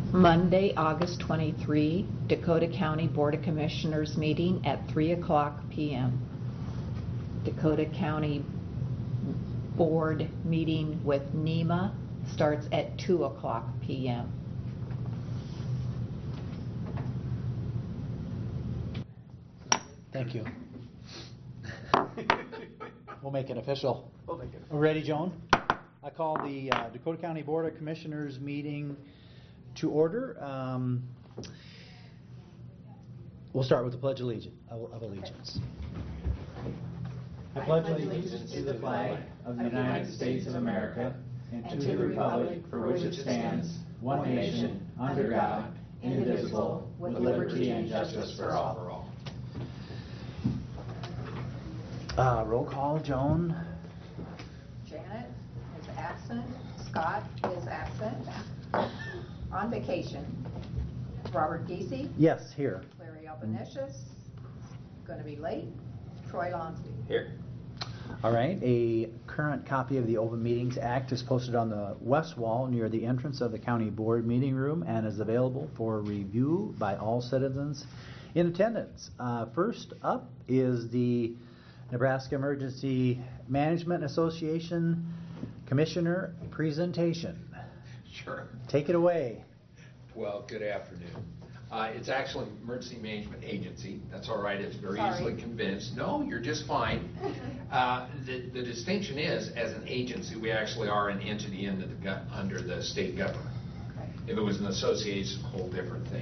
Monday, August 23, Dakota County Board of Commissioners meeting at 3:00 p.m. Dakota County Board meeting with NEMA starts at 2:00 p.m. Thank you. We'll make it official. Ready, Joan? I call the Dakota County Board of Commissioners meeting to order. We'll start with the Pledge of Allegiance. I pledge allegiance to the flag of the United States of America and to the republic for which it stands, one nation, under God, indivisible, with liberty and justice for all. Roll call, Joan. Janet is absent. Scott is absent. On vacation. Robert Giese. Yes, here. Larry Albanesius. Going to be late. Troy Lonsby. Here. All right. A current copy of the Open Meetings Act is posted on the west wall near the entrance of the county board meeting room and is available for review by all citizens in attendance. First up is the Nebraska Emergency Management Association Commissioner presentation. Sure. Take it away. Well, good afternoon. It's actually Emergency Management Agency. That's all right. It's very Sorry. easily convinced. No, you're just fine. The distinction is, as an agency, we actually are an entity under the state government. Okay. If it was an association, a whole different thing.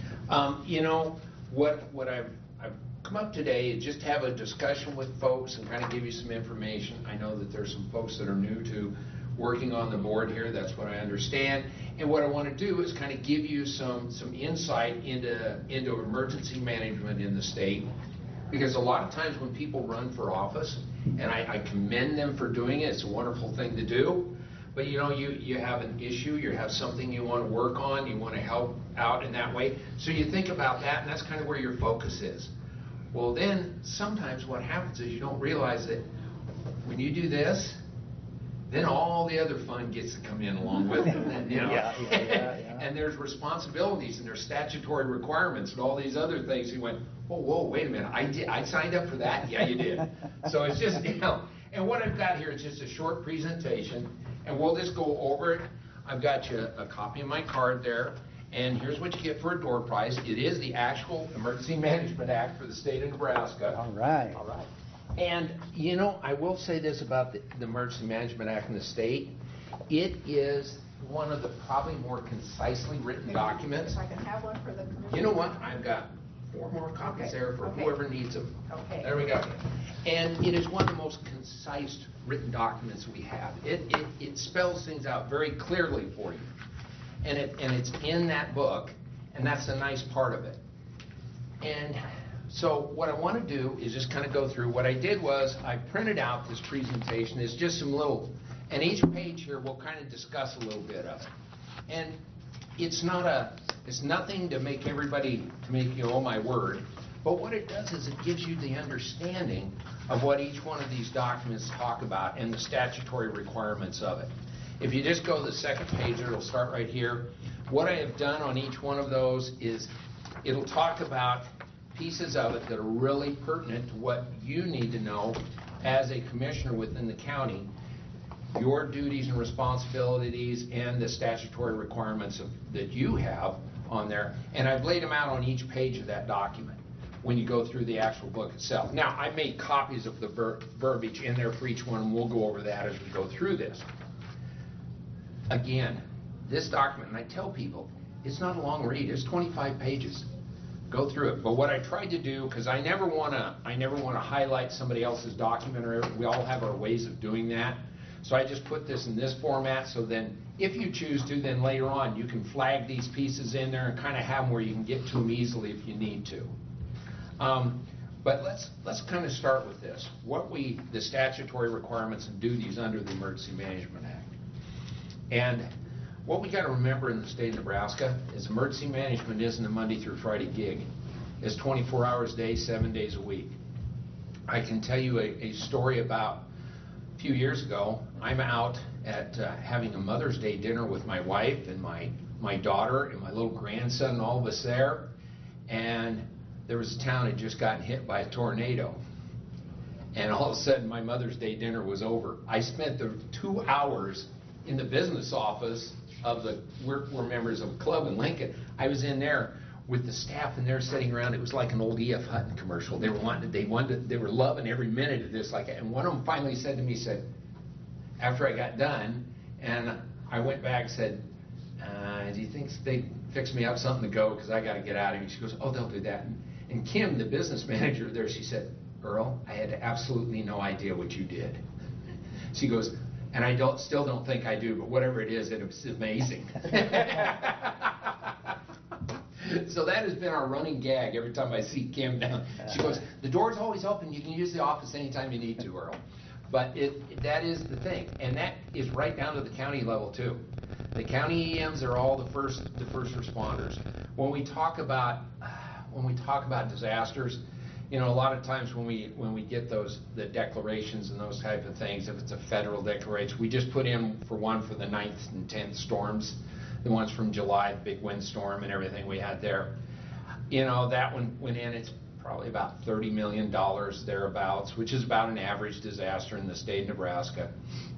You know, what I've come up today is just have a discussion with folks and kind of give you some information. I know that there's some folks that are new to working on the board here. That's what I understand. And what I want to do is kind of give you some insight into emergency management in the state. Because a lot of times when people run for office, and I commend them for doing it, it's a wonderful thing to do. But you know, you have an issue, you have something you want to work on, you want to help out in that way. So you think about that, and that's kind of where your focus is. Well, then sometimes what happens is you don't realize that when you do this, then all the other fun gets to come in along with it. And, you know, and there's responsibilities and there's statutory requirements and all these other things. You went, oh, whoa, wait a minute, I signed up for that? Yeah, you did. So it's just, you know, and what I've got here is just a short presentation, and we'll just go over it. I've got you a copy of my card there. And here's what you get for a door prize. It is the actual Emergency Management Act for the state of Nebraska. All right. All right. And, you know, I will say this about the Emergency Management Act in the state. It is one of the probably more concisely written documents. If I can have one for the commission. You know what? I've got 4 more copies there for whoever needs them. Okay. There we go. And it is one of the most concise written documents we have. It spells things out very clearly for you. And it's in that book, and that's a nice part of it. And so what I want to do is just kind of go through. What I did was I printed out this presentation. It's just some little, and each page here we'll kind of discuss a little bit of it. And it's nothing to make you, oh my word. But what it does is it gives you the understanding of what each one of these documents talk about and the statutory requirements of it. If you just go to the second page, it'll start right here. What I have done on each one of those is it'll talk about pieces of it that are really pertinent to what you need to know as a commissioner within the county, your duties and responsibilities and the statutory requirements that you have on there. And I've laid them out on each page of that document when you go through the actual book itself. Now, I made copies of the verbiage in there for each one, and we'll go over that as we go through this. Again, this document, and I tell people, it's not a long read. It's 25 pages. Go through it. But what I tried to do, because I never want to highlight somebody else's document, or we all have our ways of doing that. So I just put this in this format, so then if you choose to, then later on you can flag these pieces in there and kind of have them where you can get to them easily if you need to. But let's kind of start with this. The statutory requirements and duties under the Emergency Management Act. And what we got to remember in the state of Nebraska is emergency management isn't a Monday through Friday gig. It's 24 hours a day, 7 days a week. I can tell you a story about a few years ago. I'm out at having a Mother's Day dinner with my wife and my my daughter and my little grandson and all of us there, and there was a town that had just gotten hit by a tornado. And all of a sudden, my Mother's Day dinner was over. I spent the 2 hours in the business office of we're members of a club in Lincoln. I was in there with the staff, and they're sitting around. It was like an old E.F. Hutton commercial. They were loving every minute of this. And one of them finally said to me, after I got done, and I went back and said, do you think they fix me up something to go, because I got to get out of here? She goes, oh, they'll do that. And Kim, the business manager there, she said, Earl, I had absolutely no idea what you did. She goes, and I still don't think I do, but whatever it is, it's amazing. So that has been our running gag every time I see Kim down. She goes, the door's always open. You can use the office anytime you need to, Earl. But that is the thing, and that is right down to the county level too. The county EMs are all the first responders. When we talk about disasters, a lot of times when we get the declarations and those type of things, if it's a federal declaration, we just put in for the 9th and 10th storms, the ones from July, the big windstorm and everything we had there. That one went in. It's probably about $30 million thereabouts, which is about an average disaster in the state of Nebraska.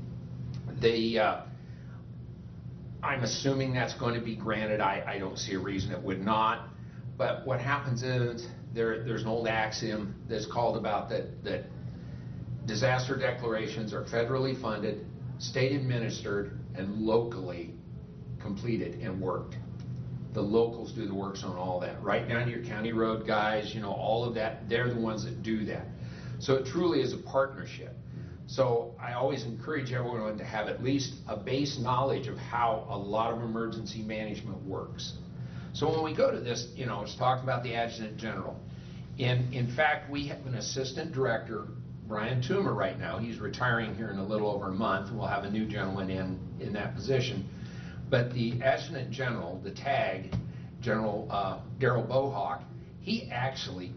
I'm assuming that's going to be granted. I don't see a reason it would not. But what happens is there's an old axiom that's called about that disaster declarations are federally funded, state administered, and locally completed and worked. The locals do the works on all that. Right down to your county road guys, all of that, they're the ones that do that. So it truly is a partnership. So I always encourage everyone to have at least a base knowledge of how a lot of emergency management works. So when we go to this, it's talking about the Adjutant General. In fact, we have an Assistant Director, Brian Toomer, right now. He's retiring here in a little over a month, and we'll have a new gentleman in that position. But the Adjutant General, the TAG, General Daryl Bohack, he actually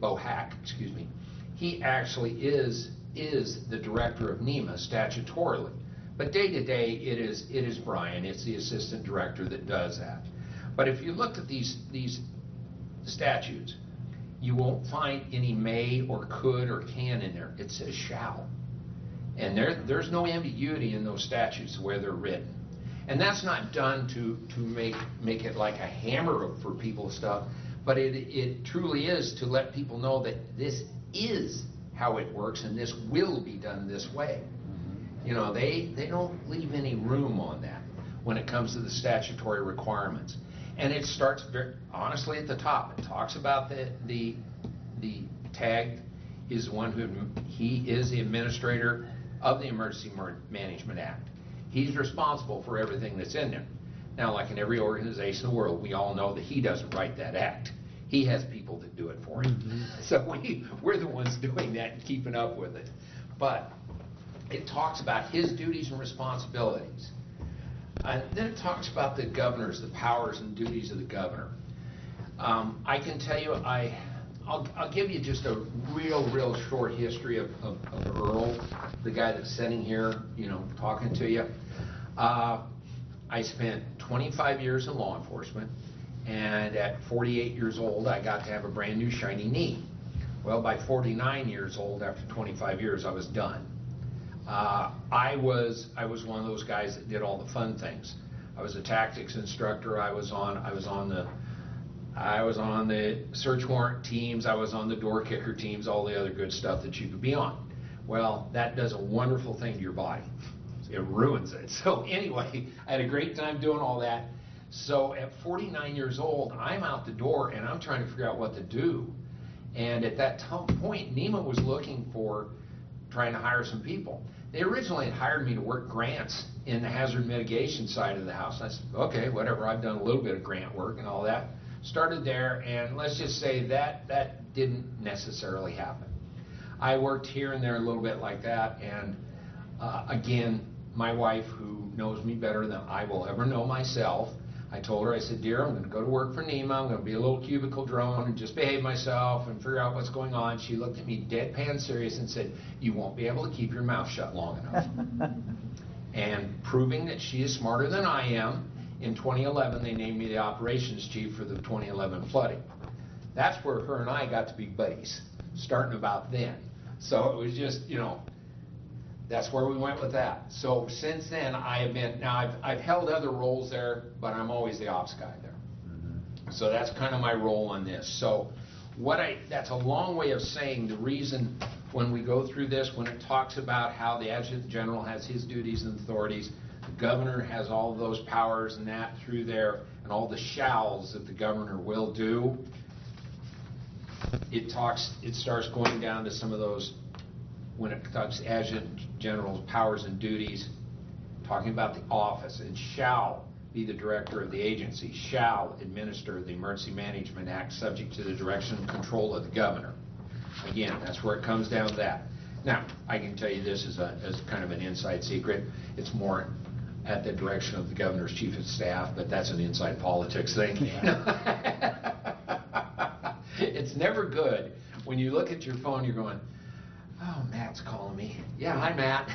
is the director of NEMA statutorily. But day to day, it is Brian. It's the assistant director that does that. But if you look at these statutes, you won't find any may or could or can in there. It says shall. And there's no ambiguity in those statutes the way they're written. And that's not done to make it like a hammer for people stuff, but it truly is to let people know that this is how it works and this will be done this way. They don't leave any room on that when it comes to the statutory requirements. And it starts very honestly at the top. It talks about the TAG is he is the administrator of the Emergency Management Act. He's responsible for everything that's in there. Now, like in every organization in the world, we all know that he doesn't write that act. He has people that do it for him. Mm-hmm. So we're the ones doing that and keeping up with it. But it talks about his duties and responsibilities. Then it talks about the governors, the powers and duties of the governor. I can tell you, I'll give you just a real short history of Earl, the guy that's sitting here, talking to you. I spent 25 years in law enforcement, and at 48 years old, I got to have a brand new shiny knee. Well, by 49 years old, after 25 years, I was done. I was one of those guys that did all the fun things. I was a tactics instructor. I was on the search warrant teams. I was on the door kicker teams. All the other good stuff that you could be on. Well, that does a wonderful thing to your body. It ruins it. So anyway, I had a great time doing all that. So at 49 years old, I'm out the door and I'm trying to figure out what to do. And at that point, NEMA was trying to hire some people. They originally had hired me to work grants in the hazard mitigation side of the house. I said, okay, whatever, I've done a little bit of grant work and all that. Started there, and let's just say that didn't necessarily happen. I worked here and there a little bit like that, and again, my wife, who knows me better than I will ever know myself, I told her, I said, dear, I'm going to go to work for NEMA. I'm going to be a little cubicle drone and just behave myself and figure out what's going on. She looked at me deadpan serious and said, you won't be able to keep your mouth shut long enough. And proving that she is smarter than I am in 2011, they named me the operations chief for the 2011 flooding. That's where her and I got to be buddies, starting about then. So it was just, that's where we went with that. So since then, I have been, now I've held other roles there, but I'm always the ops guy there. So that's kind of my role on this. So that's a long way of saying the reason when we go through this, when it talks about how the adjutant general has his duties and authorities, the governor has all of those powers and that through there, and all the shalls that the governor will do, it starts going down to some of those, when it talks adjutant general's powers and duties, talking about the office, and shall be the director of the agency, shall administer the Emergency Management Act subject to the direction and control of the governor. Again, that's where it comes down to that. Now, I can tell you this as kind of an inside secret. It's more at the direction of the governor's chief of staff, but that's an inside politics thing. It's never good when you look at your phone, you're going, oh, Matt's calling me. Yeah, hi, Matt.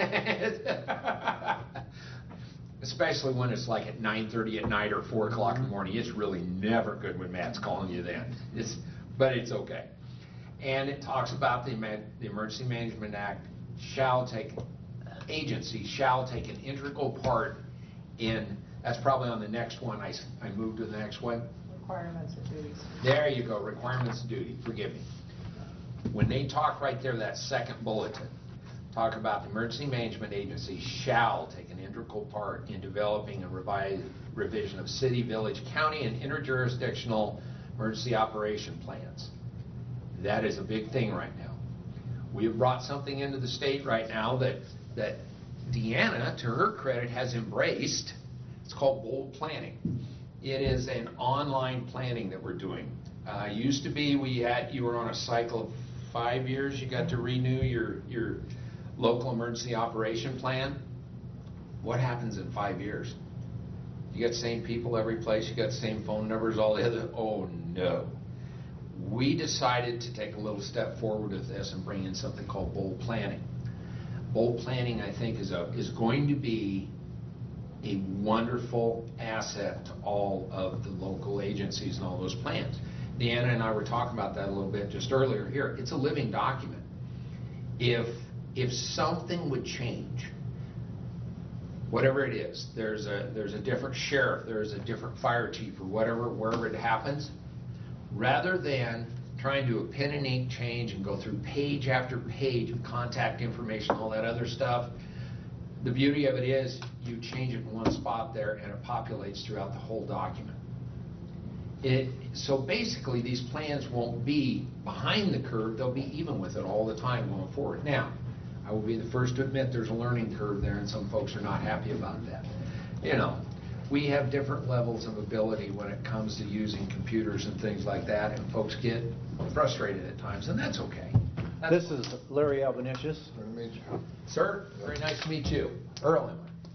Especially when it's like at 9:30 at night or 4 o'clock in the morning. It's really never good when Matt's calling you then. But it's okay. And it talks about the Emergency Management Act agency shall take an integral part in, that's probably on the next one. I moved to the next one. Requirements and duties. There you go, requirements and duty, forgive me. When they talk right there, that second bulletin, talk about the Emergency Management Agency shall take an integral part in developing a revision of city, village, county, and interjurisdictional emergency operation plans. That is a big thing right now. We have brought something into the state right now that Deanna, to her credit, has embraced. It's called bold planning. It is an online planning that we're doing. Used to be you were on a cycle of 5 years. You got to renew your local emergency operation plan. What happens in 5 years? You got the same people every place. You got the same phone numbers, all the other. Oh no. We decided to take a little step forward with this and bring in something called bold planning. Bold planning, I think, is going to be a wonderful asset to all of the local agencies and all those plans. Deanna and I were talking about that a little bit just earlier here. It's a living document. If something would change, whatever it is, there's a different sheriff, there's a different fire chief or whatever, wherever it happens, rather than trying to do a pen and ink change and go through page after page of contact information, all that other stuff, the beauty of it is you change it in one spot there and it populates throughout the whole document. So basically these plans won't be behind the curve, they'll be even with it all the time going forward. Now, I will be the first to admit there's a learning curve there and some folks are not happy about that. We have different levels of ability when it comes to using computers and things like that, and folks get frustrated at times, and that's okay. This is Larry Albanesius. Sir, very nice to meet you. Earl,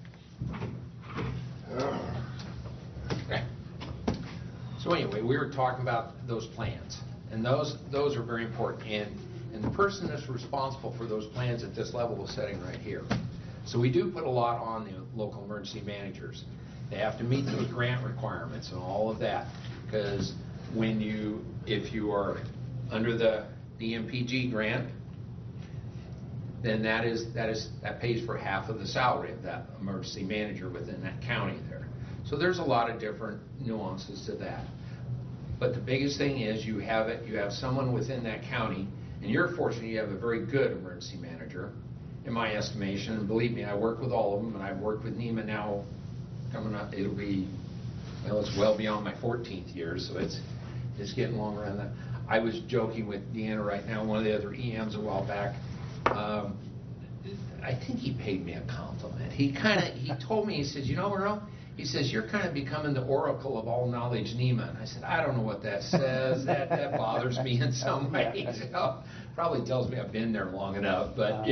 okay. So anyway, we were talking about those plans, and those are very important, and the person that's responsible for those plans at this level is sitting right here. So we do put a lot on the local emergency managers. They have to meet those grant requirements and all of that, because if you are under the DMPG grant, then that pays for half of the salary of that emergency manager within that county there. So there's a lot of different nuances to that. But the biggest thing is you have someone within that county, and you're fortunate you have a very good emergency manager, in my estimation. And believe me, I work with all of them, and I've worked with NEMA now coming up. It's well beyond my 14th year, so it's getting longer on that. I was joking with Deanna right now, one of the other EMs a while back. I think he paid me a compliment. He told me, he says, Earl, he says, you're kind of becoming the oracle of all knowledge NEMA. And I said, I don't know what that says. that bothers me in some ways. Probably tells me I've been there long enough, but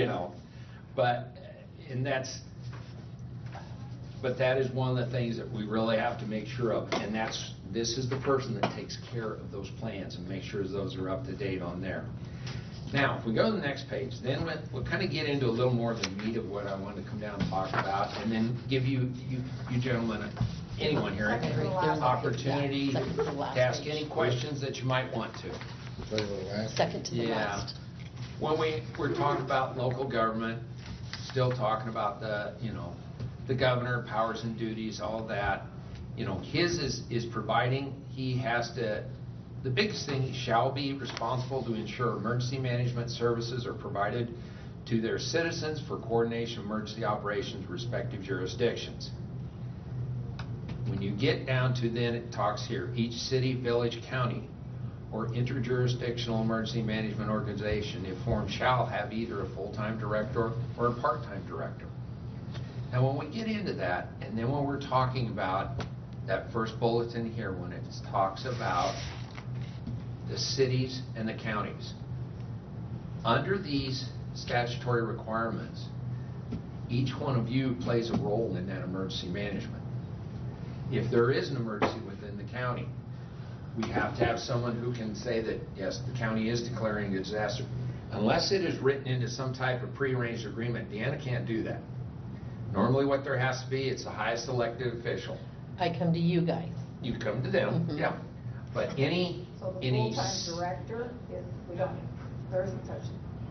But that is one of the things that we really have to make sure of, and this is the person that takes care of those plans and makes sure those are up to date on there. Now, if we go to the next page, then we'll kind of get into a little more of the meat of what I wanted to come down and talk about, and then give you gentlemen, anyone here, Second to the last. opportunity Yeah, second to the last to ask page. any questions that you might want to. Second to the Yeah. last. When we're talking about local government, still talking about the governor, powers and duties, all that, his is providing, he has to, the biggest thing, he shall be responsible to ensure emergency management services are provided to their citizens for coordination of emergency operations, respective jurisdictions. When you get down to then, it talks here, each city, village, county, or interjurisdictional emergency management organization, if formed, shall have either a full-time director or a part-time director. Now, when we get into that, and then when we're talking about that first bulletin here, when it talks about the cities and the counties, under these statutory requirements, each one of you plays a role in that emergency management. If there is an emergency within the county, we have to have someone who can say that, yes, the county is declaring a disaster. Unless it is written into some type of prearranged agreement, Deanna can't do that. Normally what there has to be, it's the highest elected official. I come to you guys. You come to them, Mhm. yeah. But any So the full-time director is, there isn't such.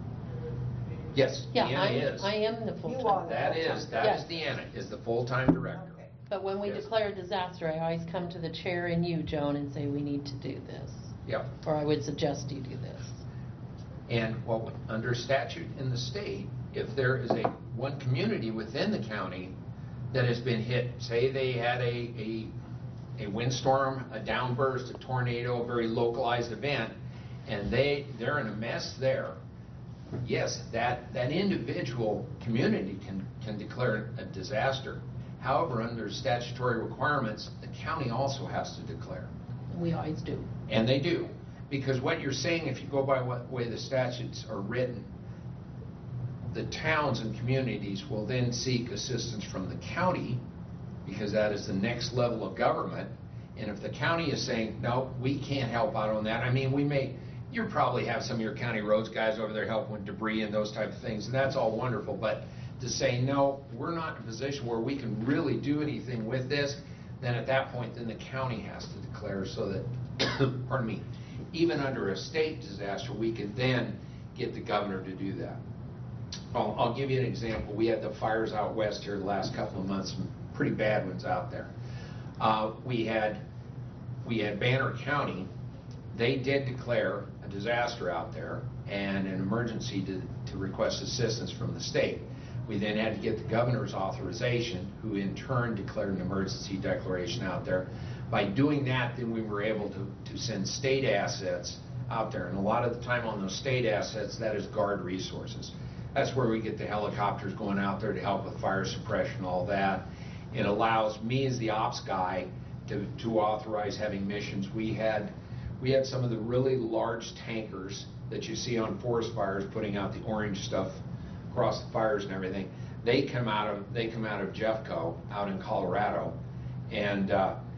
yes, Yeah, Deanna is. I am the You full-time. are. That is Yes. Deanna, is the full-time director. Okay. But when we Yes. declare a disaster, I always come to the chair and you, Joan, and say, we need to do this. Yep. Or I would suggest you do this. And under statute in the state, if there is one community within the county that has been hit, say they had a windstorm, a downburst, a tornado, a very localized event, and they're in a mess there, yes, that individual community can declare a disaster. However, under statutory requirements, the county also has to declare. We always do. And they do. Because what you're saying, if you go by what way the statutes are written, the towns and communities will then seek assistance from the county, because that is the next level of government. And if the county is saying, no, we can't help out on that, I mean, you probably have some of your county roads guys over there helping with debris and those type of things, and that's all wonderful. But to say, no, we're not in a position where we can really do anything with this, then at that point, then the county has to declare, so that, pardon me, even under a state disaster, we can then get the governor to do that. I'll give you an example. We had the fires out west here the last couple of months, some pretty bad ones out there. We had Banner County. They did declare a disaster out there and an emergency to request assistance from the state. We then had to get the governor's authorization, who in turn declared an emergency declaration out there. By doing that, then we were able to send state assets out there. And a lot of the time on those state assets, that is guard resources. That's where we get the helicopters going out there to help with fire suppression, all that. It allows me as the ops guy to authorize having missions. We had some of the really large tankers that you see on forest fires putting out the orange stuff across the fires and everything. They come out of Jeffco out in Colorado, and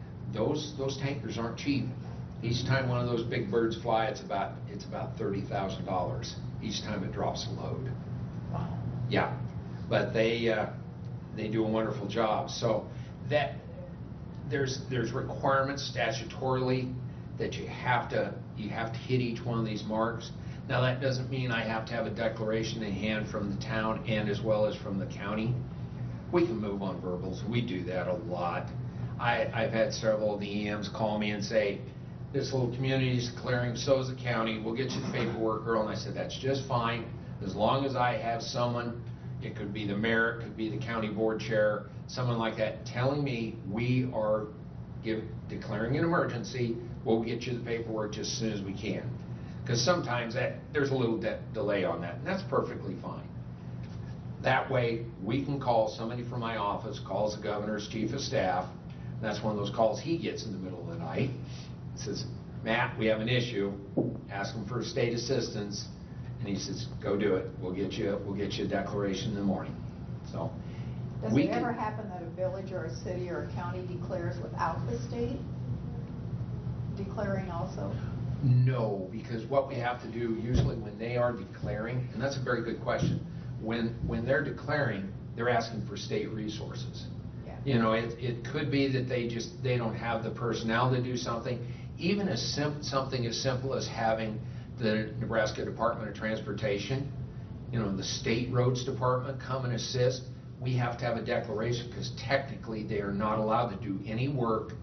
those tankers aren't cheap. Each time one of those big birds fly, it's about $30,000 each time it drops a load. Wow. Yeah, but they do a wonderful job. So that there's requirements statutorily that you have to hit each one of these marks. Now that doesn't mean I have to have a declaration in hand from the town and as well as from the county. We can move on verbals. We do that a lot. I've had several of the EMs call me and say, this little community is declaring, so is the county, we'll get you the paperwork, girl. And I said, that's just fine, as long as I have someone, it could be the mayor, it could be the county board chair, someone like that, telling me we are declaring an emergency, we'll get you the paperwork just as soon as we can. Because sometimes there's a little delay on that, and that's perfectly fine. That way, we can call somebody from my office, calls the governor's chief of staff, and that's one of those calls he gets in the middle of the night. Says, Matt, we have an issue, ask him for state assistance, and he says, go do it. We'll get you a declaration in the morning. So Does it ever happen that a village or a city or a county declares without the state declaring also? No, because what we have to do usually when they are declaring, and that's a very good question, when they're declaring, they're asking for state resources. Yeah. You know, it could be that they don't have the personnel to do something. Even something as simple as having the Nebraska Department of Transportation, you know, the State Roads Department come and assist. We have to have a declaration because technically they are not allowed to do any work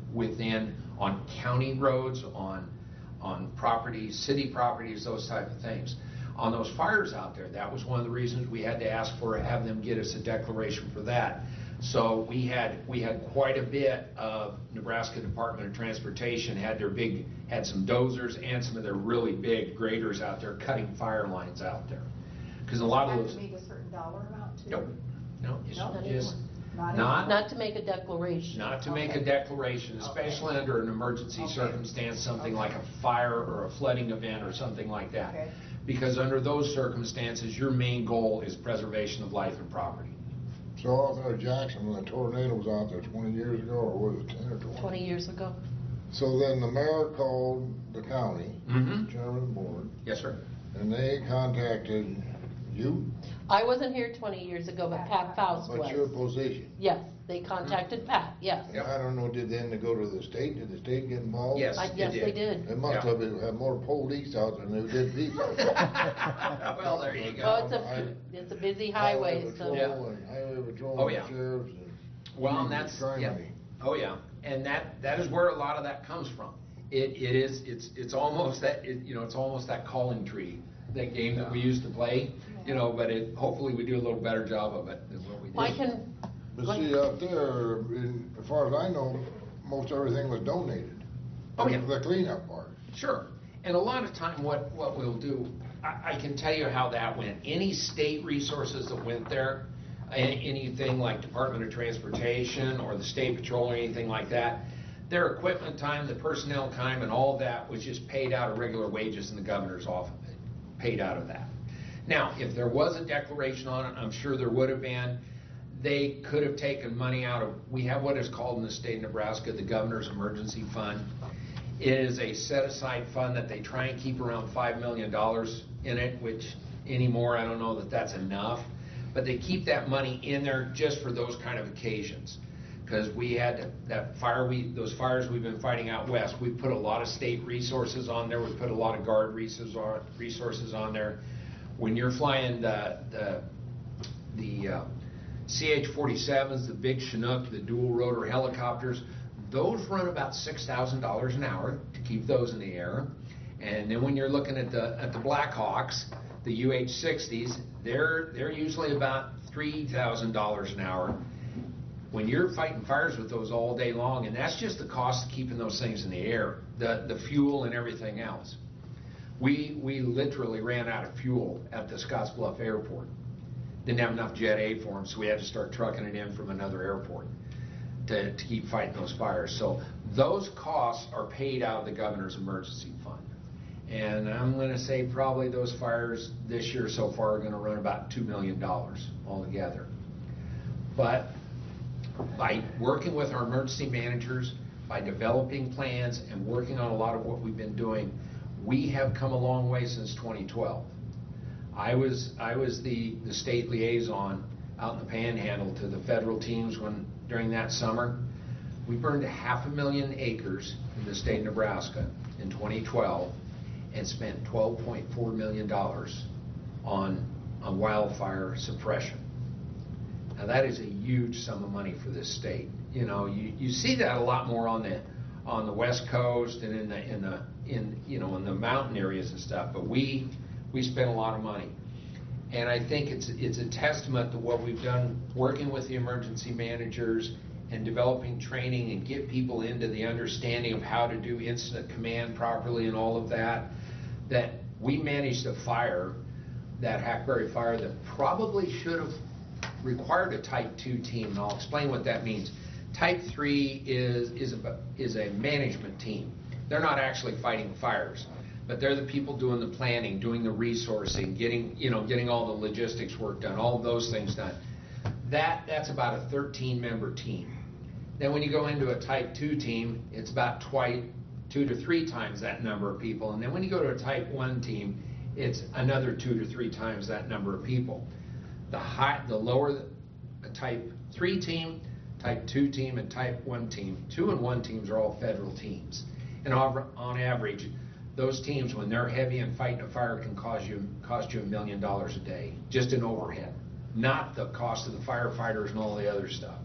on county roads, on properties, city properties, those type of things. On those fires out there, that was one of the reasons we had to have them get us a declaration for that. So we had quite a bit of Nebraska Department of Transportation had some dozers and some of their really big graders out there cutting fire lines out there. Because a lot of Have those. to meet a certain dollar amount too? Nope. No, it's Nope. just Not Not to make a declaration. not to make a Okay. declaration, especially under an emergency Okay. circumstance, something Okay. like a fire or a flooding event or something like that. Okay. Because under those circumstances, your main goal is preservation of life and property. So out there at Jackson, when the tornado was out there 20 years ago, or was it 10 or 20? 20 years ago. So then the mayor called the county, Mm-hmm. chairman of the board, Yes, sir. and they contacted you, I wasn't here 20 years ago, but Pat Faust but your was. position. Yes, they contacted Pat, yes. And I don't know, did then they go to the state? Did the state get involved? Yes. Yes, It they did. did. They must Yeah. have more police out than they did people. Well, there you Oh, go. it's a busy highway, so. Yeah. Highway patrol Oh, and yeah. sheriffs and. Well, and that's, crime yeah. money. Oh, yeah. And that is where a lot of that comes from. It's almost that, it's almost that calling tree, that game that we used to play, but hopefully we do a little better job of it than what we did. Well, I can, But see, out there, as far as I know, most everything was donated. Oh, yeah. The cleanup part. Sure. And a lot of time what we'll do, I can tell you how that went. Any state resources that went there, anything like Department of Transportation or the State Patrol or anything like that, their equipment time, the personnel time, and all of that was just paid out of regular wages in the governor's office, paid out of that. Now, if there was a declaration on it, I'm sure there would have been. They could have taken money out of, we have what is called in the state of Nebraska, the Governor's Emergency Fund. It is a set-aside fund that they try and keep around $5 million in it, which anymore, I don't know that that's enough. But they keep that money in there just for those kind of occasions. Because we had those fires we've been fighting out west, we put a lot of state resources on there, we put a lot of guard resources on there. When you're flying the CH-47s, the big Chinook, the dual rotor helicopters, those run about $6,000 an hour to keep those in the air. And then when you're looking at the Blackhawks, the UH-60s, they're usually about $3,000 an hour. When you're fighting fires with those all day long, and that's just the cost of keeping those things in the air, the fuel and everything else. We literally ran out of fuel at the Scottsbluff Airport. Didn't have enough Jet A for them, so we had to start trucking it in from another airport to keep fighting those fires. So those costs are paid out of the Governor's Emergency Fund. And I'm going to say probably those fires this year so far are going to run about $2 million altogether. But by working with our emergency managers, by developing plans and working on a lot of what we've been doing, we have come a long way since 2012. I was the state liaison out in the Panhandle to the federal teams during that summer. We burned 500,000 acres in the state of Nebraska in 2012 and spent $12.4 million on wildfire suppression. Now that is a huge sum of money for this state. You see that a lot more on the West Coast and in the mountain areas and stuff. But we spent a lot of money, and I think it's a testament to what we've done working with the emergency managers and developing training and get people into the understanding of how to do incident command properly and all of that. That we managed a fire, that Hackberry fire, that probably should have required a Type 2 team, and I'll explain what that means. Type 3 is a management team. They're not actually fighting fires, but they're the people doing the planning, doing the resourcing, getting all the logistics work done, all of those things done. That's about a 13-member team. Then when you go into a Type 2 team, it's about 2 to 3 times that number of people. And then when you go to a type 1 team, it's another 2 to 3 times that number of people. The lower a type 3 team, type 2 team, and type 1 team. 2 and 1 teams are all federal teams. And on average, those teams, when they're heavy and fighting a fire, can cost you $1 million a day, just in overhead, not the cost of the firefighters and all the other stuff.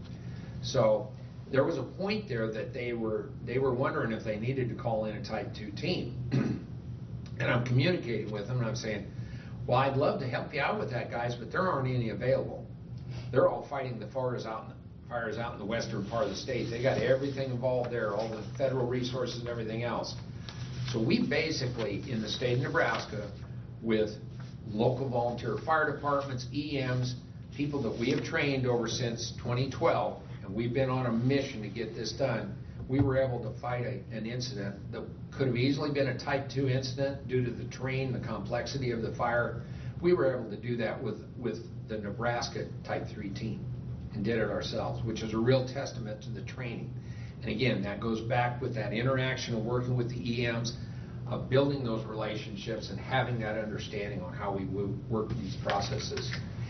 So there was a point there that they were wondering if they needed to call in a type 2 team. And I'm communicating with them, and I'm saying, well, I'd love to help you out with that, guys, but there aren't any available. They're all fighting the fires out in the western part of the state. They got everything involved there, all the federal resources and everything else. So we basically, in the state of Nebraska, with local volunteer fire departments, EMs, people that we have trained over since 2012, and we've been on a mission to get this done, we were able to fight an incident that could have easily been a type 2 incident due to the terrain, the complexity of the fire. We were able to do that with the Nebraska type 3 team and did it ourselves, which is a real testament to the training. And again, that goes back with that interaction of working with the EMs, of building those relationships and having that understanding on how we work these processes.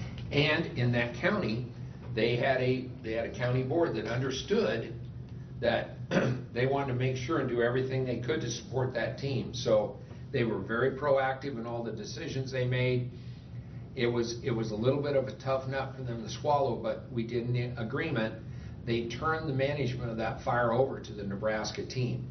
And in that county, they had a county board that understood that they wanted to make sure and do everything they could to support that team. So they were very proactive in all the decisions they made. It was a little bit of a tough nut for them to swallow, but we did an agreement. They turned the management of that fire over to the Nebraska team.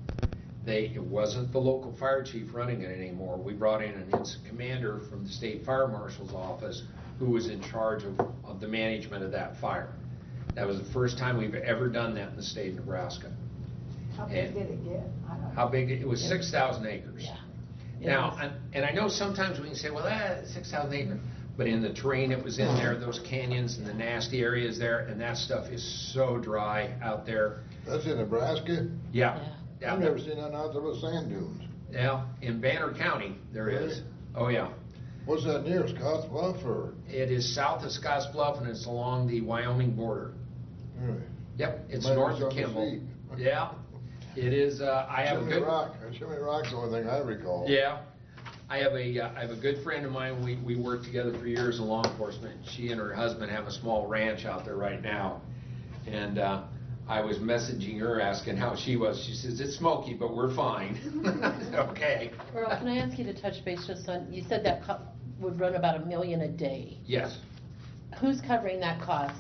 It wasn't the local fire chief running it anymore. We brought in an incident commander from the state fire marshal's office who was in charge of the management of that fire. That was the first time we've ever done that in the state of Nebraska. How big did it get? I don't know. How big? It was 6,000 acres. Yeah. Now, and I know sometimes we can say, well, 6,000 acres. But in the terrain it was in there, those canyons and the nasty areas there, and that stuff is so dry out there. That's in Nebraska? Yeah. I've never seen that out there with sand dunes. Yeah, in Banner County there is. Oh yeah. What's that near, Scotts Bluff or? It is south of Scotts Bluff and it's along the Wyoming border. Really? Yep, it's Might be north of something to Kimball. see. Yeah, it is. I have a good. Chimney Rock's the only thing I recall. Yeah, I have a good friend of mine. We worked together for years in law enforcement. She and her husband have a small ranch out there right now, and I was messaging her asking how she was. She says it's smoky, but we're fine. I said, okay. Earl, can I ask you to touch base just on? You said that would run about $1 million a day. Yes, Who's covering that cost?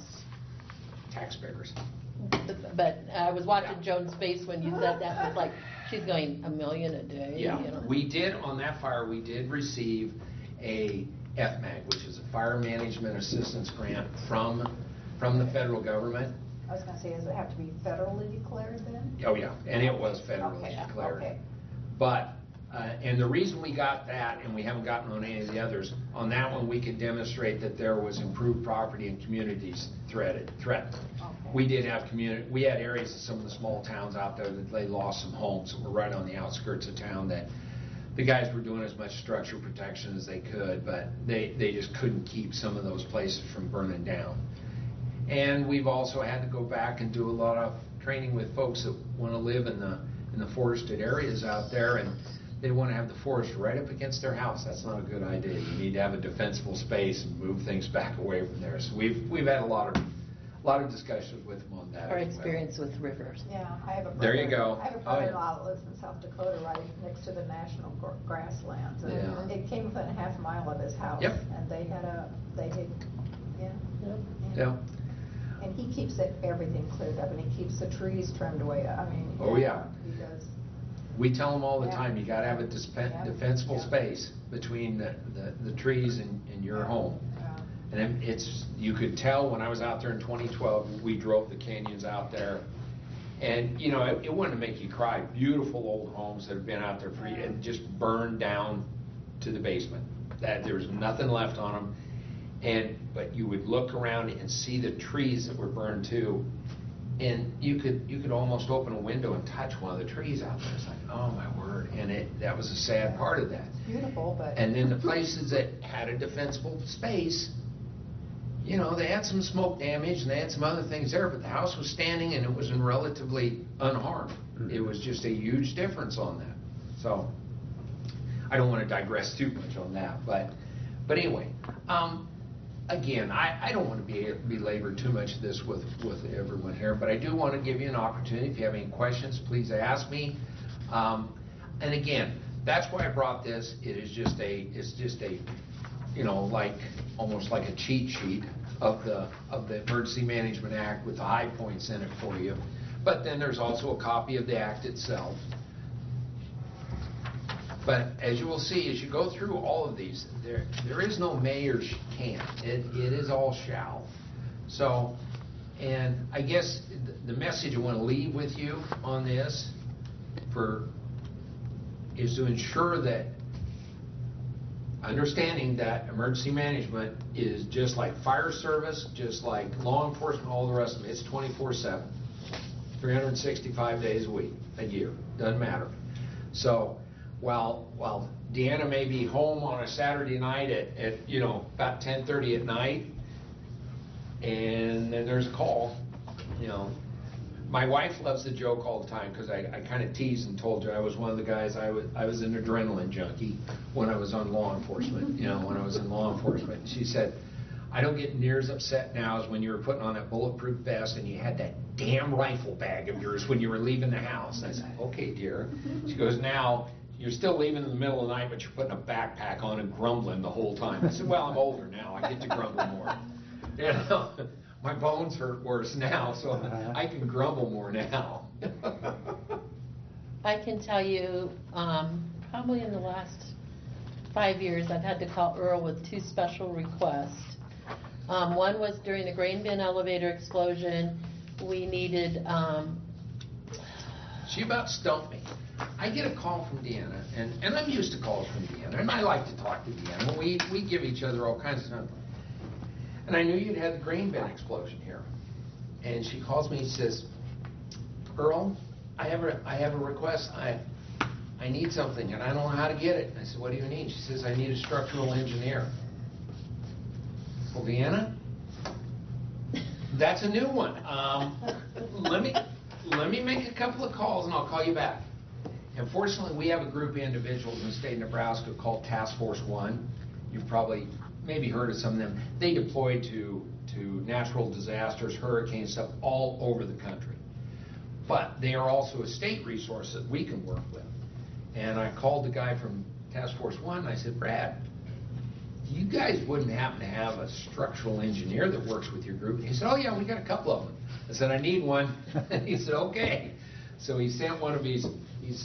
taxpayers. But I was watching Yeah. Joan's face when you said that. It's like she's going $1 million a day. Yeah, You know? we did, on that fire, we did receive a FMAG, which is a Fire Management Assistance Grant from the federal government. I was gonna say, does it have to be federally declared then? Oh, yeah, and it was federally Okay, declared. okay. But, and the reason we got that, and we haven't gotten on any of the others, on that one, we could demonstrate that there was improved property and communities threatened. Okay. We did have we had areas of some of the small towns out there that they lost some homes that were right on the outskirts of town that the guys were doing as much structure protection as they could, but they just couldn't keep some of those places from burning down. And we've also had to go back and do a lot of training with folks that want to live in the forested areas out there, and they want to have the forest right up against their house. That's not a good idea. You need to have a defensible space and move things back away from there. So we've had a lot of discussions with them on that. Our as well. experience with rivers. Yeah, I have a brother. There you go. I have a Oh, yeah. brother-in-law that lives in South Dakota, right next to the national grasslands. And Yeah. it came within a half mile of his house. Yep. And they had, yeah. Yeah. And he keeps everything cleared up, and he keeps the trees trimmed away. I mean. Oh, yeah. He does. We tell them all the Yeah. time, you gotta have a defensible Yeah. space between the trees and your home. Yeah. And you could tell when I was out there in 2012, we drove the canyons out there. And, you know, it wouldn't make you cry. Beautiful old homes that have been out there for and just burned down to the basement. There was nothing left on them. But you would look around and see the trees that were burned too. And you could almost open a window and touch one of the trees out there. It's like, oh my word. And that was a sad part of that. It's beautiful, but. And then the places that had a defensible space, you know, they had some smoke damage and they had some other things there, but the house was standing and it was relatively unharmed. It was just a huge difference on that. So, I don't want to digress too much on that, but anyway, again, I don't want to belabor too much of this with everyone here, but I do want to give you an opportunity. If you have any questions, please ask me. And again, that's why I brought this. It's just a, you know, like almost like a cheat sheet of the Emergency Management Act with the high points in it for you. But then there's also a copy of the act itself. But as you will see, as you go through all of these, there is no may or can. It is all shall. So, and I guess the message I want to leave with you on this is to ensure that understanding that emergency management is just like fire service, just like law enforcement, all the rest of it. It's 24/7, 365 days a week, a year, doesn't matter. So while Deanna may be home on a Saturday night at you know, about 10:30 at night, and then there's a call, you know. My wife loves the joke all the time because I kind of teased and told her I was one of the guys, I was an adrenaline junkie when I was on law enforcement, you know, when I was in law enforcement. She said, I don't get near as upset now as when you were putting on that bulletproof vest and you had that damn rifle bag of yours when you were leaving the house. And I said, okay, dear. She goes, now, you're still leaving in the middle of the night, but you're putting a backpack on and grumbling the whole time. I said, well, I'm older now. I get to grumble more. You know? My bones hurt worse now, so I can grumble more now. I can tell you, probably in the last 5 years, I've had to call Earl with 2 special requests. One was during the grain bin elevator explosion. We needed... She about stumped me. I get a call from Deanna, and I'm used to calls from Deanna, and I like to talk to Deanna. We give each other all kinds of stuff. And I knew you'd had the grain bin explosion here. And she calls me and says, Earl, I have a request. I need something, and I don't know how to get it. And I said, what do you need? She says, I need a structural engineer. Well, Deanna, that's a new one. Let me make a couple of calls, and I'll call you back. And fortunately, we have a group of individuals in the state of Nebraska called Task Force 1. You've probably maybe heard of some of them. They deploy to natural disasters, hurricanes, stuff all over the country. But they are also a state resource that we can work with. And I called the guy from Task Force 1 and I said, Brad, you guys wouldn't happen to have a structural engineer that works with your group? He said, oh yeah, we got a couple of them. I said, I need one. He said, okay. So he sent one of his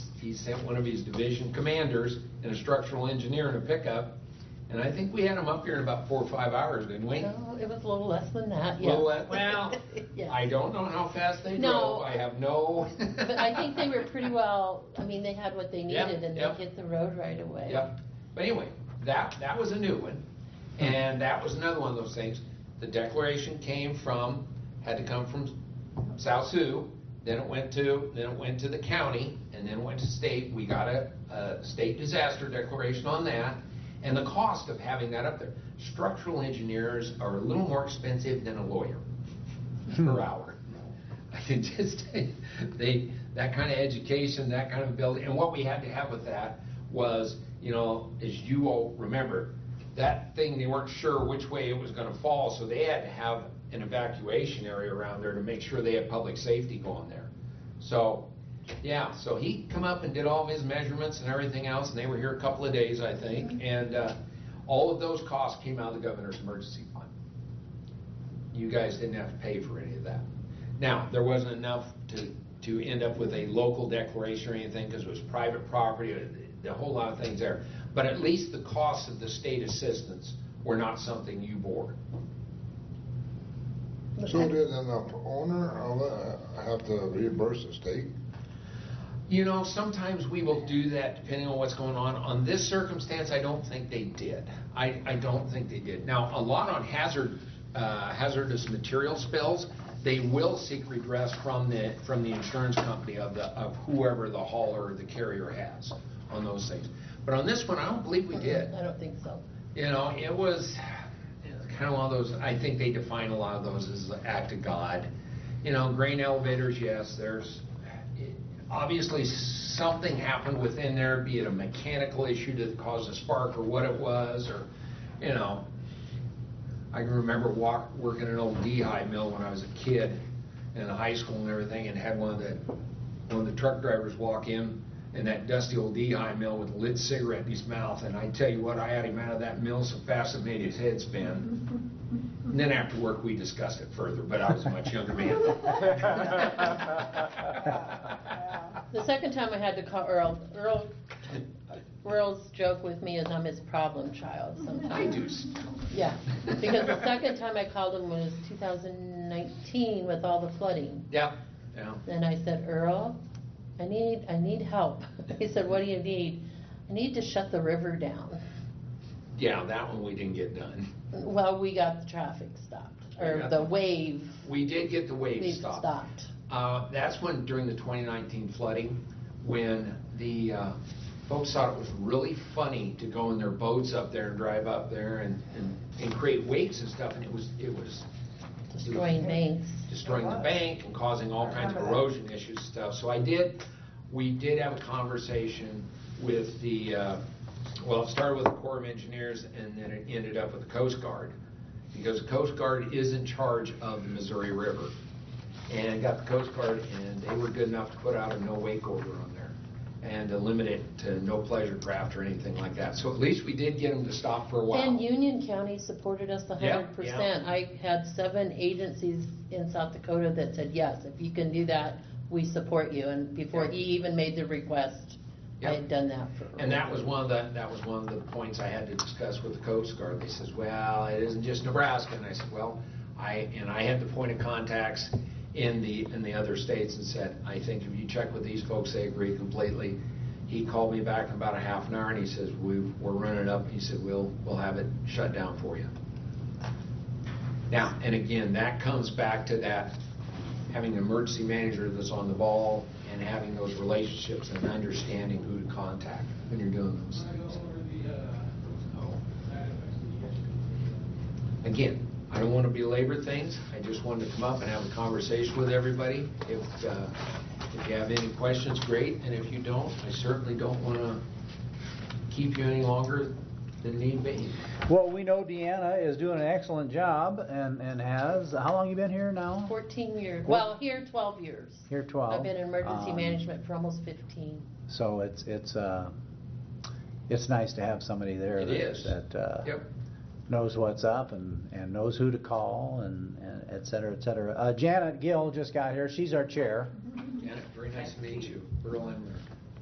division commanders and a structural engineer in a pickup. And I think we had them up here in about 4 or 5 hours, didn't we? No, it was a little less than that, yeah. Well, yes. I don't know how fast they drove. I have no... But I think they were pretty well, I mean, they had what they needed, and they hit the road right away. Yep. But anyway, that was a new one. And that was another one of those things. The declaration had to come from South Sioux, then it went to the county, and then it went to state. We got a state disaster declaration on that. And the cost of having that up there. Structural engineers are a little more expensive than a lawyer per hour. I can just that kind of education, that kind of building. And what we had to have with that was, you know, as you all remember, that thing, they weren't sure which way it was going to fall, so they had to have an evacuation area around there to make sure they had public safety going there. So, yeah, so he come up and did all of his measurements and everything else, and they were here a couple of days, I think, and all of those costs came out of the governor's emergency fund. You guys didn't have to pay for any of that. Now, there wasn't enough to end up with a local declaration or anything because it was private property, a whole lot of things there. But at least the costs of the state assistance were not something you bore. So did an owner have to reimburse the state? You know, sometimes we will do that depending on what's going on. On this circumstance, I don't think they did. I don't think they did. Now, a lot on hazardous material spills, they will seek redress from the insurance company of whoever the hauler or the carrier has on those things. But on this one, I don't believe we did. I don't think so. You know, it was kind of one of those, I think they define a lot of those as the act of God. You know, grain elevators, yes, there's, obviously something happened within there, be it a mechanical issue that caused a spark or what it was, or, you know, I can remember working an old D-high mill when I was a kid in high school and everything, and had one of the truck drivers walk in that dusty old D-high mill with a lit cigarette in his mouth, and I tell you what, I had him out of that mill so fast it made his head spin. And then after work we discussed it further, but I was a much younger man. The second time I had to call Earl, Earl's joke with me is I'm his problem child sometimes. I do. Yeah, because the second time I called him was 2019 with all the flooding. Yeah, yeah. And I said, Earl, I need help. He said, what do you need? I need to shut the river down. Yeah, that one we didn't get done. Well, we got the traffic stopped, or the wave. We did get the wave stopped. stopped. That's when, during the 2019 flooding, when the folks thought it was really funny to go in their boats up there and drive up there and create wakes and stuff, and it was Destroying banks. destroying the bank and causing all kinds of erosion issues and stuff. So we did have a conversation with the, well, it started with the Corps of Engineers and then it ended up with the Coast Guard, because the Coast Guard is in charge of the Missouri River. And got the Coast Guard, and they were good enough to put out a no wake order on there and to limit it to no pleasure craft or anything like that. So at least we did get them to stop for a while. And Union County supported us 100%. Yeah. I had 7 agencies in South Dakota that said, yes, if you can do that, we support you. And before he even made the request, I had done that for And that was one of the points I had to discuss with the Coast Guard. They says, well, it isn't just Nebraska. And I said, well, I had the point of contacts in the other states and said, I think if you check with these folks, they agree completely. He called me back in about a half an hour and he says, we're running it up. He said, we'll have it shut down for you. Now, and again, that comes back to that, having an emergency manager that's on the ball and having those relationships and understanding who to contact when you're doing those things. So, again, I don't want to belabor things. I just wanted to come up and have a conversation with everybody. If you have any questions, great. And if you don't, I certainly don't want to keep you any longer than need be. Well, we know Deanna is doing an excellent job and has, how long you been here now? 14 years. Well, here 12 years. Here 12. I've been in emergency management for almost 15. So it's nice to have somebody there that Yep. knows what's up and knows who to call and et cetera, et cetera. Janet Gill just got here. She's our chair. Janet, very nice to meet you. Earl Emmer.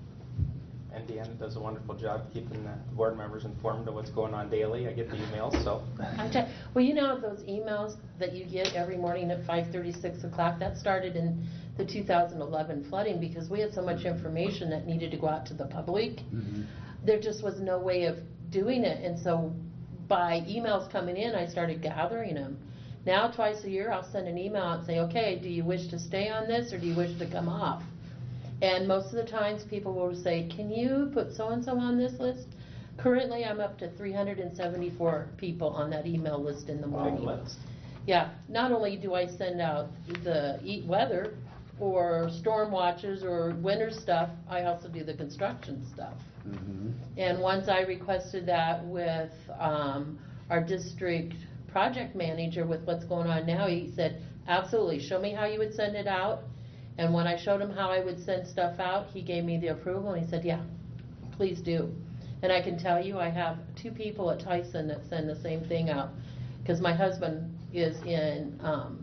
And Deanna does a wonderful job keeping the board members informed of what's going on daily. I get the emails, so. Well, you know those emails that you get every morning at 5:30, 6 o'clock? That started in the 2011 flooding because we had so much information that needed to go out to the public. Mm-hmm. There just was no way of doing it, and so by emails coming in, I started gathering them. Now, twice a year, I'll send an email and say, okay, do you wish to stay on this or do you wish to come off? And most of the times, people will say, can you put so-and-so on this list? Currently, I'm up to 374 people on that email list in the morning. Big list. Yeah, not only do I send out the weather or storm watches or winter stuff, I also do the construction stuff. Mm-hmm. And once I requested that with our district project manager with what's going on now, he said, absolutely, show me how you would send it out. And when I showed him how I would send stuff out, he gave me the approval and he said, yeah, please do. And I can tell you I have 2 people at Tyson that send the same thing out because my husband is in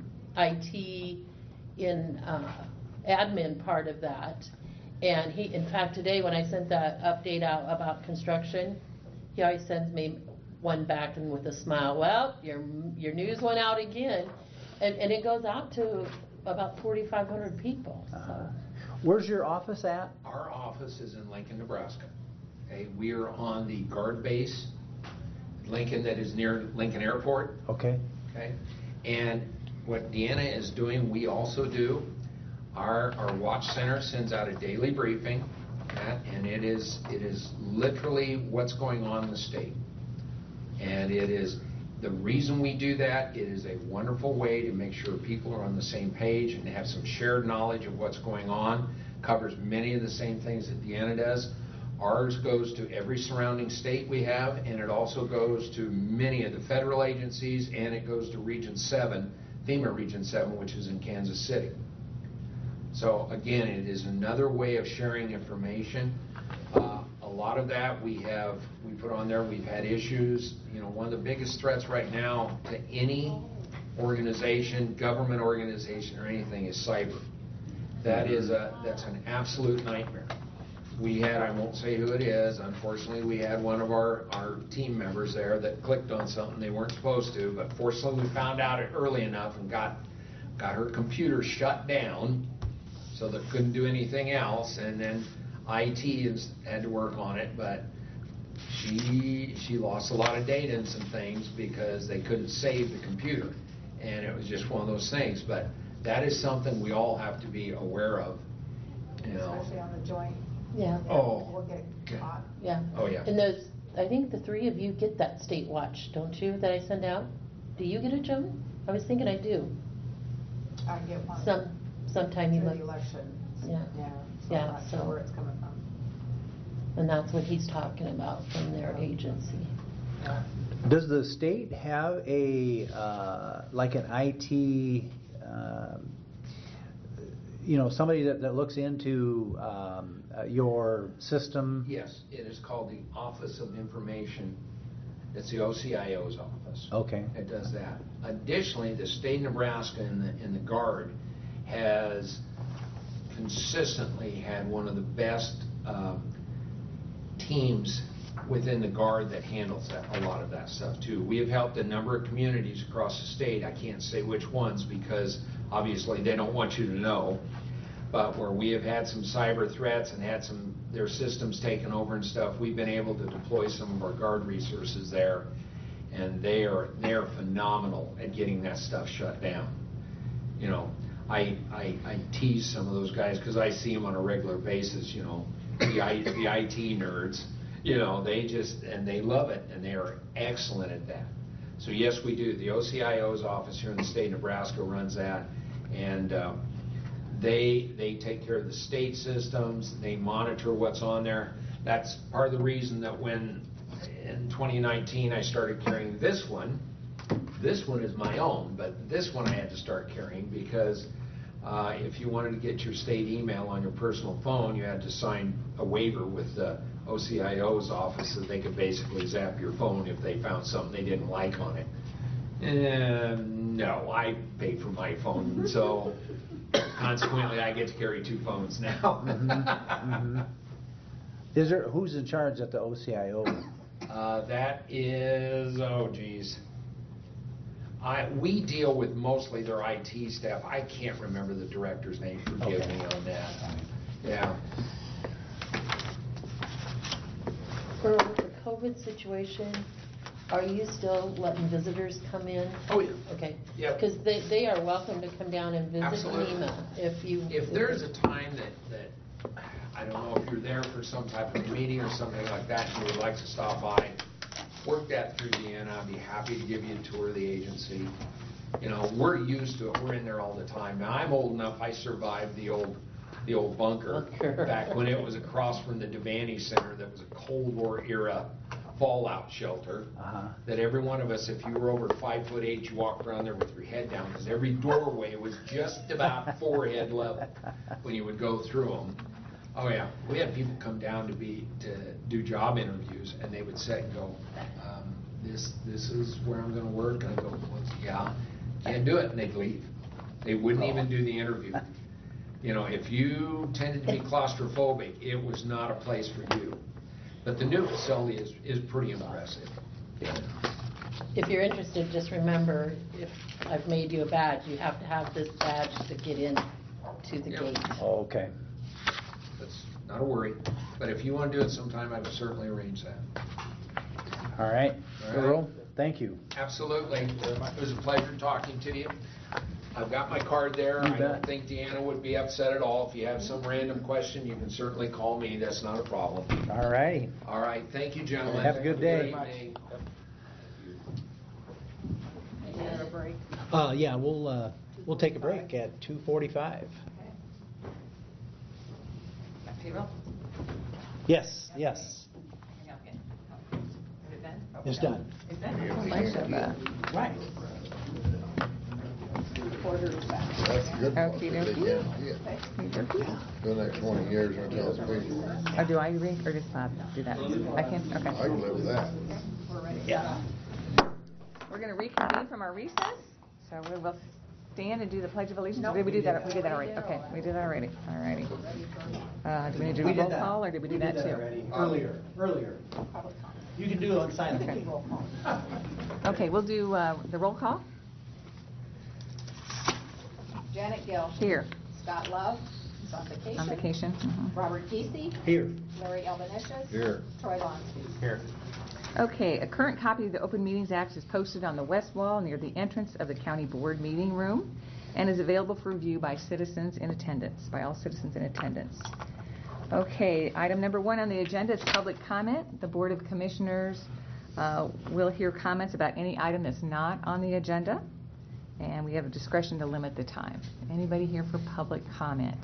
IT, in admin part of that. And he, in fact, today when I sent that update out about construction, he always sends me one back and with a smile, well, your news went out again. And it goes out to about 4,500 people. So. Where's your office at? Our office is in Lincoln, Nebraska. Okay, we are on the guard base, Lincoln, that is near Lincoln Airport. Okay. Okay, and what Deanna is doing, we also do. Our watch center sends out a daily briefing, and it is literally what's going on in the state. And it is The reason we do that, it is a wonderful way to make sure people are on the same page and have some shared knowledge of what's going on. Covers many of the same things that Deanna does. Ours goes to every surrounding state we have, and it also goes to many of the federal agencies, and it goes to Region 7, FEMA Region 7, which is in Kansas City. So again, it is another way of sharing information. A lot of that we put on there. We've had issues. You know, one of the biggest threats right now to any organization, government organization, or anything is cyber. That's an absolute nightmare. We had, I won't say who it is, unfortunately we had one of our team members there that clicked on something they weren't supposed to, but fortunately we found out it early enough and got her computer shut down so that couldn't do anything else, and then IT had to work on it, but she lost a lot of data and some things because they couldn't save the computer, and it was just one of those things. But that is something we all have to be aware of, you know. Especially on the joint. Yeah. Oh. We'll get caught. Yeah. Oh, yeah. And those, I think the three of you get that State Watch, don't you, that I send out? Do you get it, Joan? I was thinking I do. I get one. Sometime you Through look. the election. Yeah. Yeah. Yeah, I'm not so- sure where it's coming from. And that's what he's talking about from their agency. Yeah. Does the state have a, like an IT, somebody that looks into your system? Yes, it is called the Office of Information. It's the OCIO's office. Okay. It does that. Additionally, the state of Nebraska and the Guard has consistently had one of the best teams within the Guard that handles a lot of that stuff too. We have helped a number of communities across the state. I can't say which ones because obviously they don't want you to know, but where we have had some cyber threats and had their systems taken over and stuff, we've been able to deploy some of our Guard resources there, and they're phenomenal at getting that stuff shut down. You know, I tease some of those guys because I see them on a regular basis, you know, the IT nerds, you know, they love it, and they are excellent at that. So yes, we do. The OCIO's office here in the state of Nebraska runs that, and they take care of the state systems. They monitor what's on there. That's part of the reason that when in 2019 I started carrying this one. This one is my own, but this one I had to start carrying because if you wanted to get your state email on your personal phone, you had to sign a waiver with the OCIO's office that they could basically zap your phone if they found something they didn't like on it. No, I paid for my phone, so consequently I get to carry two phones now. Who's in charge at the OCIO? That is, oh geez. We deal with mostly their IT staff. I can't remember the director's name. Forgive me on that. Yeah. For the COVID situation, are you still letting visitors come in? Oh, yeah. Okay. Yep. Because they are welcome to come down and visit Absolutely. NEMA If there's a time that I don't know if you're there for some type of meeting or something like that and you would like to stop by, work that through Deanna. I'd be happy to give you a tour of the agency. You know, we're used to it. We're in there all the time. Now, I'm old enough, I survived the old bunker back when it was across from the Devaney Center that was a Cold War era fallout shelter. That every one of us, if you were over 5'8", you walked around there with your head down because every doorway was just about forehead level when you would go through them. Oh yeah, we had people come down to do job interviews, and they would sit and go, this is where I'm going to work, and I go, well, yeah, can't do it, and they'd leave. They wouldn't even do the interview. You know, if you tended to be claustrophobic, it was not a place for you. But the new facility is pretty impressive. If you're interested, just remember, if I've made you a badge, you have to have this badge to get in to the gate. Oh, okay. That's not a worry. But if you want to do it sometime, I would certainly arrange that. All right. All right. Earl, thank you. Absolutely. It was a pleasure talking to you. I've got my card there. You I bet. don't think Deanna would be upset at all. If you have some random question, you can certainly call me. That's not a problem. All righty. All right. Thank you, gentlemen. Have a good day. evening. Yeah, we'll take a break at 2:45. Payroll? Yes. Is it done? It's done. Is that? Right. That's the good part. Okey They dokey. can't see it. For the next 20 years until it's paid. Or do I read, or does Bob do that? I can, I okay. can live with that. Yeah. We're going to reconvene from our recess, so we will stand and do the Pledge of Allegiance. Or did we do that? We did that already. Okay, we did that already. All righty. Do we need to do a roll call, or did we do that too? already. Earlier. You can do it on silent. Okay. Okay, we'll do the roll call. Janet Gill. Here, Scott Love is on vacation. on vacation. Mhm. Robert Kesey. Here. Larry Albanesius. Here. Troy Lonsky. Here. Okay, a current copy of the Open Meetings Act is posted on the west wall near the entrance of the county board meeting room and is available for review by citizens in attendance, by all citizens in attendance. Okay, item number 1 on the agenda is public comment. The Board of Commissioners will hear comments about any item that's not on the agenda, and we have a discretion to limit the time. Anybody here for public comment?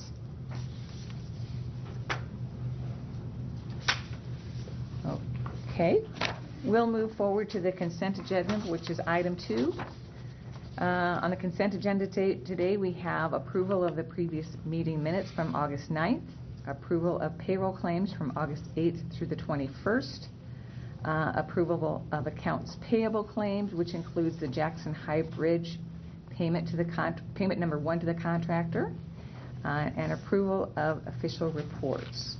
Okay, we'll move forward to the consent agenda, which is item 2. On the consent agenda today, we have approval of the previous meeting minutes from August 9th, approval of payroll claims from August 8th through the 21st, approval of accounts payable claims, which includes the Jackson High Bridge payment to the payment number 1 to the contractor, and approval of official reports.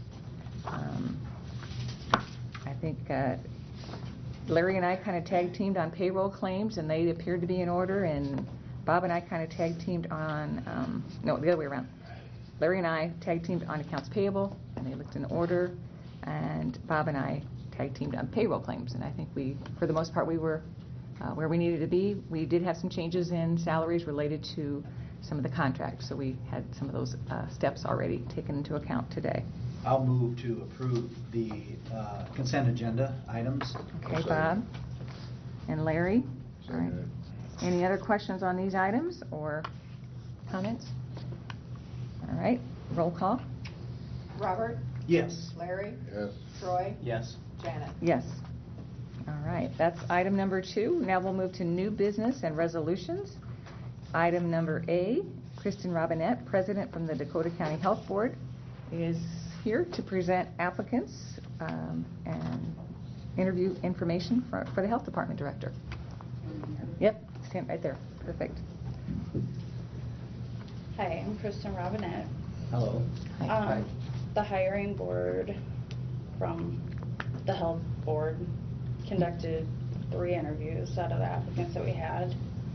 I think Larry and I kind of tag teamed on payroll claims, and they appeared to be in order, and Bob and I kind of tag teamed on, no, the other way around. Larry and I tag teamed on accounts payable, and they looked in order, and Bob and I tag teamed on payroll claims, and I think we, for the most part, we were where we needed to be. We did have some changes in salaries related to some of the contracts, so we had some of those steps already taken into account today. I'll move to approve the consent agenda items. Okay, Bob and Larry. All right. Any other questions on these items or comments? All right, roll call. Robert, Yes. Larry, Yes. Troy, Yes. Janet. Yes. All right, that's item number 2. Now we'll move to new business and resolutions. Item number A, Kristen Robinette, President from the Dakota County Health Board, is here to present applicants and interview information for the Health Department Director. Yep, stand right there. Perfect. Hi, I'm Kristen Robinette. Hello. Hi. The hiring board from the health board conducted 3 interviews out of the applicants that we had.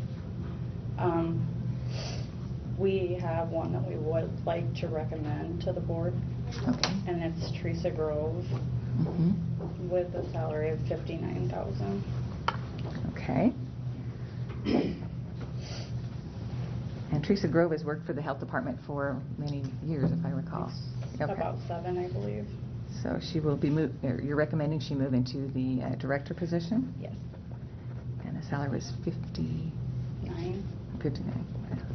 We have one that we would like to recommend to the board, Okay. and it's Teresa Grove Mm-hmm. with a salary of $59,000. Okay. And Teresa Grove has worked for the Health Department for many years, if I recall. Okay. About 7, I believe. So she will be you're recommending she move into the director position? Yes. And the salary was 59. 9.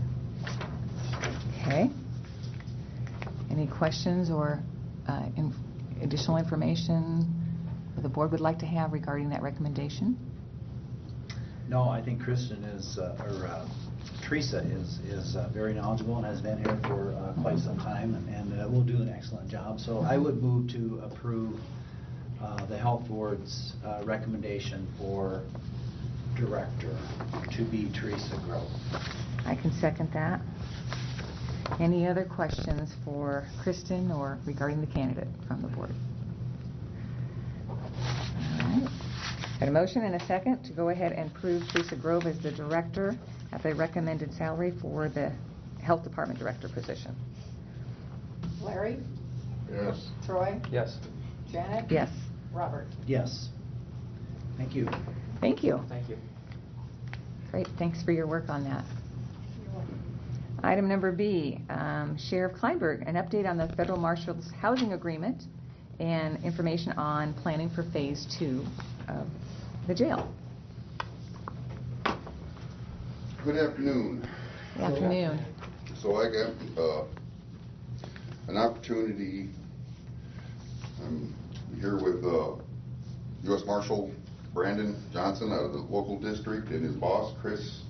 Okay. Any questions or additional information the board would like to have regarding that recommendation? No, I think Kristen is, Teresa is very knowledgeable and has been here for quite some time and will do an excellent job. So I would move to approve the Health Board's recommendation for director to be Teresa Grove. I can second that. Any other questions for Kristen or regarding the candidate from the board? All right. Got a motion and a second to go ahead and approve Teresa Grove as the director at the recommended salary for the Health Department Director position. Larry, Yes. Troy, Yes. Janet. Yes. Robert. Yes. Thank you. Thank you. Thank you. Great. Thanks for your work on that. Item number B, Sheriff Kleinberg, an update on the Federal Marshal's housing agreement and information on planning for Phase 2 of the jail. Good afternoon. Good afternoon. So I got an opportunity. I'm here with U.S. Marshal Brandon Johnson out of the local district and his boss, Chris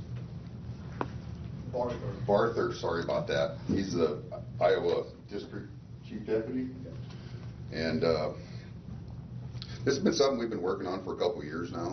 Barther. Sorry about that. He's the Iowa District Chief Deputy. And this has been something we've been working on for a couple of years now.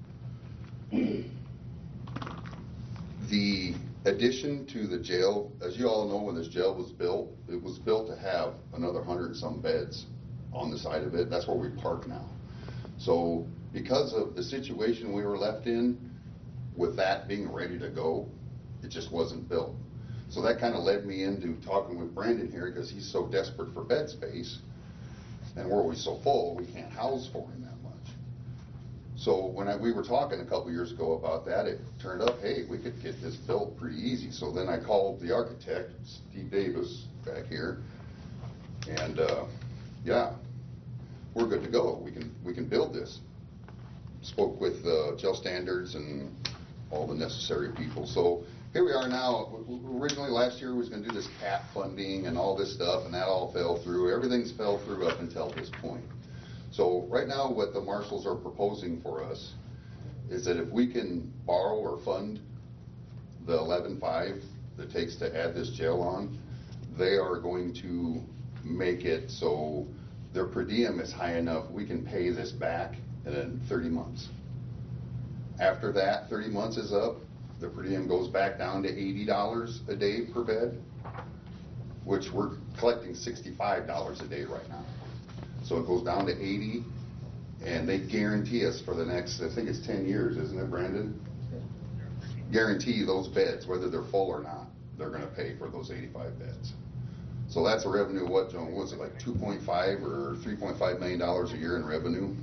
The addition to the jail, as you all know, when this jail was built, it was built to have another 100 and some beds on the side of it. That's where we park now. So because of the situation we were left in, with that being ready to go, it just wasn't built. So that kind of led me into talking with Brandon here, because he's so desperate for bed space, and we're always so full, we can't house for him that much. So when we were talking a couple years ago about that, it turned up, hey, we could get this built pretty easy. So then I called the architect, Steve Davis, back here, and yeah, we're good to go. We can build this. Spoke with jail standards and all the necessary people. So here we are now. Originally last year we was going to do this CAP funding and all this stuff, and that all fell through. Everything's fell through up until this point. So right now what the marshals are proposing for us is that if we can borrow or fund the 11.5 that it takes to add this jail on, they are going to make it so their per diem is high enough we can pay this back in 30 months. After that 30 months is up, the per diem goes back down to $80 a day per bed, which we're collecting $65 a day right now. So it goes down to 80, and they guarantee us for the next, I think it's 10 years, isn't it, Brandon? Guarantee those beds, whether they're full or not, they're going to pay for those 85 beds. So that's a revenue, what, Joan, was it like 2.5 or $3.5 million a year in revenue?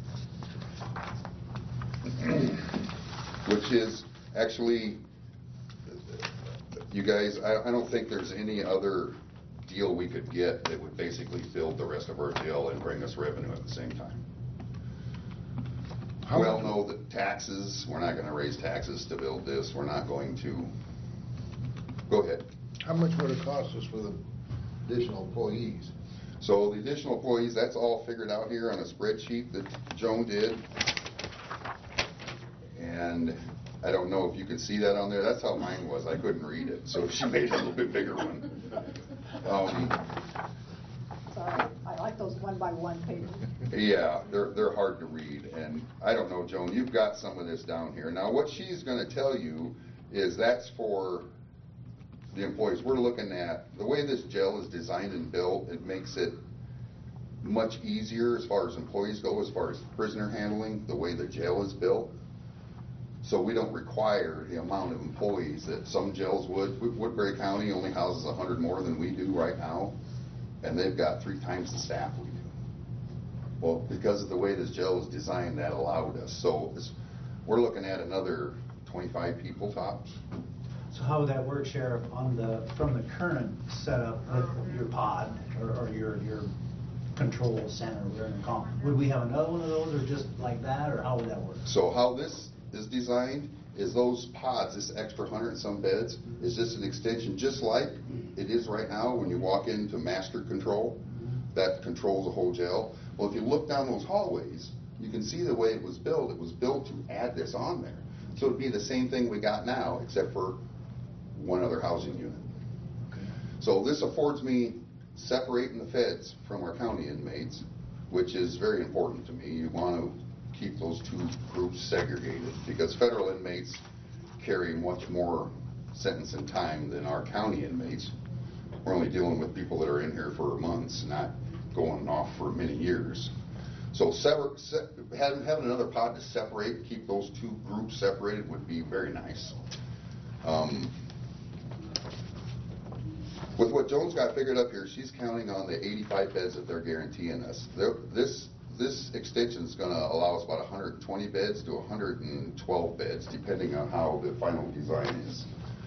Which is actually, you guys, I don't think there's any other deal we could get that would basically build the rest of our jail and bring us revenue at the same time. We all know that taxes, we're not going to raise taxes to build this. We're not going to. Go ahead. How much would it cost us for the additional employees? So the additional employees, that's all figured out here on a spreadsheet that Joan did. And I don't know if you can see that on there. That's how mine was. I couldn't read it. So she made a little bit bigger one. Sorry, I like those one-by-one papers. Yeah, they're hard to read. And I don't know, Joan, you've got some of this down here. Now, what she's going to tell you is that's for the employees. We're looking at the way this jail is designed and built. It makes it much easier as far as employees go, as far as prisoner handling, the way the jail is built. So we don't require the amount of employees that some jails would. Woodbury County only houses 100 more than we do right now, and they've got 3 times the staff we do. Well, because of the way this jail is designed, that allowed us. So we're looking at another 25 people tops. So how would that work, Sheriff, from the current setup with your pod or your control center, whatever you call it? Would we have another one of those, or just like that, or how would that work? So how this is designed is those pods, this extra 100 and some beds, is just an extension, just like it is right now when you walk into master control, that controls the whole jail. Well, if you look down those hallways, you can see the way it was built. It was built to add this on there. So it'd be the same thing we got now, except for one other housing unit. Okay. So this affords me separating the feds from our county inmates, which is very important to me. You want to keep those 2 groups segregated, because federal inmates carry much more sentence and time than our county inmates. We're only dealing with people that are in here for months, not going off for many years. So having another pod to separate and keep those 2 groups separated would be very nice. With what Joan's got figured up here, she's counting on the 85 beds that they're guaranteeing us. This extension is going to allow us about 120 beds to 112 beds, depending on how the final design is.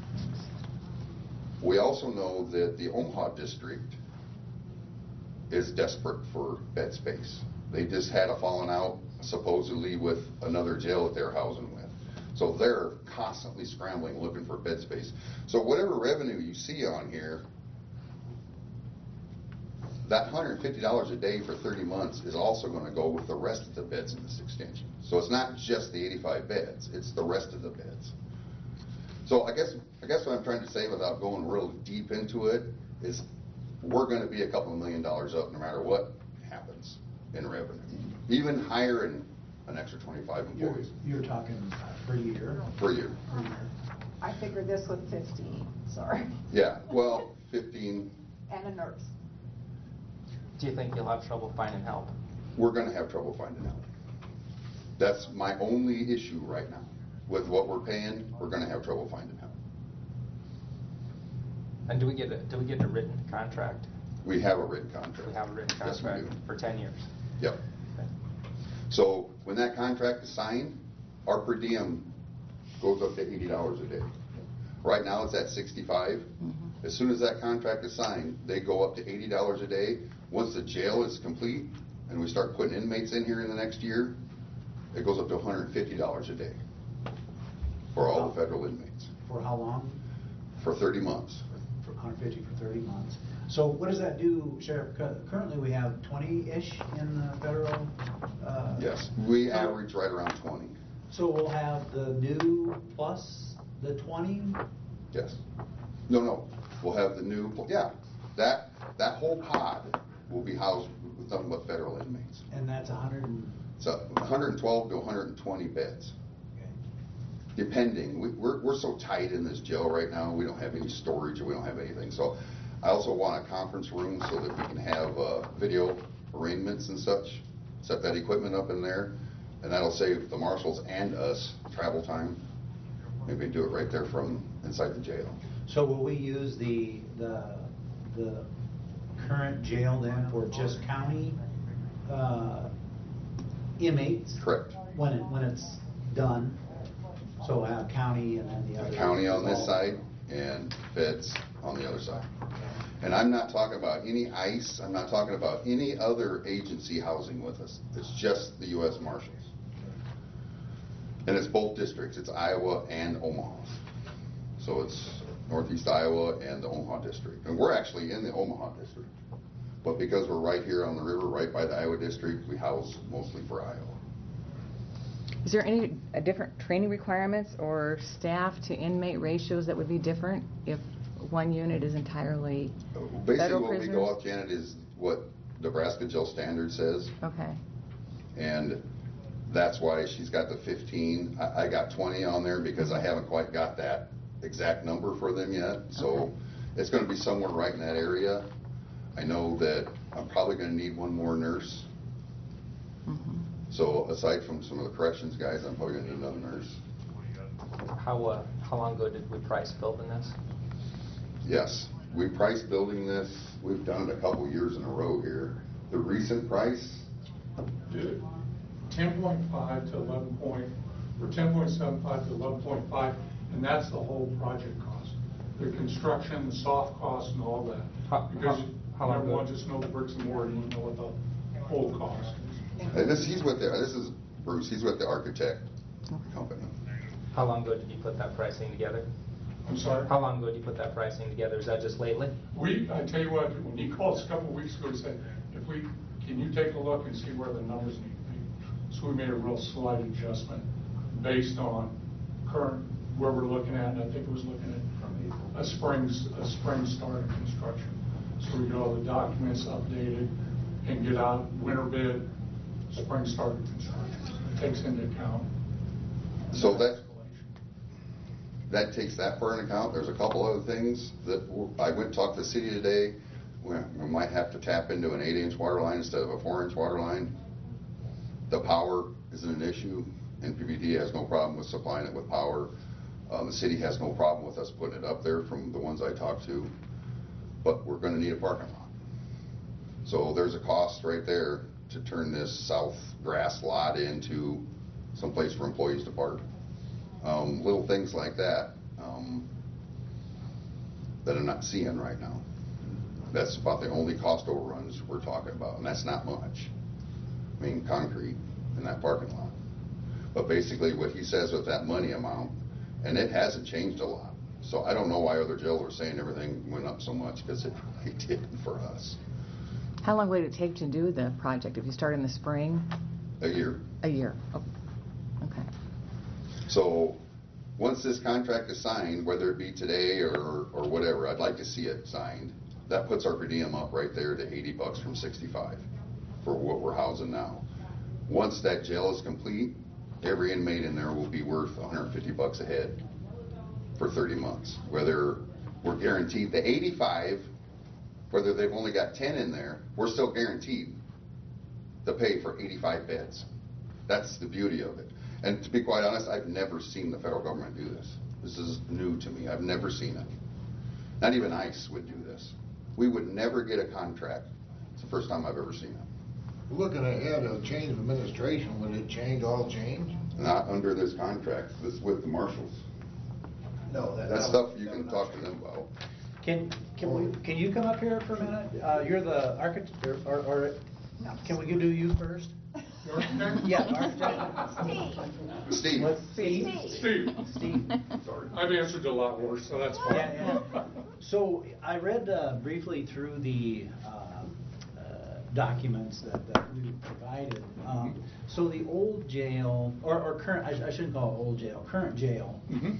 We also know that the Omaha district is desperate for bed space. They just had a falling out, supposedly, with another jail that they're housing with. So they're constantly scrambling, looking for bed space. So whatever revenue you see on here, that $150 a day for 30 months is also going to go with the rest of the beds in this extension. So it's not just the 85 beds, it's the rest of the beds. So I guess what I'm trying to say without going real deep into it is we're going to be a couple of $1 million up no matter what happens in revenue. Even hiring an extra 25 employees You're talking per year? per year. I figured this with 15, sorry, Yeah, well, 15, and a nurse. Do you think you'll have trouble finding help? we're going to have trouble finding help. That's my only issue right now. With what we're paying, we're going to have trouble finding help. And do we get a written contract? We have a written contract. We have a written Yes, we contract do. for 10 years. Yep. Okay. So when that contract is signed, our per diem goes up to $80 a day. Right now it's at 65. As soon as that contract is signed, they go up to $80 a day. Once the jail is complete and we start putting inmates in here in the next year, it goes up to $150 a day for all the federal inmates For how long? for 30 months. For 150 for 30 months. So what does that do, Sheriff? Currently, we have 20-ish in the federal. Yes, we average right around 20. So we'll have the new plus the 20. Yes. No. We'll have the new, yeah, that whole pod will be housed with nothing but federal inmates. And that's 100. So 112 to 120 beds, depending. We're so tight in this jail right now, we don't have any storage and we don't have anything. So I also want a conference room so that we can have video arraignments and such, set that equipment up in there, and that'll save the marshals and us travel time. Maybe do it right there from inside the jail. So will we use the current jail then for just county inmates? Correct. When it's done, so we'll have county and then the other. County on this side and feds on the other side. And I'm not talking about any ICE, I'm not talking about any other agency housing with us. It's just the U.S. Marshals. And it's both districts, it's Iowa and Omaha. So it's Northeast Iowa and the Omaha district. And we're actually in the Omaha district. But because we're right here on the river, right by the Iowa district, we house mostly for Iowa. Is there any different training requirements or staff to inmate ratios that would be different if one unit is entirely Basically federal what we prisoners? go off, Janet, is what Nebraska Jail Standard says. Okay. And that's why she's got the 15. I got 20 on there because I haven't quite got that exact number for them yet. So Okay. it's going to be somewhere right in that area. I know that I'm probably going to need one more nurse. Mm-hmm. So aside from some of the corrections guys, I'm probably going to need another nurse. How long ago did we price building this? Yes, we priced building this. We've done it a couple years in a row here. The recent price, 10.5 to 11 point, or 10.75 to 11.5, and that's the whole project cost. The construction, the soft costs, and all that. Because how long everyone ago? just know the bricks and mortar, you know what the whole cost is. and this is Bruce, he's with the architect company. How long ago did you put that pricing together? I'm sorry? How long ago did you put that pricing together? Is that just lately? I tell you what, when he called us a couple of weeks ago, he said, can you take a look and see where the numbers need to be? So we made a real slight adjustment based on current, where we're looking at, and I think it was looking at a spring start of construction. So we get all the documents updated and get out winter bid, spring start of construction. It takes into account. So that takes that part into account. There's a couple other things that I went and talked to the city today. We might have to tap into an 8-inch water line instead of a 4-inch water line. The power isn't an issue. NPVD has no problem with supplying it with power. The city has no problem with us putting it up there from the ones I talked to. But we're going to need a parking lot. So there's a cost right there to turn this south grass lot into some place for employees to park. Little things like that that I'm not seeing right now. That's about the only cost overruns we're talking about, and that's not much. I mean, concrete in that parking lot. But basically what he says with that money amount, and it hasn't changed a lot. So I don't know why other jails are saying everything went up so much, because it really did for us. How long would it take to do the project if you start in the spring? A year. A year. Oh, okay. So once this contract is signed, whether it be today or whatever, I'd like to see it signed. That puts our per diem up right there to $80 from 65 for what we're housing now. Once that jail is complete, every inmate in there will be worth $150 a head for 30 months. Whether we're guaranteed the 85, whether they've only got 10 in there, we're still guaranteed to pay for 85 beds. That's the beauty of it. And to be quite honest, I've never seen the federal government do this. This is new to me. I've never seen it. Not even ICE would do this. We would never get a contract. It's the first time I've ever seen it. Looking ahead, a change of administration, would it change, all change? Not under this contract. This is with the marshals. No, That stuff you can talk to them about. Can you come up here for a minute? You're the architect, or can we do you first? The architect? Yeah, architect. Steve. Steve. Sorry. I've answered a lot worse, so that's fine. Yeah. So I read briefly through the documents that we provided. So the old jail, or current, I shouldn't call it old jail, current jail,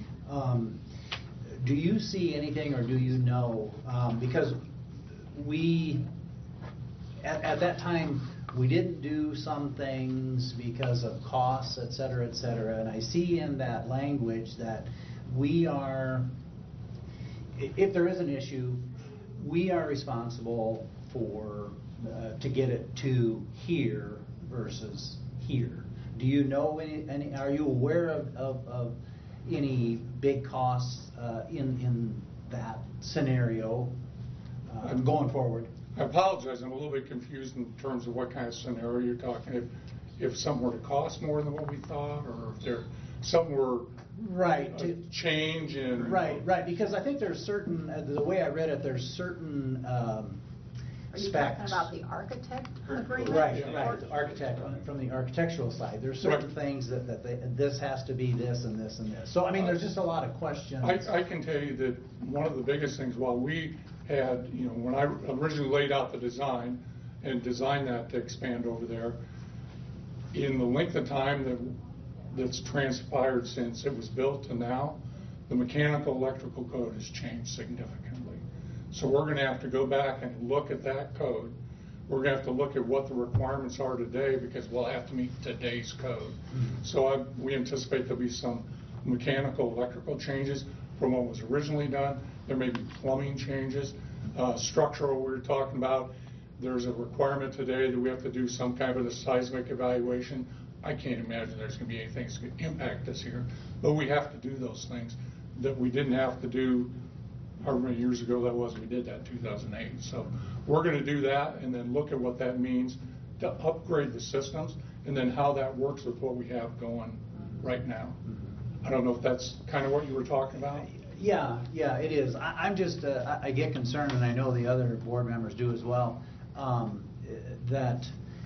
do you see anything, or do you know? Because we, at that time, we didn't do some things because of costs, et cetera, and I see in that language that we are, if there is an issue, we are responsible for, to get it to here versus here. Do you know any, are you aware of any big costs in that scenario going forward? I apologize, I'm a little bit confused in terms of what kind of scenario you're talking. If something were to cost more than what we thought, or if there something were a change in... Right, because I think there's certain, the way I read it, there's certain Are you specs. talking about the architect agreement? Right, the architect, from the architectural side. There's certain things that this has to be this and this and this. So, I mean, there's just a lot of questions. I can tell you that one of the biggest things, while we had, when I originally laid out the design and designed that to expand over there, in the length of time that's transpired since it was built to now, the mechanical electrical code has changed significantly. So we're going to have to go back and look at that code. We're going to have to look at what the requirements are today, because we'll have to meet today's code. So we anticipate there'll be some mechanical electrical changes from what was originally done. There may be plumbing changes. Structural, we were talking about, there's a requirement today that we have to do some kind of a seismic evaluation. I can't imagine there's going to be anything that's going to impact us here, but we have to do those things that we didn't have to do however many years ago that was. We did that in 2008. So we're going to do that and then look at what that means to upgrade the systems, and then how that works with what we have going right now. I don't know if that's kind of what you were talking about. Yeah, it is. I'm just, I get concerned, and I know the other board members do as well, that,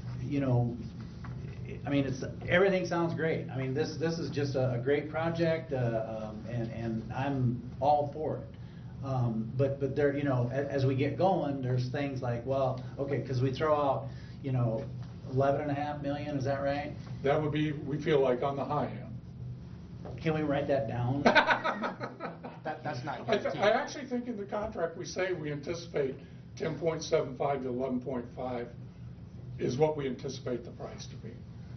I mean, everything sounds great. I mean, this is just a great project, and I'm all for it. But there, as we get going, there's things like, well, okay, because we throw out, $11.5 million, is that right? That would be, we feel like, on the high end. Can we write that down? That's not I actually think in the contract we say we anticipate 10.75 to 11.5 is what we anticipate the price to be.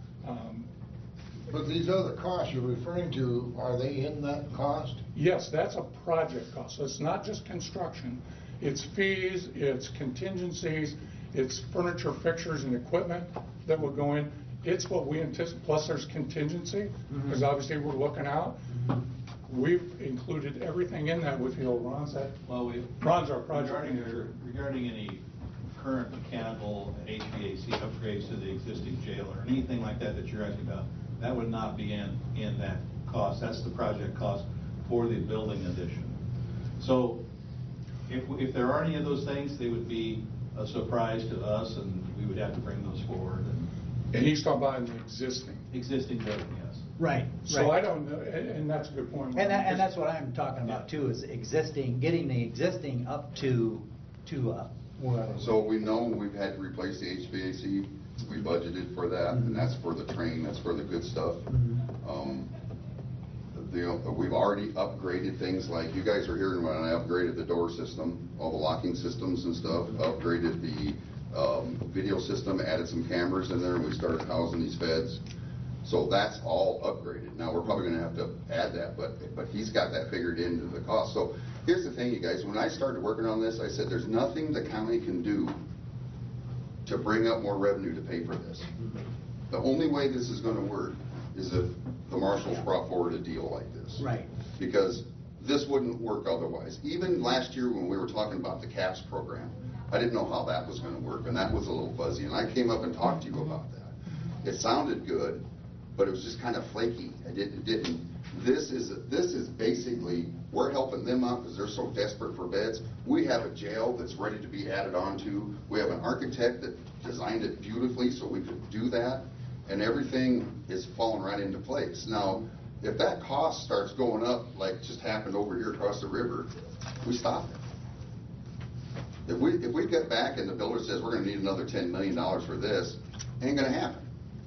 But these other costs you're referring to, are they in that cost? Yes, that's a project cost. So it's not just construction. It's fees, it's contingencies, it's furniture, fixtures, and equipment that will go in. It's what we anticipate, plus there's contingency, because obviously we're looking out. We've included everything in that. We feel Ron's our project manager. Regarding any current mechanical and HVAC upgrades to the existing jail or anything like that you're asking about, that would not be in that cost. That's the project cost for the building addition. So if there are any of those things, they would be a surprise to us, and we would have to bring those forward. And he's talking about the existing building, yes. Right. So I don't know, and that's a good point. And that's what I'm talking about too, is getting the existing up to, So we know we've had to replace the HVAC, we budgeted for that, and that's for the train, that's for the good stuff. We've already upgraded things like, you guys are hearing when I upgraded the door system, all the locking systems and stuff, upgraded the video system, added some cameras in there, and we started housing these feds. So that's all upgraded. Now, we're probably gonna have to add that, but he's got that figured into the cost. So here's the thing, you guys, when I started working on this, I said, there's nothing the county can do to bring up more revenue to pay for this. The only way this is gonna work is if the marshals brought forward a deal like this. Right. Because this wouldn't work otherwise. Even last year when we were talking about the CAPS program, I didn't know how that was gonna work, and that was a little fuzzy, and I came up and talked to you about that. It sounded good, but it was just kind of flaky. It didn't. This is basically, we're helping them out because they're so desperate for beds. We have a jail that's ready to be added on to. We have an architect that designed it beautifully so we could do that, and everything is falling right into place. Now, if that cost starts going up like just happened over here across the river, we stop it. If we get back and the builder says we're going to need another $10 million for this, ain't going to happen.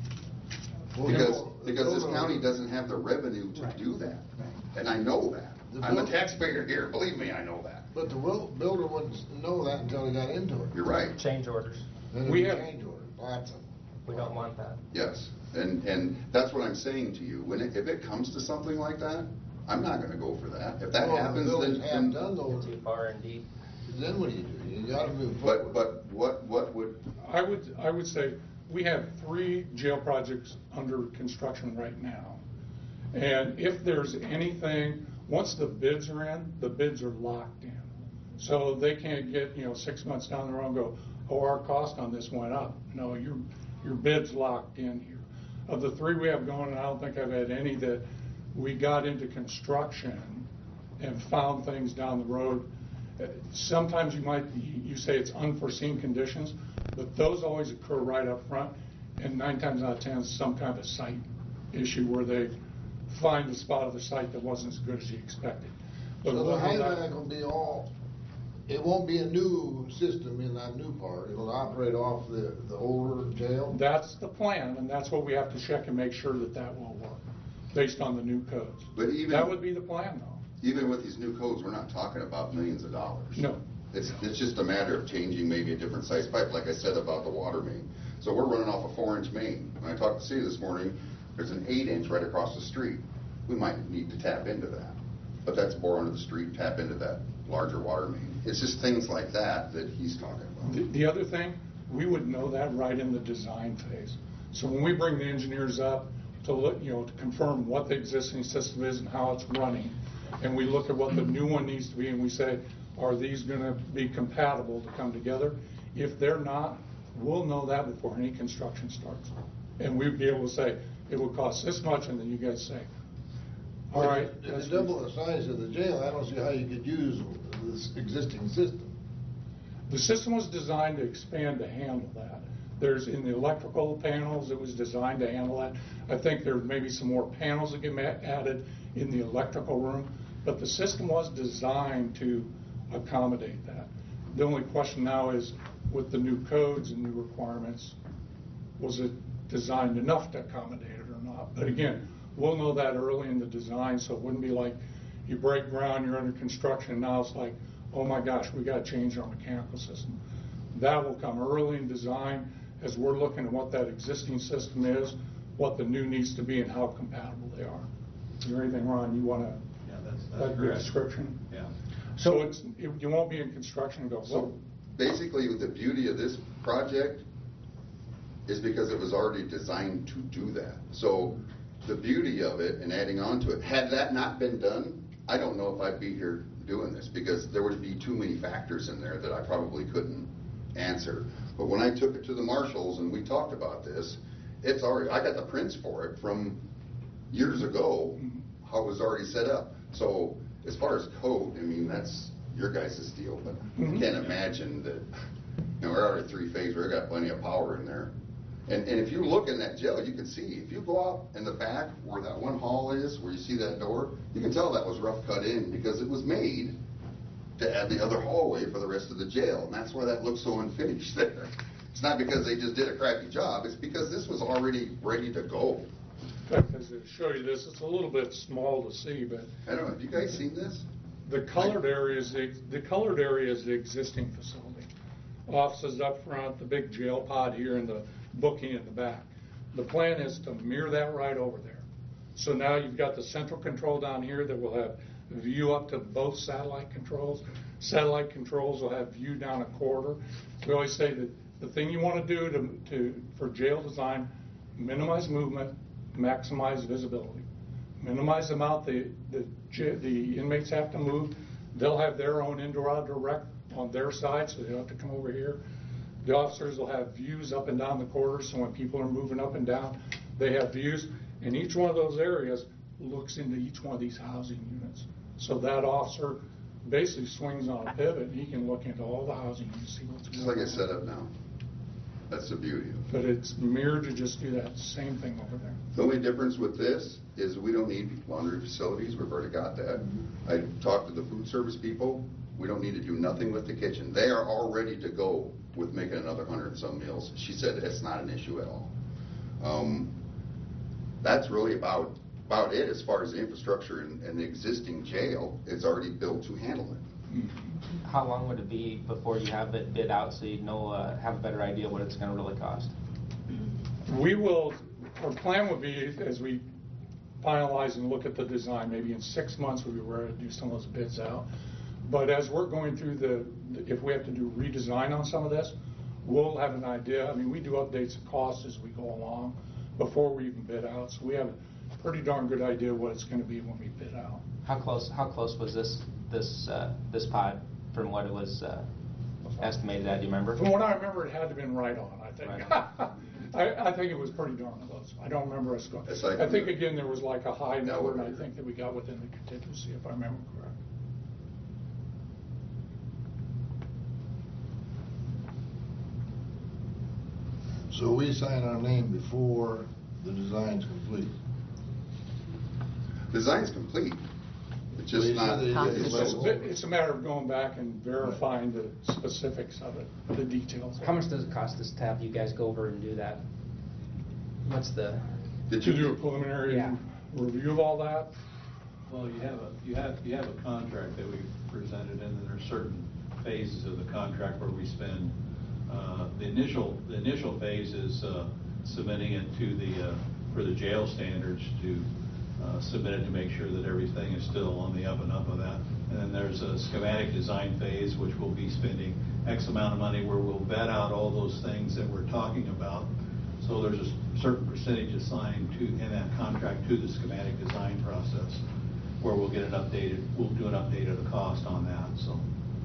Because this county doesn't have the revenue to do that. And I know that. I'm a taxpayer here. Believe me, I know that. But the builder wouldn't know that until he got into it. You're right. Change orders. Then We we have- change orders, lots of them. We don't want that. Yes. And that's what I'm saying to you. If it comes to something like that, I'm not going to go for that. If that Well, happens, the builders then have done those. Too far indeed. Then what do? You got to move forward. But what would? I would say we have 3 jail projects under construction right now. And if there's anything, once the bids are in, the bids are locked in. So they can't get, 6 months down the road and go, oh, our cost on this went up. No, your bid's locked in here. Of the 3 we have going, and I don't think I've had any that we got into construction and found things down the road. Sometimes you say it's unforeseen conditions, but those always occur right up front, and 9 times out of 10 it's some kind of site issue where they find a spot of the site that wasn't as good as you expected. But So the we'll know that- HVAC will be it won't be a new system in that new part. It'll operate off the older jail? That's the plan, and that's what we have to check and make sure that will work, based on the new codes. But even That would be the plan, though. Even with these new codes, we're not talking about millions of dollars. No. It's just a matter of changing maybe a different size pipe, like I said about the water main. So we're running off a 4-inch main. When I talked to City this morning, there's an 8-inch right across the street. We might need to tap into that. But that's bore under the street, tap into that larger water main. It's just things like that he's talking about. The other thing, we would know that right in the design phase. So when we bring the engineers up to look, to confirm what the existing system is and how it's running, and we look at what the new one needs to be, and we say, are these going to be compatible to come together? If they're not, we'll know that before any construction starts. And we'd be able to say, it will cost this much, and then you guys say, all right. If you double the size of the jail, I don't see how you could use this existing system. The system was designed to expand to handle that. There's, in the electrical panels, it was designed to handle that. I think there may be some more panels that get added in the electrical room, but the system was designed to accommodate that. The only question now is, with the new codes and new requirements, was it designed enough to accommodate it or not? But again, we'll know that early in the design, so it wouldn't be like you break ground, you're under construction, and now it's like, oh my gosh, we got to change our mechanical system. That will come early in design as we're looking at what that existing system is, what the new needs to be, and how compatible they are. Is there anything, Ron, you want to? Yeah, that's That good correct. description? Yeah. So you won't be in construction and go, So well, basically, the beauty of this project is because it was already designed to do that. So the beauty of it and adding on to it, had that not been done, I don't know if I'd be here doing this, because there would be too many factors in there that I probably couldn't answer. But when I took it to the marshals and we talked about this, it's already, I got the prints for it from years ago, how it was already set up. So as far as code, I mean, that's your guys' deal, but I can't imagine that, we're already 3-phase, we've got plenty of power in there. And if you look in that jail, you can see, if you go out in the back where that one hall is, where you see that door, you can tell that was rough cut in because it was made to add the other hallway for the rest of the jail. And that's why that looks so unfinished there. It's not because they just did a crappy job. It's because this was already ready to go. In fact, as I show you this, it's a little bit small to see, but I don't know, have you guys seen this? the colored area is the existing facility. Offices up front, the big jail pod here, and the booking in the back. The plan is to mirror that right over there. So now you've got the central control down here that will have view up to both satellite controls. Satellite controls will have view down a corridor. We always say that the thing you want to do for jail design, minimize movement, maximize visibility. Minimize the amount the inmates have to move. They'll have their own indoor-outdoor rec on their side, so they don't have to come over here. The officers will have views up and down the corridors, so when people are moving up and down, they have views. And each one of those areas looks into each one of these housing units. So that officer basically swings on a pivot, and he can look into all the housing units, see what's Just going like on. it's set up now. That's the beauty of it. But it's mirrored to just do that same thing over there. The only difference with this is we don't need laundry facilities. We've already got that. I talked to the food service people. We don't need to do nothing with the kitchen. They are all ready to go with making another 100 and some meals. She said it's not an issue at all. That's really about it as far as the infrastructure and the existing jail. It's already built to handle it. How long would it be before you have it bid out so you know, have a better idea what it's going to really cost? We will, our plan would be, as we finalize and look at the design, maybe in 6 months we were ready to do some of those bids out. But as we're going through if we have to do redesign on some of this, we'll have an idea. I mean, we do updates of costs as we go along before we even bid out. So we have a pretty darn good idea what it's going to be when we bid out. How close was this pod from what it was estimated at? Do you remember? From what I remember, it had to have been right on, I think. Right. I think it was pretty darn close. I don't remember us going. It's like I think, again, there was like a high number, and I think that we got within the contingency, if I remember correct. So we sign our name before the design's complete. Design's complete. It's just not. It's a matter of going back and verifying the specifics of it, the details. How much does it cost us to have you guys go over and do that? What's the? To do a preliminary review of all that? Well, you have a contract that we presented, and then there are certain phases of the contract where we spend. The initial phase is submitting it to for the jail standards to submit it to make sure that everything is still on the up and up of that. And then there's a schematic design phase, which will be spending X amount of money where we'll vet out all those things that we're talking about. So there's a certain percentage assigned in that contract to the schematic design process, where we'll get we'll do an update of the cost on that. So.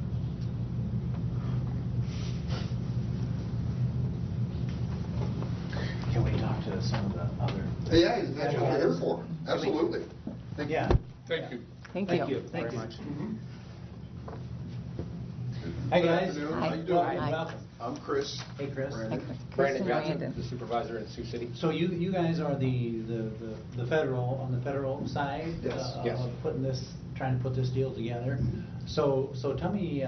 Can we talk to some of the other? Yeah, that's what we're here for. Absolutely. Yeah. Thank you. Thank you. Very much. Hi, guys. Good afternoon. Hi. How you doing? Hi. Welcome. I'm Chris. Hey, Chris. Brandon. Chris and Johnson, Brandon. the supervisor in Sioux City. So you guys are the federal, on the federal side? Yes. Yes. Of trying to put this deal together. So tell me,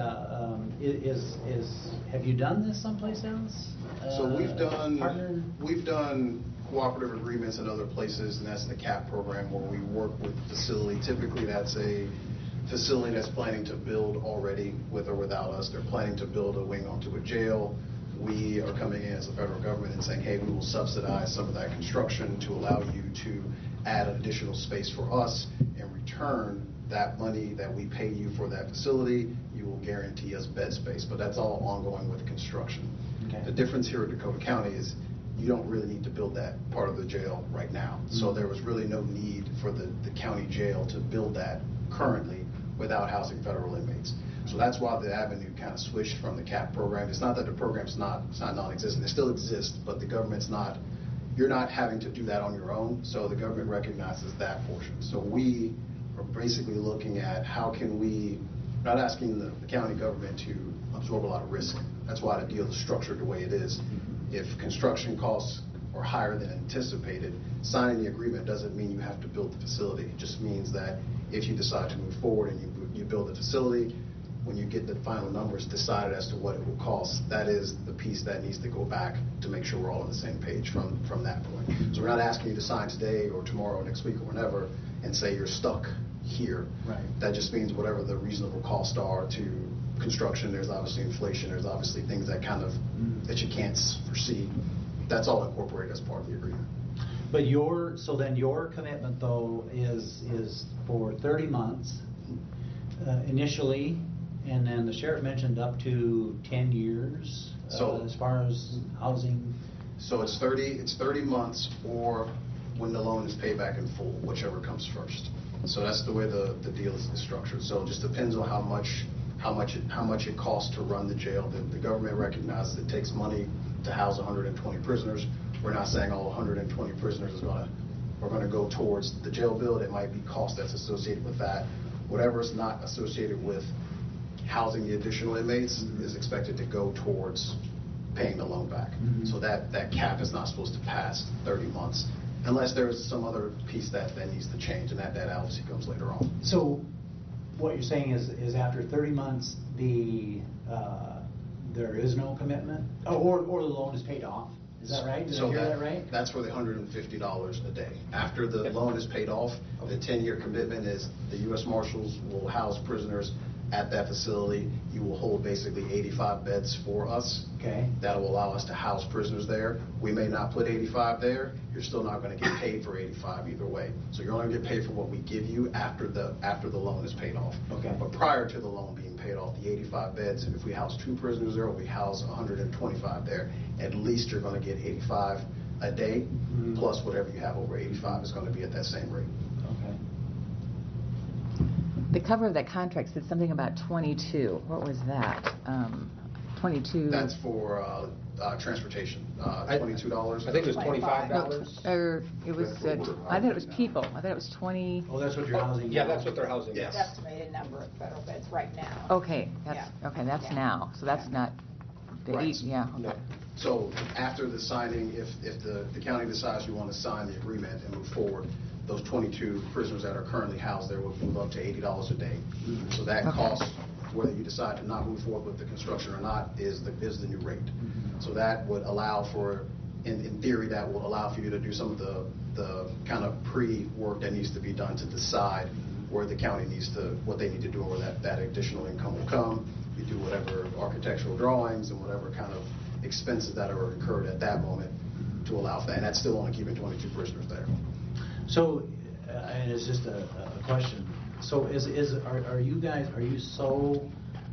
have you done this someplace else? So Partner? we've done cooperative agreements in other places, and that's the CAP program where we work with the facility. Typically, that's a facility that's planning to build already, with or without us. They're planning to build a wing onto a jail. We are coming in as the federal government and saying, hey, we will subsidize some of that construction to allow you to add additional space for us. In return, that money that we pay you for that facility, you will guarantee us bed space. But that's all ongoing with construction. Okay. The difference here at Dakota County is you don't really need to build that part of the jail right now. So there was really no need for the county jail to build that currently without housing federal inmates. So that's why the avenue kind of switched from the CAP program. It's not that the program's not non-existent. It still exists, but the government's not, you're not having to do that on your own. So the government recognizes that portion. So we are basically looking at how can we, not asking the county government to absorb a lot of risk That's why the deal is structured the way it is. If construction costs are higher than anticipated, signing the agreement doesn't mean you have to build the facility. It just means that if you decide to move forward and you build the facility, when you get the final numbers decided as to what it will cost, that is the piece that needs to go back to make sure we're all on the same page from that point. So we're not asking you to sign today or tomorrow or next week or whenever and say you're stuck here. Right. That just means whatever the reasonable costs are to construction. There's obviously inflation. There's obviously things that kind of that you can't foresee. That's all incorporated as part of the agreement. But so then your commitment though is for 30 months initially, and then the sheriff mentioned up to 10 years as far as housing. So it's 30 months or when the loan is paid back in full, whichever comes first. So that's the way the deal is structured. So it just depends on how much it costs to run the jail. The government recognizes it takes money to house 120 prisoners. We're not saying all 120 prisoners are going to go towards the jail bill. It might be cost that's associated with that. Whatever is not associated with housing the additional inmates is expected to go towards paying the loan back. So that cap is not supposed to pass 30 months unless there's some other piece that needs to change, and that obviously comes later on. So what you're saying is after 30 months there is no commitment, or the loan is paid off. Is that right? Did I hear that right? That's for the $150 a day. After the loan is paid off, the 10-year commitment is the U.S. Marshals will house prisoners at that facility. You will hold basically 85 beds for us. Okay. That will allow us to house prisoners there. We may not put 85 there. You're still not going to get paid for 85 either way. So you're only going to get paid for what we give you after the loan is paid off. Okay. But prior to the loan being paid off, the 85 beds, if we house 2 prisoners there or we house 125 there, at least you're going to get 85 a day, plus whatever you have over 85 is going to be at that same rate. Okay. The cover of that contract said something about 22. What was that? 22. That's for transportation. $22. I think it was $25. Or it was. I thought it was people. I thought it was 20. Oh, that's what you're housing. Yeah, that's what they're housing. Yes. The estimated number of federal beds right now. Okay, that's now. So that's not. Right. Yeah. Okay. So after the signing, if the county decides you want to sign the agreement and move forward, those 22 prisoners that are currently housed there will move up to $80 a day. So that cost, whether you decide to not move forward with the construction or not, is the new rate. So that would allow for, in theory, that will allow for you to do some of the kind of pre-work that needs to be done to decide where the county what they need to do, or that additional income will come. You do whatever architectural drawings and whatever kind of expenses that are incurred at that moment to allow for that. And that's still only keeping 22 prisoners there. So, and it's just a question. So, are you so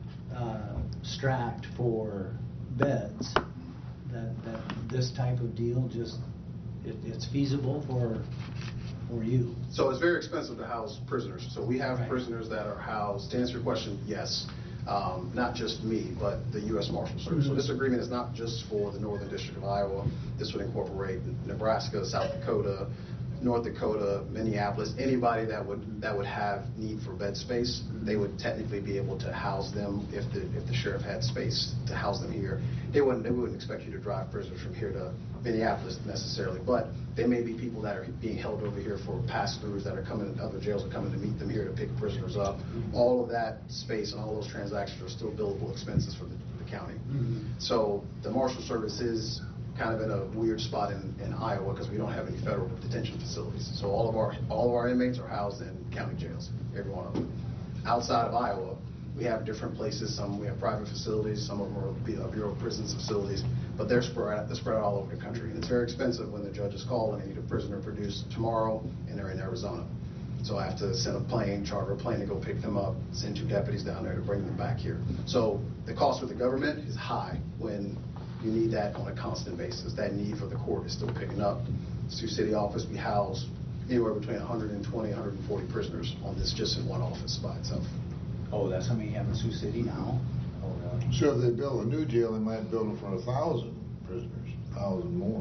strapped for beds that this type of deal it's feasible for you? So it's very expensive to house prisoners. So we have prisoners that are housed. To answer your question, yes. Not just me, but the U.S. Marshals Service. So this agreement is not just for the Northern District of Iowa. This would incorporate Nebraska, South Dakota, North Dakota, Minneapolis. Anybody that would have need for bed space, they would technically be able to house them if the sheriff had space to house them here. They wouldn't expect you to drive prisoners from here to Minneapolis necessarily, but there may be people that are being held over here for pass-throughs that are coming, other jails are coming to meet them here to pick prisoners up. All of that space and all those transactions are still billable expenses for the county. So the Marshal Service is kind of in a weird spot in Iowa because we don't have any federal detention facilities. So all of our inmates are housed in county jails, every one of them. Outside of Iowa, we have different places. We have private facilities. Some of them are Bureau of Prisons facilities, but they're spread all over the country. And it's very expensive when the judges call and they need a prisoner produced tomorrow, and they're in Arizona. So I have to send a plane, charter a plane to go pick them up, send 2 deputies down there to bring them back here. So the cost for the government is high when you need that on a constant basis. That need for the court is still picking up. Sioux City office, we house anywhere between 120 and 140 prisoners on this just in one office by itself. Oh, that's how many you have in Sioux City now? Oh, really? So if they build a new jail, they might build it for 1,000 prisoners, 1,000 more.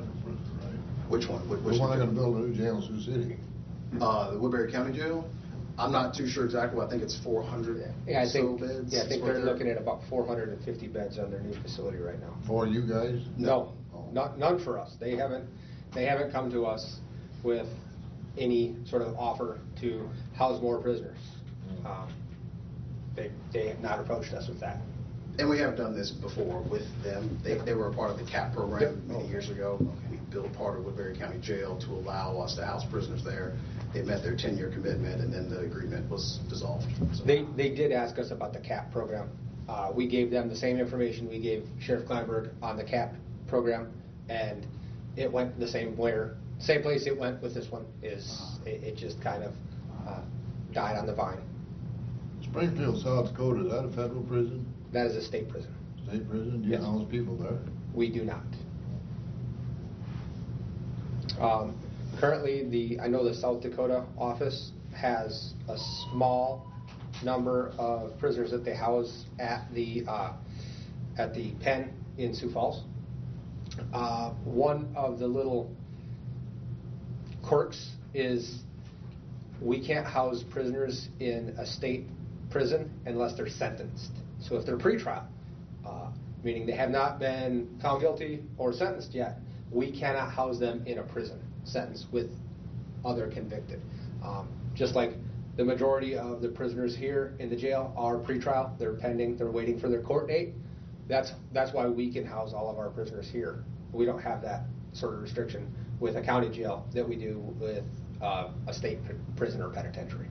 Which one? The one they're going to build a new jail in Sioux City. The Woodbury County Jail? I'm not too sure exactly, I think it's 400 Yeah, I think, so beds. yeah, I think is what they're looking at about 450 beds on their new facility right now. For you guys? No, none for us. They haven't come to us with any sort of offer to house more prisoners. They have not approached us with that. And we have done this before with them. They were a part of the CAP program many years ago. We built part of Woodbury County Jail to allow us to house prisoners there. They met their 10-year commitment, and then the agreement was dissolved. So They did ask us about the CAP program. We gave them the same information we gave Sheriff Kleinberg on the CAP program, and it went the same place it went with this one. It just kind of died on the vine. Springfield, South Dakota, is that a federal prison? That is a state prison. State prison? Do you Yes. house people there? We do not. Currently, I know the South Dakota office has a small number of prisoners that they house at the pen in Sioux Falls. One of the little quirks is we can't house prisoners in a state prison unless they're sentenced. So if they're pretrial, meaning they have not been found guilty or sentenced yet, we cannot house them in a prison sentence with other convicted. Just like the majority of the prisoners here in the jail are pretrial, they're pending, they're waiting for their court date. That's why we can house all of our prisoners here. We don't have that sort of restriction with a county jail that we do with a state prison or penitentiary.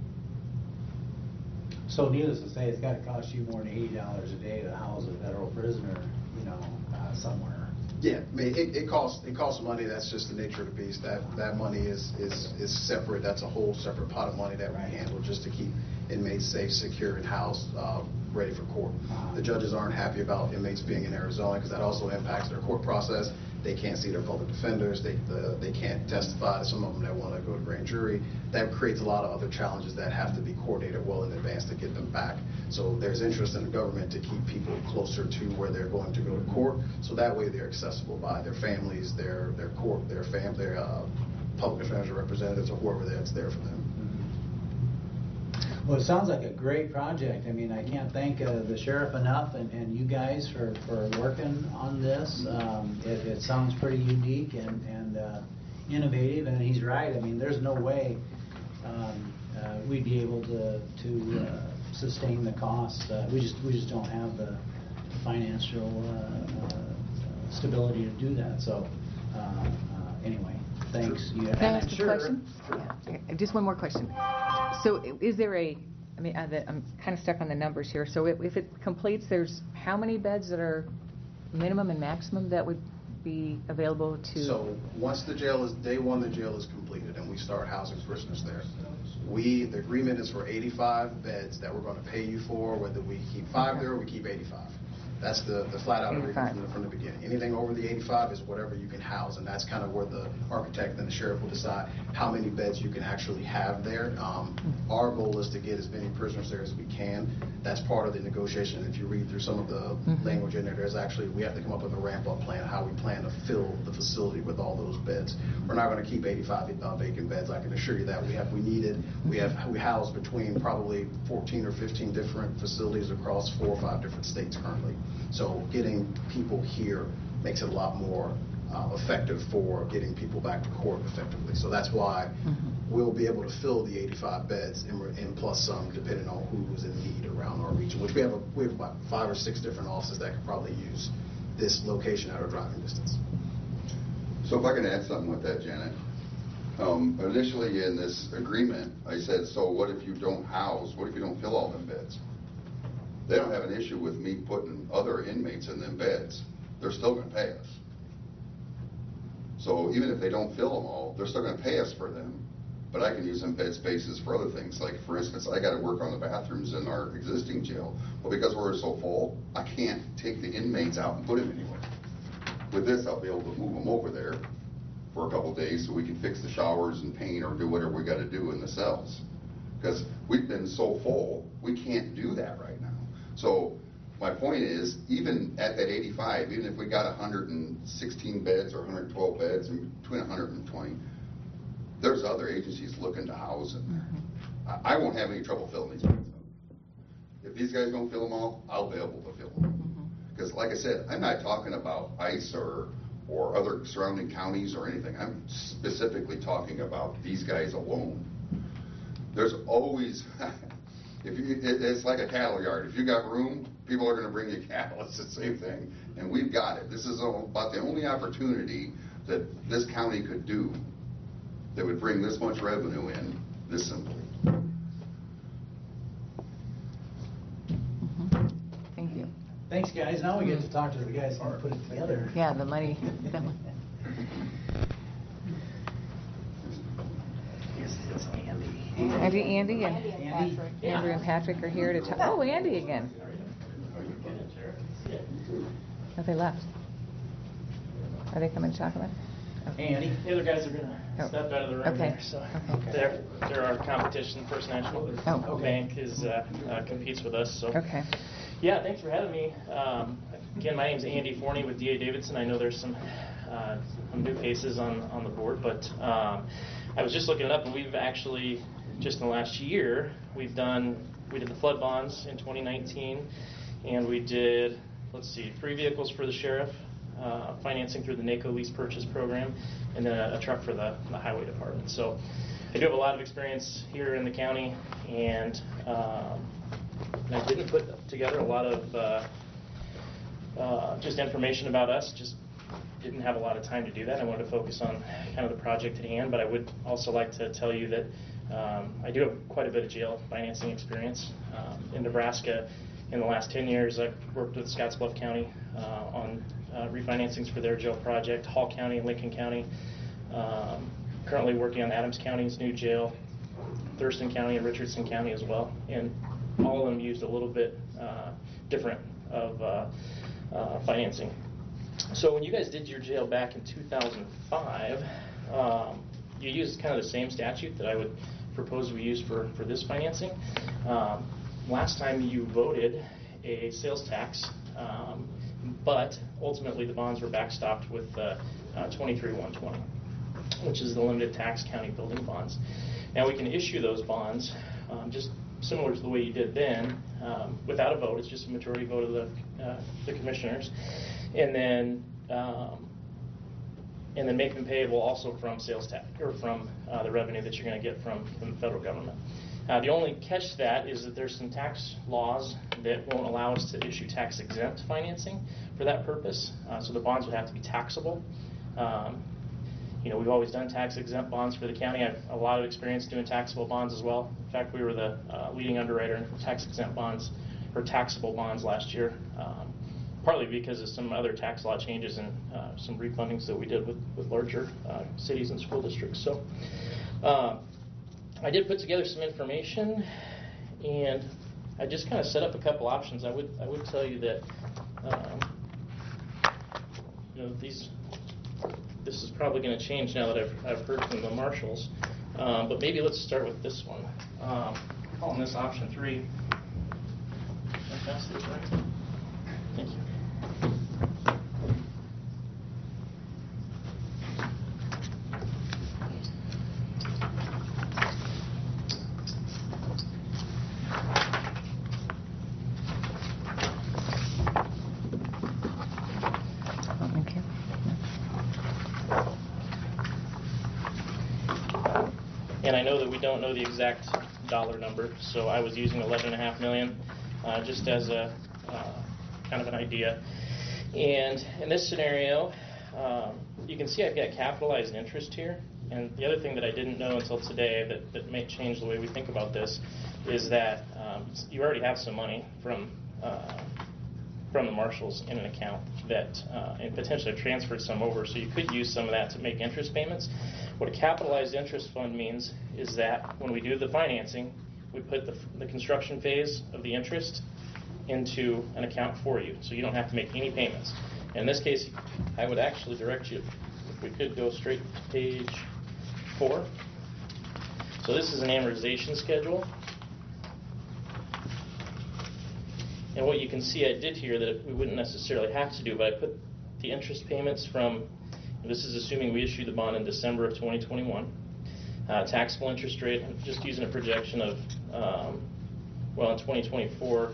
So needless to say, it's got to cost you more than $80 a day to house a federal prisoner, somewhere. yeah, I mean, it costs money. That's just the nature of the beast. That money is separate. That's a whole separate pot of money that we handle just to keep inmates safe, secure, and housed, ready for court. The judges aren't happy about inmates being in Arizona because that also impacts their court process. They can't see their public defenders. They can't testify. Some of them that want to go to grand jury. That creates a lot of other challenges that have to be coordinated well in advance to get them back. So there's interest in the government to keep people closer to where they're going to go to court. So that way they're accessible by their families, their court, their public defenders or representatives or whoever that's there for them. Well, it sounds like a great project. I mean, I can't thank the sheriff enough and you guys for working on this. It sounds pretty unique and innovative, and he's right. I mean, there's no way we'd be able to sustain the cost. We just don't have the financial stability to do that. So anyway, thanks. Can I ask a question? Yeah. Just one more question. So is there I'm kind of stuck on the numbers here. So if it completes, there's how many beds that are minimum and maximum that would be available to? So once day one, the jail is completed and we start housing prisoners there. The agreement is for 85 beds that we're going to pay you for, whether we keep 5 there or we keep 85. That's the flat out agreement from the beginning. Anything over the 85 is whatever you can house, and that's kind of where the architect and the sheriff will decide how many beds you can actually have there. Our goal is to get as many prisoners there as we can. That's part of the negotiation. If you read through some of the language in there, we have to come up with a ramp-up plan, how we plan to fill the facility with all those beds. We're not going to keep 85 vacant beds. I can assure you that. We house between probably 14 or 15 different facilities across 4 or 5 different states currently. So getting people here makes it a lot more effective for getting people back to court effectively. So that's why we'll be able to fill the 85 beds and plus some, depending on who's in need around our region, which we have about 5 or 6 different offices that could probably use this location at our driving distance. So if I can add something with that, Janet. Initially in this agreement, I said, so what if you don't fill all them beds? They don't have an issue with me putting other inmates in them beds. They're still going to pay us. So even if they don't fill them all, they're still going to pay us for them. But I can use them bed spaces for other things. Like, for instance, I got to work on the bathrooms in our existing jail. Well, because we're so full, I can't take the inmates out and put them anywhere. With this, I'll be able to move them over there for a couple of days so we can fix the showers and paint or do whatever we got to do in the cells. Because we've been so full, we can't do that right now. So my point is, even at that 85, even if we got 116 beds or 112 beds, between 120, there's other agencies looking to house them. I won't have any trouble filling these beds up. If these guys don't fill them all, I'll be able to fill them. Because like I said, I'm not talking about ICE or other surrounding counties or anything. I'm specifically talking about these guys alone. There's always, it's like a cattle yard. If you got room, people are going to bring you cattle. It's the same thing. And we've got it. This is about the only opportunity that this county could do that would bring this much revenue in this simply. Thank you. Thanks, guys. Now we get to talk to the guys who put it together. Yeah, the money. Andy and Andrew and Patrick are here to talk. Oh, Andy again. Oh, they left. Are they coming to talk about it? Andy. The other guys are going to step out of the room Okay. there. So they're our competition. First National Bank competes with us. So yeah, thanks for having me. Again, my name is Andy Forney with D.A. Davidson. I know there's some new faces on the board, but I was just looking it up, and we've actually just in the last year we did the flood bonds in 2019, and we did 3 vehicles for the sheriff. Financing through the NACO lease purchase program, and then a truck for the highway department. So I do have a lot of experience here in the county, and I didn't put together a lot of just information about us, just didn't have a lot of time to do that. I wanted to focus on kind of the project at hand, but I would also like to tell you that I do have quite a bit of jail financing experience. In Nebraska, in the last 10 years, I've worked with Scottsbluff County on refinancings for their jail project, Hall County and Lincoln County. Currently working on Adams County's new jail, Thurston County and Richardson County as well. And all of them used a little bit different of financing. So when you guys did your jail back in 2005, you used kind of the same statute that I would propose we use for this financing. Last time you voted a sales tax, but ultimately the bonds were backstopped with 23-120, which is the limited tax county building bonds. Now we can issue those bonds just similar to the way you did then, without a vote. It's just a majority vote of the commissioners, and then make them payable also from sales tax or from the revenue that you're going to get from the federal government. The only catch to that is that there's some tax laws that won't allow us to issue tax-exempt financing for that purpose. So the bonds would have to be taxable. We've always done tax-exempt bonds for the county. I have a lot of experience doing taxable bonds as well. In fact, we were the leading underwriter in tax-exempt bonds or taxable bonds last year, partly because of some other tax law changes and some refundings that we did with larger cities and school districts. So I did put together some information, and I just kind of set up a couple options. I would tell you that this is probably going to change now that I've heard from the marshals. But maybe let's start with this one. Calling this option 3. I pass this right? Thank you. And I know that we don't know the exact dollar number, so I was using $11.5 million just as a kind of an idea. And in this scenario, you can see I've got capitalized interest here. And the other thing that I didn't know until today that may change the way we think about this is that you already have some money from the marshals in an account that and potentially have transferred some over, so you could use some of that to make interest payments. What a capitalized interest fund means is that when we do the financing, we put the construction phase of the interest into an account for you, so you don't have to make any payments. In this case, I would actually direct you, if we could go straight to page 4. So this is an amortization schedule. And what you can see I did here that we wouldn't necessarily have to do, but I put the interest payments from, this is assuming we issue the bond in December of 2021. Taxable interest rate, I'm just using a projection of, in 2024,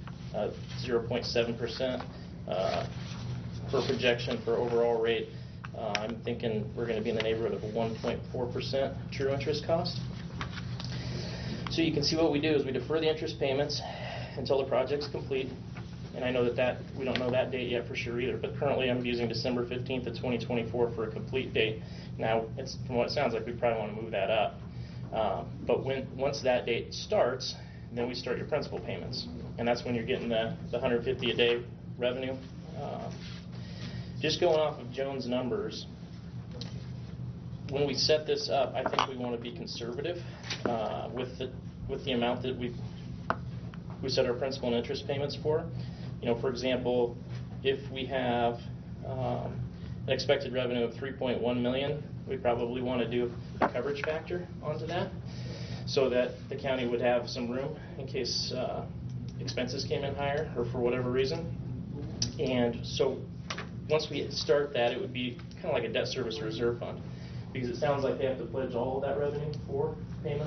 0.7% for projection for overall rate. I'm thinking we're going to be in the neighborhood of a 1.4% true interest cost. So you can see what we do is we defer the interest payments until the project's complete. And I know that we don't know that date yet for sure either, but currently I'm using December 15th of 2024 for a complete date. Now, from what it sounds like, we probably want to move that up. But once that date starts, then we start your principal payments. And that's when you're getting the $150 a day revenue. Just going off of Joan's numbers, when we set this up, I think we want to be conservative with the amount that we set our principal and interest payments for. For example, if we have an expected revenue of $3.1 million, we probably want to do a coverage factor onto that so that the county would have some room in case expenses came in higher or for whatever reason. And so once we start that, it would be kind of like a debt service reserve fund, because it sounds like they have to pledge all of that revenue for payment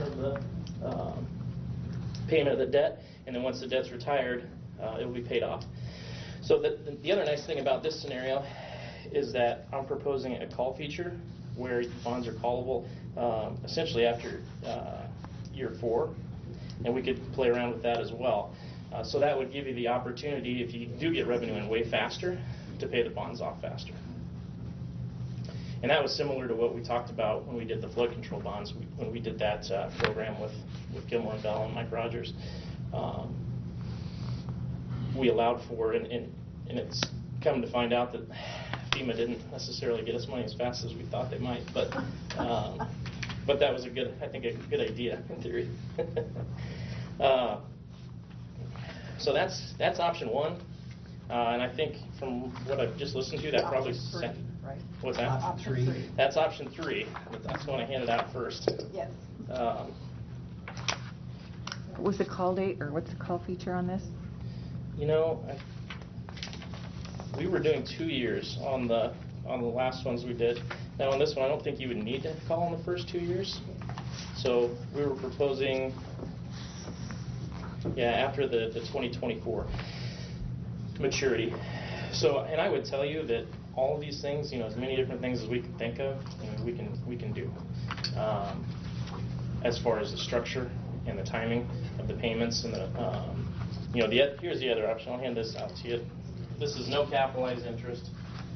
of the debt, and then once the debt's retired, it will be paid off. So the other nice thing about this scenario is that I'm proposing a call feature where bonds are callable essentially after year 4, and we could play around with that as well. So that would give you the opportunity, if you do get revenue in way faster, to pay the bonds off faster. And that was similar to what we talked about when we did the flood control bonds, when we did that program with Gilmore and Bell and Mike Rogers. We allowed for it, and it's come to find out that FEMA didn't necessarily get us money as fast as we thought they might, but that was a good idea in theory. So that's option 1, and I think from what I've just listened to, that probably right? What's that? Option 3. That's option 3. That's the one I handed out first. Yes. What was the call date, or what's the call feature on this? We were doing 2 years on the last ones we did. Now on this one, I don't think you would need to call in the first 2 years. So we were proposing, after the 2024 maturity. So, and I would tell you that all of these things, as many different things as we can think of, we can do. As far as the structure and the timing of the payments and here's the other option. I'll hand this out to you. This is no capitalized interest.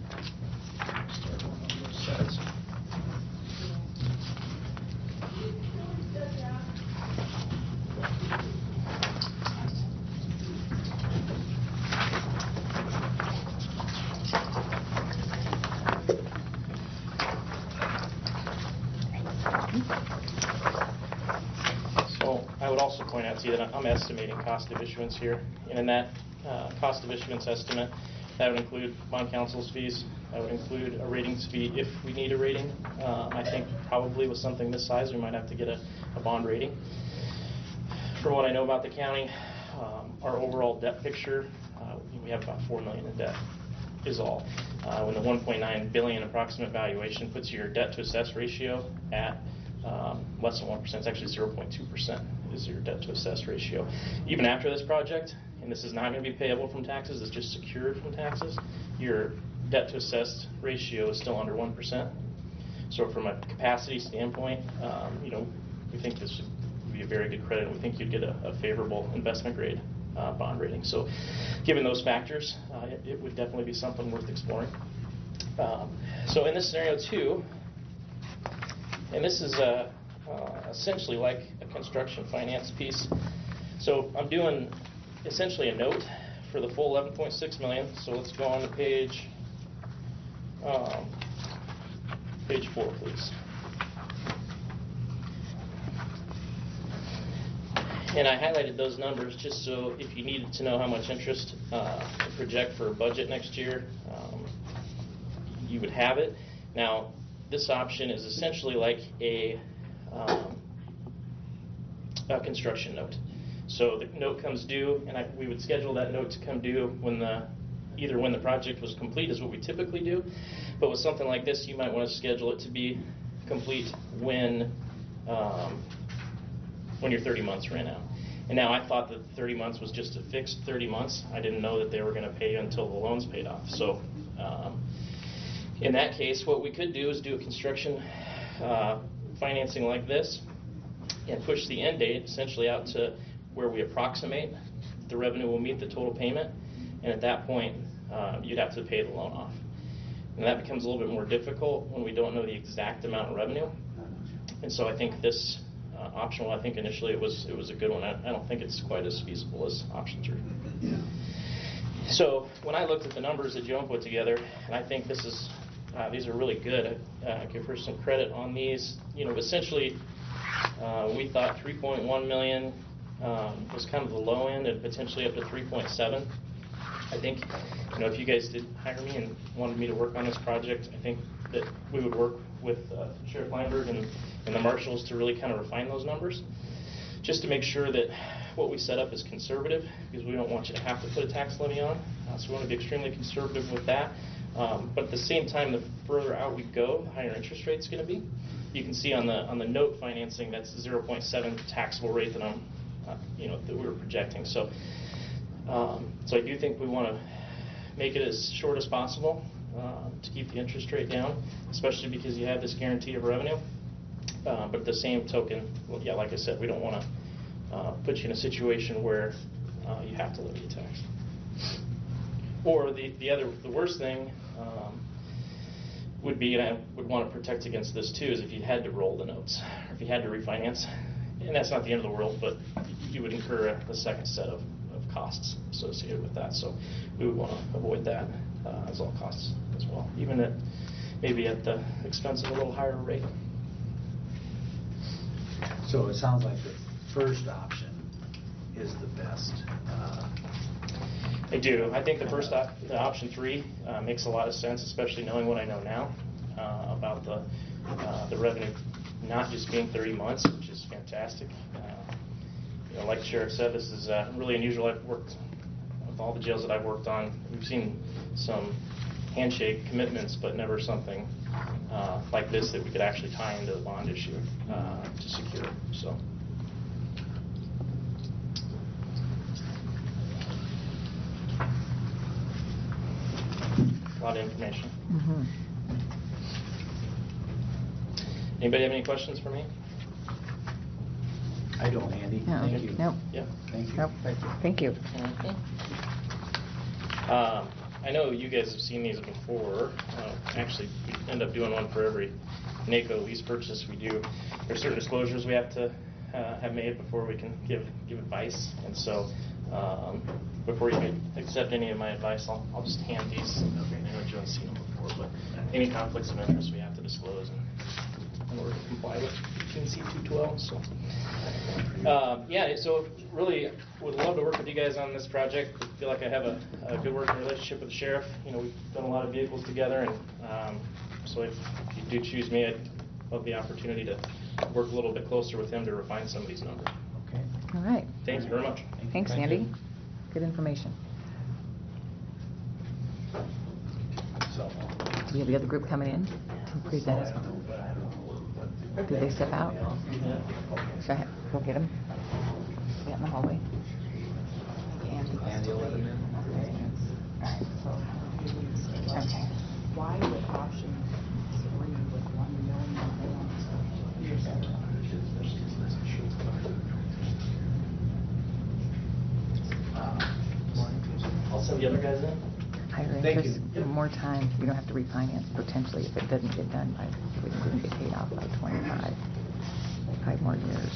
So I would also point out to you that I'm estimating cost of issuance here, and in that cost of issuance estimate, that would include bond counsel's fees. That would include a ratings fee if we need a rating. I think probably with something this size, we might have to get a bond rating. From what I know about the county, our overall debt picture, we have about $4 million in debt is all. When the $1.9 billion approximate valuation puts your debt to assess ratio at less than 1%, it's actually 0.2% is your debt to assess ratio. Even after this project, and this is not going to be payable from taxes, it's just secured from taxes, your debt to assessed ratio is still under 1%. So from a capacity standpoint, we think this would be a very good credit. We think you'd get a favorable investment grade bond rating. So given those factors, it would definitely be something worth exploring. So in this scenario too, and this is essentially like a construction finance piece. So I'm doing essentially a note for the full $11.6 million. So let's go on to page 4, please. And I highlighted those numbers just so if you needed to know how much interest to project for a budget next year, you would have it. Now, this option is essentially like a construction note. So the note comes due, and we would schedule that note to come due either when the project was complete is what we typically do, but with something like this, you might want to schedule it to be complete when when your 30 months ran out. And now I thought that 30 months was just a fixed 30 months. I didn't know that they were going to pay you until the loan's paid off. So in that case, what we could do is do a construction financing like this and push the end date essentially out to where we approximate the revenue will meet the total payment. And at that point, you'd have to pay the loan off. And that becomes a little bit more difficult when we don't know the exact amount of revenue. And so I think this option, I think initially it was a good one. I don't think it's quite as feasible as option 3. So when I looked at the numbers that Joan put together, and I think these are really good. I give her some credit on these. Essentially, we thought 3.1 million was kind of the low end, and potentially up to 3.7. I think, if you guys did hire me and wanted me to work on this project, I think that we would work with Sheriff Leinberg and the marshals to really kind of refine those numbers, just to make sure that what we set up is conservative, because we don't want you to have to put a tax levy on. So we want to be extremely conservative with that. But at the same time, the further out we go, the higher interest rate is going to be. You can see on the note financing, that's the 0.7 taxable rate that that we were projecting. So I do think we want to make it as short as possible to keep the interest rate down, especially because you have this guarantee of revenue. But at the same token, like I said, we don't want to put you in a situation where you have to levy a tax. Or the worst thing would be, and I would want to protect against this too, is if you had to roll the notes, or if you had to refinance. And that's not the end of the world, but you would incur a second set of costs associated with that. So we would want to avoid that as all costs as well, even maybe at the expense of a little higher rate. So it sounds like the first option is the best. I do. I think the first the option 3 makes a lot of sense, especially knowing what I know now about the revenue not just being 30 months, which is fantastic. Like the Sheriff said, this is really unusual. I've worked with all the jails that I've worked on. We've seen some handshake commitments, but never something like this that we could actually tie into the bond issue to secure. So. A lot of information. Mm-hmm. Anybody have any questions for me? I don't, Andy. No. Thank you. No. Yeah. Thank you. Nope. Thank you. I know you guys have seen these before. Actually, we end up doing one for every NACO lease purchase we do. There's certain disclosures we have to have made before we can give advice. And so before you can accept any of my advice, I'll just hand these. I know Joe's seen them before, but any conflicts of interest we have to disclose in order to comply with C 212. So so really would love to work with you guys on this project. I feel like I have a good working relationship with the sheriff. We've done a lot of vehicles together, and so if you do choose me, I'd love the opportunity to work a little bit closer with him to refine some of these numbers. Okay. All right. Thank you very much. Thanks, Andy. Good information. So. Do we have the other group coming in to present as well? Did they step out? Should I go get them? Get in the hallway. Andy will let them in. Okay. Why would option 3 with 1 million? I'll send the other guys in. Higher Thank interest, you. more time. You don't have to refinance potentially if it doesn't get done by, if it didn't get paid off by 5 more years.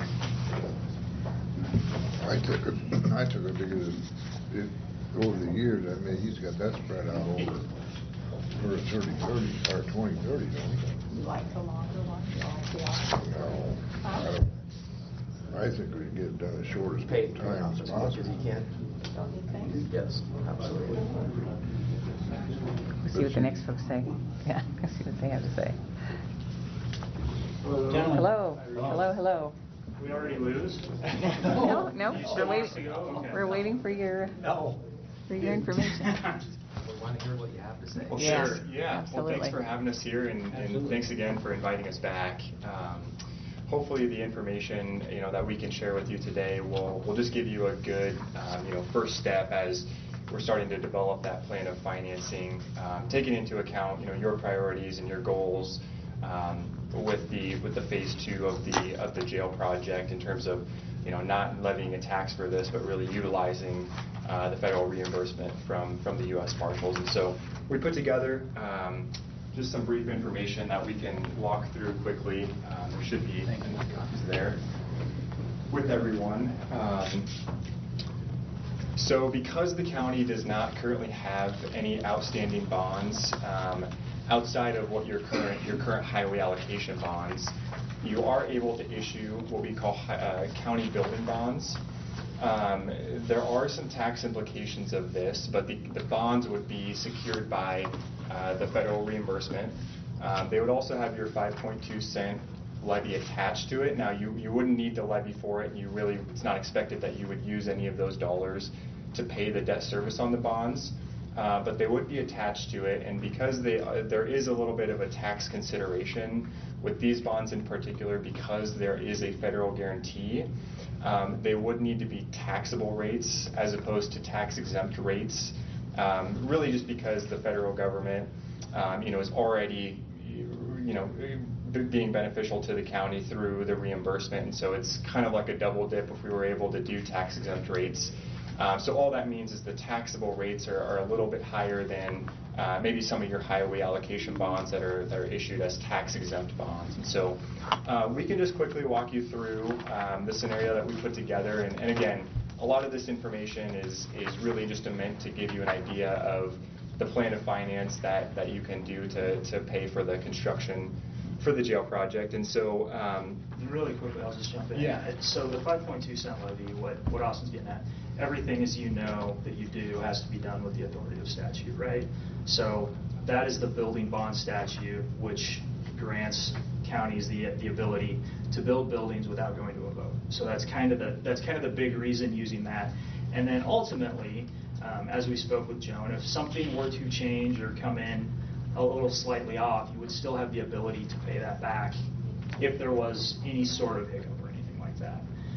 I took it because over the years, he's got that spread out over for 30-30 or 20-30, don't he? You like the longer one? You like the option? No, I don't. I think we can get it done as short as time as possible. Don't you think? Yes, absolutely. We'll see what the next folks say. Yeah, let's see what they have to say. Hello. Hello. We already lose? No, You still we're want us to go? Okay. We're waiting for your information. We want to hear what you have to say. Well, Yes, sure. Yeah. absolutely. Well, thanks for having us here, and thanks again for inviting us back. hopefully the information that we can share with you today will just give you a good first step as we're starting to develop that plan of financing, taking into account your priorities and your goals with the phase 2 of the jail project in terms of not levying a tax for this, but really utilizing the federal reimbursement from the U.S. Marshals. And so we put together just some brief information that we can walk through quickly. There should be copies there with everyone. So because the county does not currently have any outstanding bonds outside of what your current highway allocation bonds, you are able to issue what we call county building bonds. There are some tax implications of this, but the bonds would be secured by the federal reimbursement. They would also have your 5.2 cent levy attached to it. Now, you wouldn't need to levy for it, and it's not expected that you would use any of those dollars to pay the debt service on the bonds, but they would be attached to it. And because there is a little bit of a tax consideration with these bonds in particular, because there is a federal guarantee, they would need to be taxable rates as opposed to tax-exempt rates, really just because the federal government is already being beneficial to the county through the reimbursement, and so it's kind of like a double dip if we were able to do tax-exempt rates. So all that means is the taxable rates are a little bit higher than maybe some of your highway allocation bonds that are issued as tax-exempt bonds. And so we can just quickly walk you through the scenario that we put together. And again, a lot of this information is really just meant to give you an idea of the plan of finance that you can do to pay for the construction for the jail project. And so really quickly, I'll just jump in. Yeah. So the 5.2 cent levy, what Austin's getting at, everything, as you know, that you do has to be done with the authority of statute, right? So that is the building bond statute, which grants counties the ability to build buildings without going to a vote. So that's kind of the big reason using that. And then ultimately, as we spoke with Joan, if something were to change or come in a little slightly off, you would still have the ability to pay that back if there was any sort of hiccup or anything like that.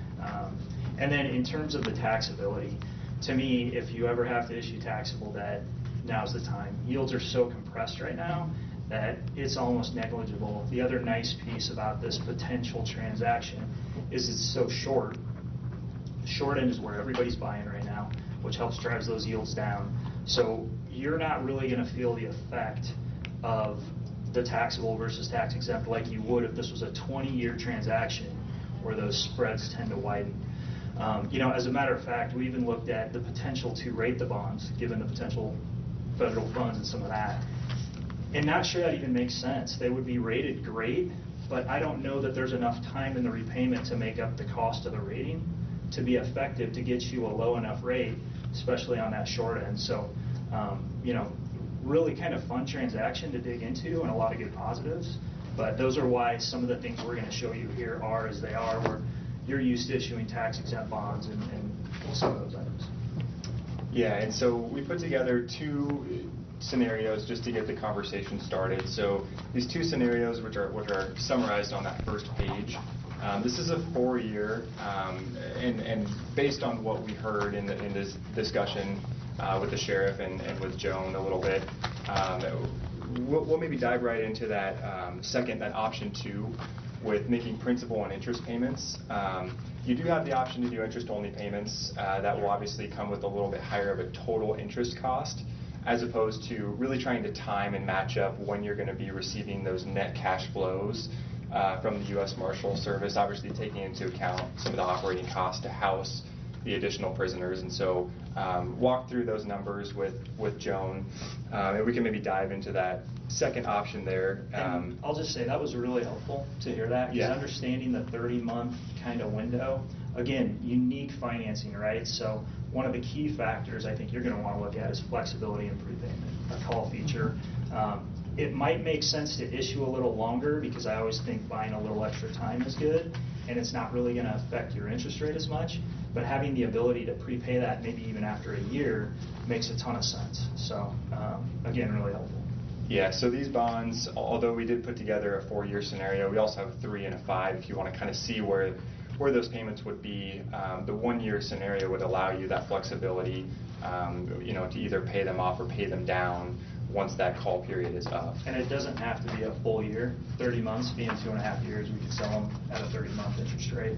And then in terms of the taxability, to me, if you ever have to issue taxable debt, now's the time. Yields are so compressed right now that it's almost negligible. The other nice piece about this potential transaction is it's so short. The short end is where everybody's buying right now, which helps drive those yields down. So you're not really going to feel the effect of the taxable versus tax exempt like you would if this was a 20-year transaction where those spreads tend to widen. As a matter of fact, we even looked at the potential to rate the bonds, given the potential federal funds and some of that. And not sure that even makes sense. They would be rated great, but I don't know that there's enough time in the repayment to make up the cost of the rating to be effective to get you a low enough rate, especially on that short end. So, really kind of fun transaction to dig into and a lot of good positives. But those are why some of the things we're going to show you here are as they are, where you're used to issuing tax-exempt bonds and some of those items. Yeah, and so we put together two scenarios just to get the conversation started. So these two scenarios, which are summarized on that first page, this is a 4-year, and based on what we heard in this discussion with the sheriff and with Joan a little bit, we'll maybe dive right into that that option 2 with making principal and interest payments. You do have the option to do interest-only payments. That will obviously come with a little bit higher of a total interest cost, as opposed to really trying to time and match up when you're going to be receiving those net cash flows from the U.S. Marshal Service, obviously taking into account some of the operating costs to house the additional prisoners. And so walk through those numbers with Joan, and we can maybe dive into that second option there. And I'll just say that was really helpful to hear that, because understanding the 30-month kind of window, again, unique financing, right? So one of the key factors I think you're going to want to look at is flexibility and prepayment, a call feature. It might make sense to issue a little longer, because I always think buying a little extra time is good, and it's not really going to affect your interest rate as much. But having the ability to prepay that maybe even after a year makes a ton of sense. So again, really helpful. Yeah, so these bonds, although we did put together a 4-year scenario, we also have a 3 and a 5 if you want to kind of see where those payments would be. The 1-year scenario would allow you that flexibility, to either pay them off or pay them down once that call period is up. And it doesn't have to be a full year. 30 months being 2.5 years, we could sell them at a 30-month interest rate.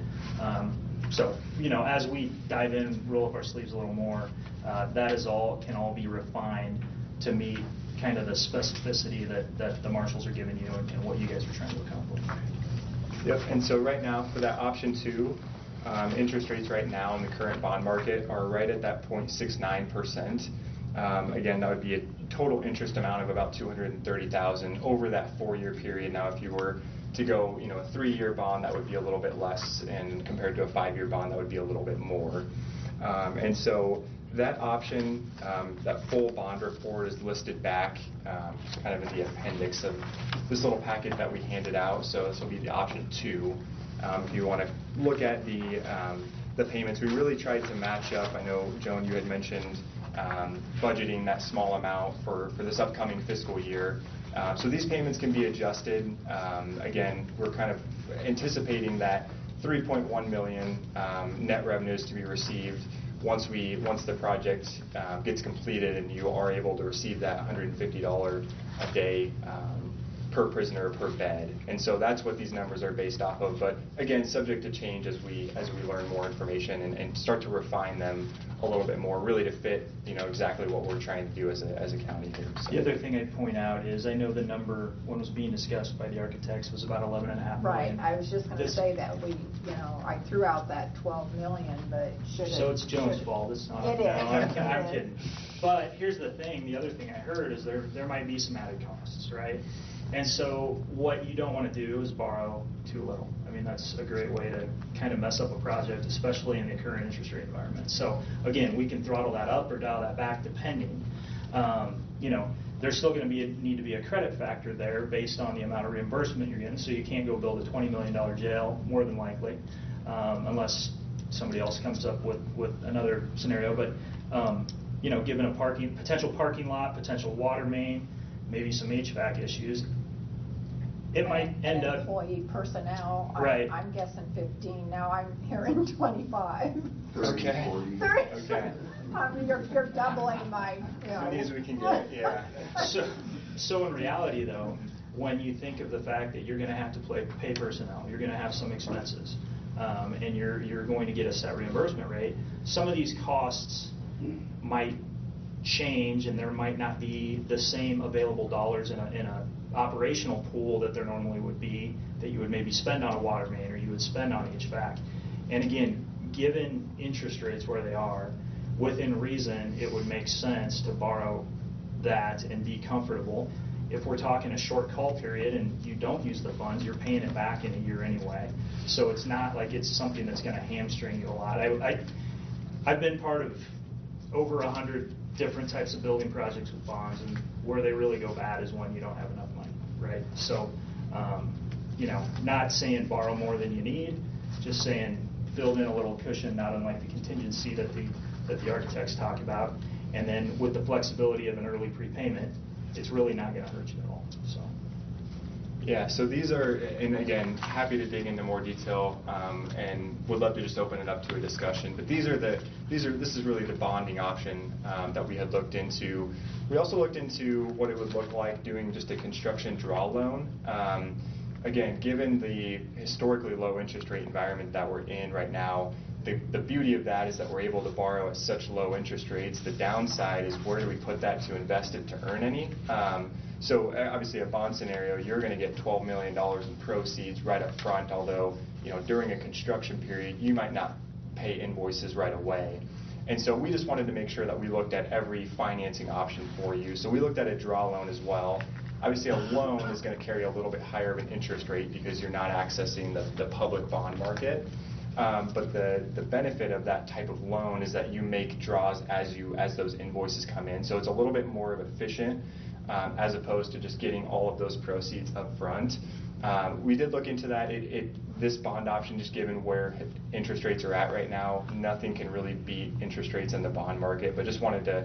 So, as we dive in, roll up our sleeves a little more, that can all be refined to meet kind of the specificity that the marshals are giving you and what you guys are trying to accomplish. Yep, and so right now for that option 2, interest rates right now in the current bond market are right at that 0.69%. Again, that would be a total interest amount of about $230,000 over that 4-year period. Now, if you were to go, a 3-year bond, that would be a little bit less, and compared to a 5-year bond, that would be a little bit more. And so that option, that full bond report is listed back kind of in the appendix of this little packet that we handed out. So this will be the option 2. If you want to look at the payments, we really tried to match up. I know, Joan, you had mentioned budgeting that small amount for this upcoming fiscal year. So these payments can be adjusted. Again, we're kind of anticipating that $3.1 million net revenues to be received once the project gets completed and you are able to receive that $150 a day per prisoner per bed. And so that's what these numbers are based off of. But again, subject to change as we learn more information and start to refine them a little bit more, really to fit exactly what we're trying to do as a county here. So. The other thing I'd point out is I know the number when it was being discussed by the architects was about $11.5 million. Right, I was just going to say that I threw out that 12 million, but should So it's Joan's fault. It's not. It no, is. I'm kidding. But here's the thing. The other thing I heard is there might be some added costs, right? And so what you don't want to do is borrow too little. I mean, that's a great way to kind of mess up a project, especially in the current interest rate environment. So again, we can throttle that up or dial that back depending. There's still going to need to be a credit factor there based on the amount of reimbursement you're getting. So you can't go build a $20 million jail, more than likely, unless somebody else comes up with another scenario. But given a potential parking lot, potential water main, maybe some HVAC issues, it might end up... Employee personnel, right. I'm guessing 15, now I'm hearing 25. 30, okay. 40. 30. Okay. I mean, you're doubling my... Many as we can get, yeah. So in reality, though, when you think of the fact that you're going to have to pay personnel, you're going to have some expenses, and you're going to get a set reimbursement rate, some of these costs might change, and there might not be the same available dollars in a operational pool that there normally would be, that you would maybe spend on a water main or you would spend on HVAC. And again, given interest rates where they are, within reason, it would make sense to borrow that and be comfortable. If we're talking a short call period and you don't use the funds, you're paying it back in a year anyway. So it's not like it's something that's going to hamstring you a lot. I've been part of over 100 different types of building projects with bonds, and where they really go bad is when you don't have enough money, right? So, not saying borrow more than you need, just saying build in a little cushion, not unlike the contingency that the architects talk about, and then with the flexibility of an early prepayment, it's really not going to hurt you at all. So. Yeah, so these are, and again, happy to dig into more detail, and would love to just open it up to a discussion. But this is really the bonding option that we had looked into. We also looked into what it would look like doing just a construction draw loan. Again, given the historically low interest rate environment that we're in right now, the beauty of that is that we're able to borrow at such low interest rates. The downside is where do we put that to invest it to earn any? So obviously a bond scenario, you're going to get $12 million in proceeds right up front, although during a construction period, you might not pay invoices right away. And so we just wanted to make sure that we looked at every financing option for you. So we looked at a draw loan as well. Obviously a loan is going to carry a little bit higher of an interest rate because you're not accessing the public bond market. But the benefit of that type of loan is that you make draws as those invoices come in. So it's a little bit more efficient as opposed to just getting all of those proceeds up front. We did look into that. This bond option, just given where interest rates are at right now, nothing can really beat interest rates in the bond market. But just wanted to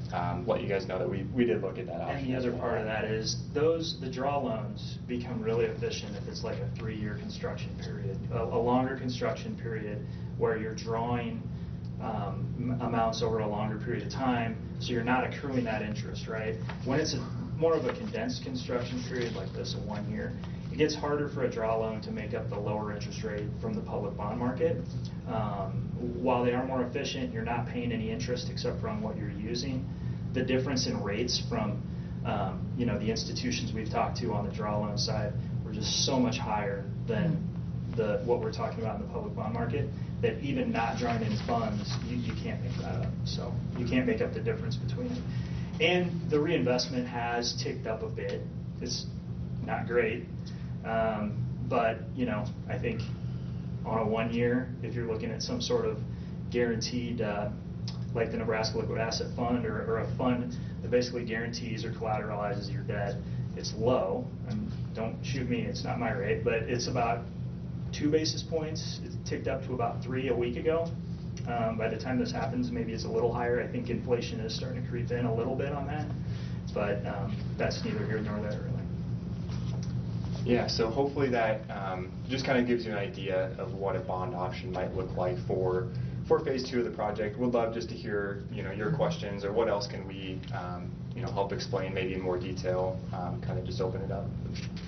let you guys know that we did look at that option. And the as other well. part of that is the draw loans become really efficient if it's like a 3-year construction period, a longer construction period where you're drawing amounts over a longer period of time, so you're not accruing that interest, right? When it's more of a condensed construction period like this, a 1 year, it gets harder for a draw loan to make up the lower interest rate from the public bond market. While they are more efficient, you're not paying any interest except for on what you're using. The difference in rates from the institutions we've talked to on the draw loan side were just so much higher than what we're talking about in the public bond market, that even not drawing any funds, you can't make that up. So you can't make up the difference between it. And the reinvestment has ticked up a bit. It's not great, but I think on a 1 year, if you're looking at some sort of guaranteed, like the Nebraska Liquid Asset Fund or a fund that basically guarantees or collateralizes your debt, it's low. And don't shoot me, it's not my rate, but it's about 2 basis points. It ticked up to about 3 a week ago. By the time this happens, maybe it's a little higher. I think inflation is starting to creep in a little bit on that, but that's neither here nor there, really. Yeah, so hopefully that just kind of gives you an idea of what a bond option might look like for phase 2 of the project. We'd love just to hear your questions, or what else can we help explain maybe in more detail, kind of just open it up.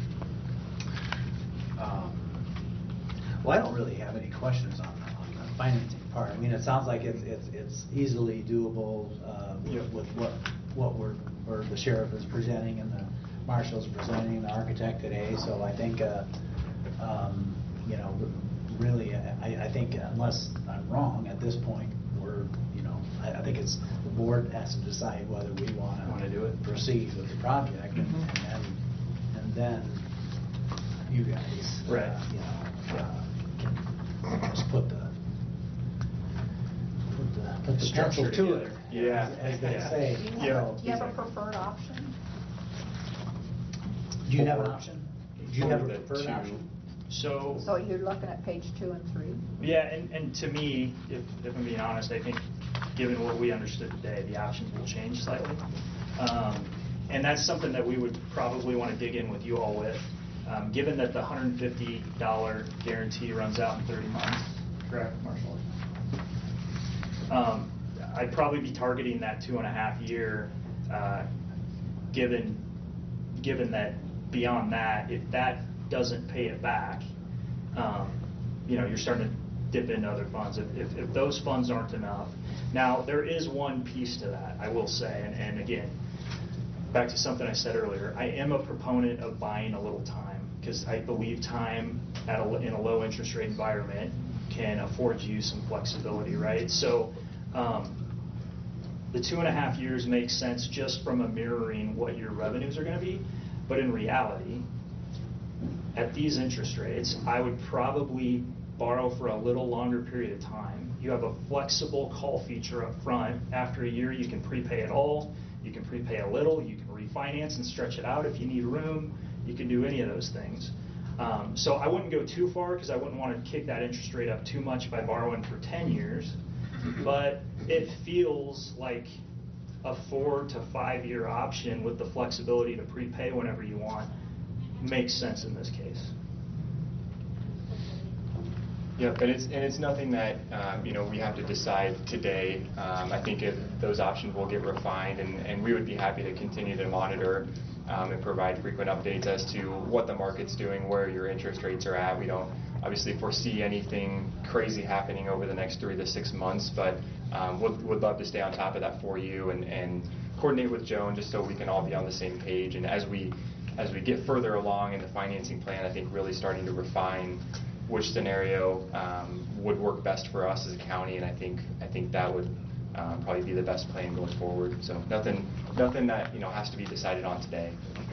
Well, I don't really have any questions on the financing part. I mean, it sounds like it's easily doable with what the sheriff is presenting and the marshal's presenting and the architect today. So I think, really, I think unless I'm wrong at this point, I think it's the board has to decide whether we want to do it, proceed with the project, and then you guys, right. Can just put the pencil to it, as they say. Do you have a preferred option? Do you have an option? Do you have a preferred option? So you're looking at page 2 and 3? Yeah, and to me, if I'm being honest, I think given what we understood today, the options will change slightly. And that's something that we would probably want to dig in with you all with. Given that the $150 guarantee runs out in 30 months, correct, Marshall? I'd probably be targeting that 2.5 year, given that beyond that, if that doesn't pay it back, you're starting to dip into other funds. If those funds aren't enough. Now, there is one piece to that, I will say, and again, back to something I said earlier, I am a proponent of buying a little time, because I believe time in a low interest rate environment can afford you some flexibility, right? So the 2.5 years makes sense just from a mirroring what your revenues are going to be, but in reality, at these interest rates, I would probably borrow for a little longer period of time. You have a flexible call feature up front. After a year, you can prepay it all. You can prepay a little. You can refinance and stretch it out if you need room. You can do any of those things. So I wouldn't go too far, because I wouldn't want to kick that interest rate up too much by borrowing for 10 years. But it feels like a 4 to 5 year option with the flexibility to prepay whenever you want makes sense in this case. Yep, and it's nothing that we have to decide today. I think those options will get refined, and we would be happy to continue to monitor and provide frequent updates as to what the market's doing, where your interest rates are at. We don't obviously foresee anything crazy happening over the next 3 to 6 months, but would love to stay on top of that for you and coordinate with Joan just so we can all be on the same page. And as we get further along in the financing plan, I think really starting to refine which scenario would work best for us as a county, and I think that would probably be the best plan going forward. So nothing that has to be decided on today.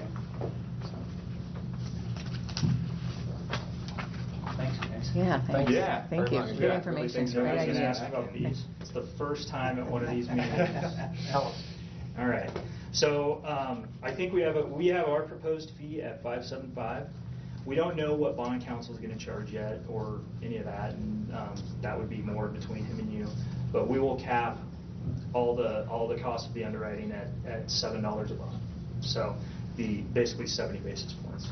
Thanks, guys. Yeah, thanks. Yeah, Thank you. much. Good Yeah, information. really I was Great going to idea. ask about these. It's the first time at one of these meetings. All right. So I think we have our proposed fee at $575. We don't know what bond counsel is going to charge yet, or any of that, and that would be more between him and you. But we will cap all the cost of the underwriting at $7 a bond. So basically 70 basis points.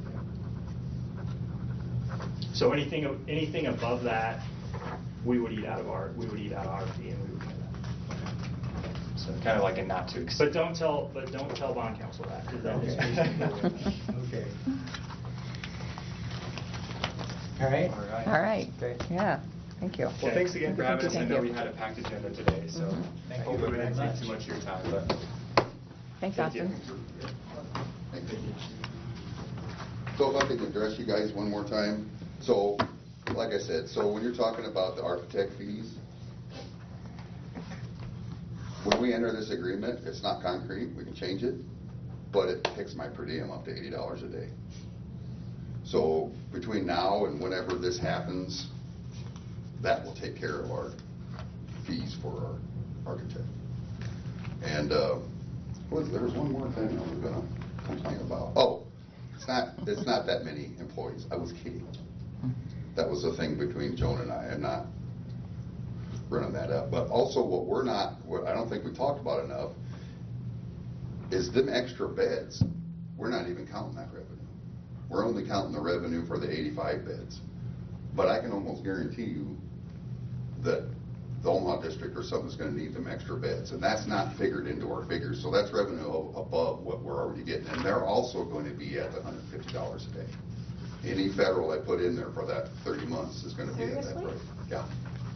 So anything above that, we would eat out of our fee, and we would pay that. So kind of like a not to exceed. But don't tell bond counsel that, because that is basically. Okay. All right. All right. Okay. Yeah, thank you. Well, thanks again for having us. I Thank know you. we had a packed agenda today, so Thank I hope you it very didn't much. take too much of your time. But Thanks, thank you. Austin. So if I could address you guys one more time. So, like I said, so when you're talking about the architect fees, when we enter this agreement, it's not concrete, we can change it, but it takes my per diem up to $80 a day. So between now and whenever this happens, that will take care of our fees for our architect. And there was one more thing I was going to complain about. Oh, it's not that many employees. I was kidding. That was the thing between Joan and I. I'm not running that up. But also what I don't think we talked about enough is them extra beds. We're not even counting that revenue. We're only counting the revenue for the 85 beds. But I can almost guarantee you that the Omaha district or something is going to need them extra beds. And that's not figured into our figures. So that's revenue above what we're already getting. And they're also going to be at the $150 a day. Any federal I put in there for that 30 months is going to be at that Seriously? rate. Yeah.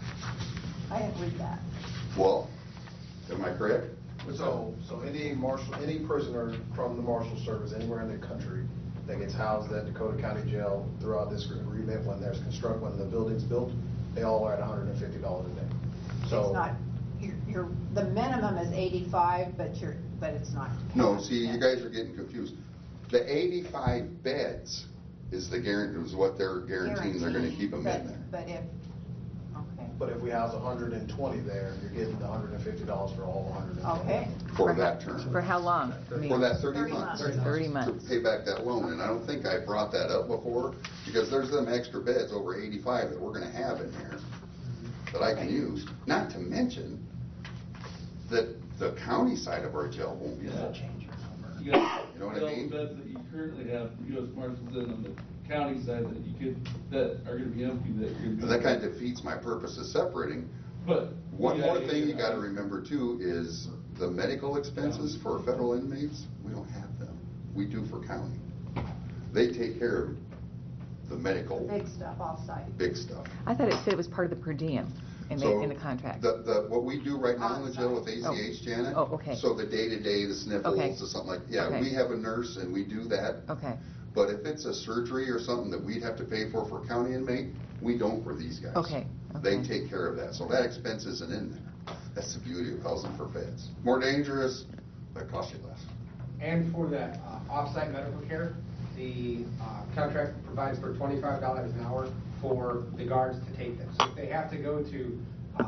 I didn't read that. Well, am I correct? So any prisoner from the Marshal Service anywhere in the country that gets housed at Dakota County Jail throughout this agreement, when the building's built, they all are at $150 a day. So It's not, the minimum is 85, but it's not. No, see, you guys are getting confused. The 85 beds is what they're guaranteeing they're going to keep them in there. But if we house 120 there, you're getting the $150 for all 120. Okay. For that term. For how long? I mean, For that 30 months. 30 months. To pay back that loan. And I don't think I brought that up before, because there's them extra beds over 85 that we're going to have in there that I can use. Not to mention that the county side of our jail won't be full. You got You know what I mean? beds that you currently have, U.S. Marshals in on the county side that are going to be empty that you're going to be. That kind of defeats my purpose of separating. But One more thing you got to remember too is the medical expenses for federal inmates, we don't have them. We do for county. They take care of the medical. Big stuff off-site. Big stuff. I thought it said it was part of the per diem in the contract. What we do right now in the jail with ACH, Janet. Oh, okay. So the day-to-day, the sniffles, Okay. the something like, Okay. we have a nurse and we do that. Okay. But if it's a surgery or something that we'd have to pay for county inmate, we don't for these guys. Okay. They take care of that. So that expense isn't in there. That's the beauty of housing for feds. More dangerous, but costs you less. And for that off-site medical care, the contract provides for $25 an hour for the guards to take them. So if they have to go to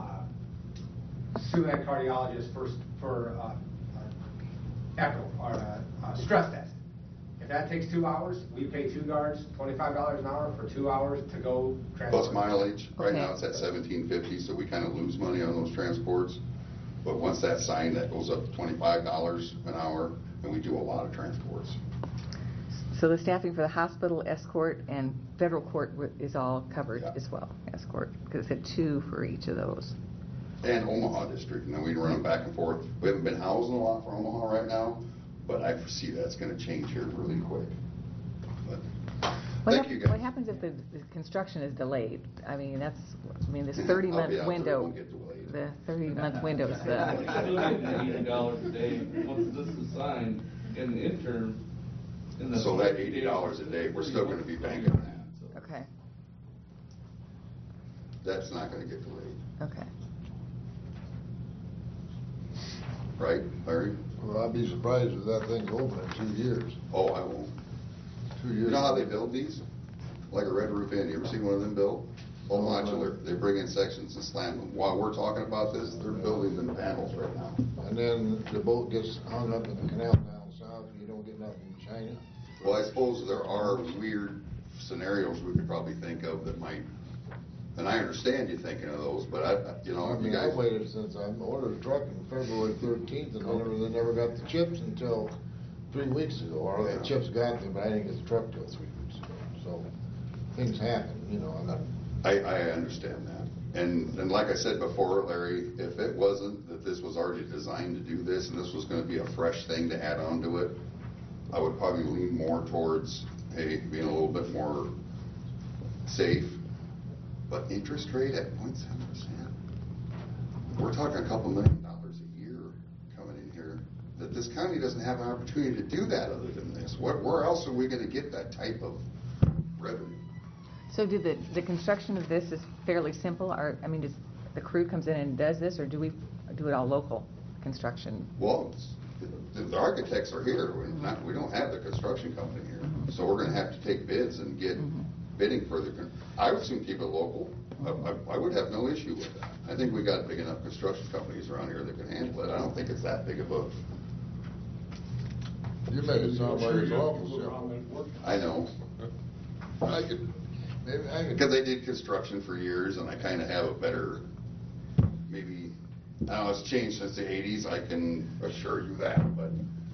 sue that cardiologist for echo or a stress test, if that takes 2 hours, we pay 2 guards $25 an hour for 2 hours to go transport. Plus mileage. Right Okay. now it's at $17.50, so we kind of lose money on those transports. But once that's signed, that goes up to $25 an hour, and we do a lot of transports. So the staffing for the hospital, escort, and federal court is all covered as well, escort, because it said 2 for each of those. And Omaha district, and then we run them back and forth. We haven't been housing a lot for Omaha right now, but I foresee that's going to change here really quick. But thank you guys. What happens if the construction is delayed? I mean, this I'll be 30-month out there, it window. won't get delayed. The 30-month window is Still getting $80 a day once this is signed in the interim. So that $80 a day, we're still going to be banking on that. Okay. That's not going to get delayed. Okay. Right, Larry? Well, I'd be surprised if that thing's open in 2 years. Oh, I won't. 2 years. You know how they build these? Like a Red Roof Inn. You ever seen one of them built? All modular. They bring in sections and slam them. While we're talking about this, they're building them panels right now. And then the boat gets hung up in the canal down south, and you don't get nothing in China. Well, I suppose there are weird scenarios we could probably think of that And I understand you thinking of those, but you know, I you mean, guys. I waited since I ordered a truck on February 13th, and they never got the chips until 3 weeks ago. Or the chips got them, but I didn't get the truck till 3 weeks ago. So things happen, you know. I understand that. And like I said before, Larry, if it wasn't that this was already designed to do this, and this was going to be a fresh thing to add on to it, I would probably lean more towards, hey, being a little bit more safe. But interest rate at 0.7%, we're talking a couple $1 million a year coming in here, that this county doesn't have an opportunity to do that other than this. Where else are we going to get that type of revenue? So do the construction of this is fairly simple, or, I mean, does the crew comes in and does this, or do we do it all local construction? Well, the architects are here. We don't have the construction company here. So we're going to have to take bids and get bidding for I would assume keep it local. I would have no issue with that. I think we got big enough construction companies around here that can handle it. I don't think it's that big of a... You make it sound like it's awful simple. I know. Maybe I could. Because they did construction for years, and I kind of have a better, maybe, I don't know, it's changed since the 80s, I can assure you that, but.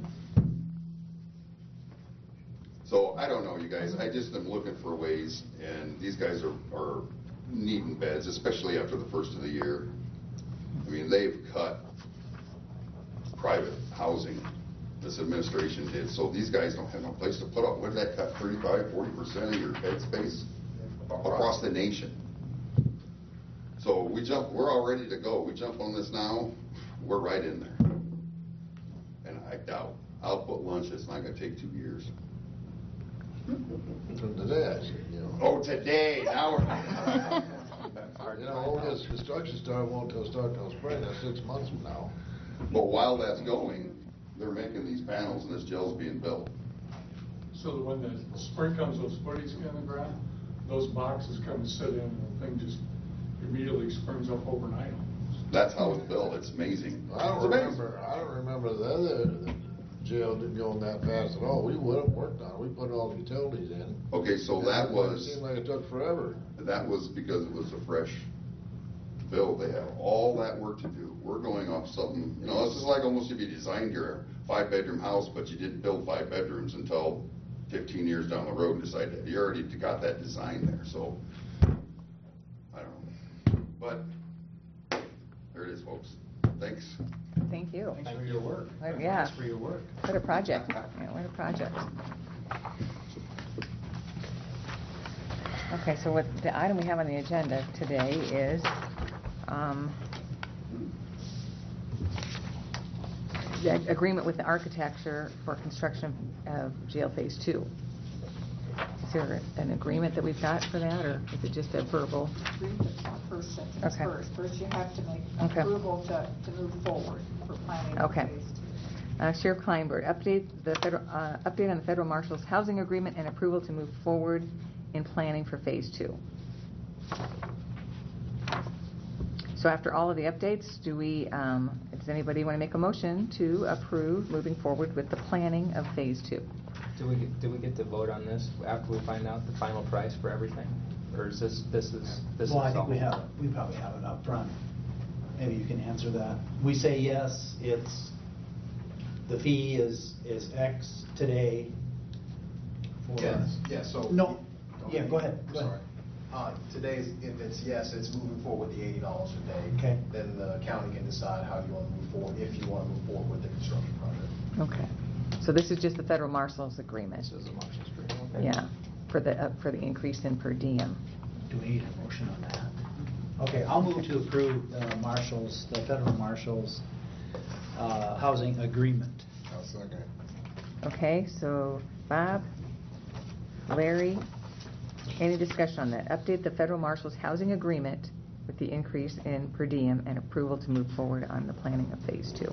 So, I don't know, you guys, I just am looking for ways, and these guys are needing beds, especially after the first of the year. I mean, they've cut private housing, this administration did, so these guys don't have no place to put up. What did that cut, 35–40% of your bed space across the nation? So we're all ready to go. We jump on this now, we're right in there. And I doubt, I'll put lunch, it's not gonna take 2 years. From today, I see, you know. Oh, today, now we're... You know, all this construction won't start till spring, that's 6 months from now. But while that's going, they're making these panels and this gel's being built. So that when the spring comes, those footings get in the ground, those boxes come and sit in, and the thing just immediately springs up overnight. That's how it's built. It's amazing. I don't remember the other jail didn't go that fast at all. We would have worked on it. We put all the utilities in. Okay, so that was... It seemed like it took forever. That was because it was a fresh build. They have all that work to do. We're going off something, you know, this is like almost if you designed your 5-bedroom house, but you didn't build 5 bedrooms until 15 years down the road and decided you already got that design there. So, I don't know. But, there it is, folks. Thanks. Thank you. Thanks for your work. Yeah. Thanks for your work. What a project. Yeah, what a project. Okay, so what the item we have on the agenda today is the agreement with the architecture for construction of jail phase 2. Is there an agreement that we've got for that, or is it just a verbal? First sentence Okay. first you have to make Okay. approval to move forward for planning. Okay. phase 2. Sheriff Kleinberg, update on the Federal Marshal's housing agreement and approval to move forward in planning for phase 2. So after all of the updates, does anybody want to make a motion to approve moving forward with the planning of phase 2? Do we get to vote on this after we find out the final price for everything? Or is this Well, I think all? we probably have it up front. Maybe you can answer that. We say yes, the fee is X today. Yeah, so. No, yeah, go ahead. Sorry. Today, if it's yes, it's moving forward with the $80 a day. Okay. Then the county can decide how you want to move forward, if you want to move forward with the construction project. Okay. So this is just the Federal Marshal's agreement? This is the Marshal's agreement. Okay. Yeah, for the increase in per diem. Do we need a motion on that? Okay, I'll move to approve the Federal Marshal's housing agreement. I'll second. Okay, so Bob, Larry, any discussion on that? Update the Federal Marshal's housing agreement with the increase in per diem and approval to move forward on the planning of phase 2.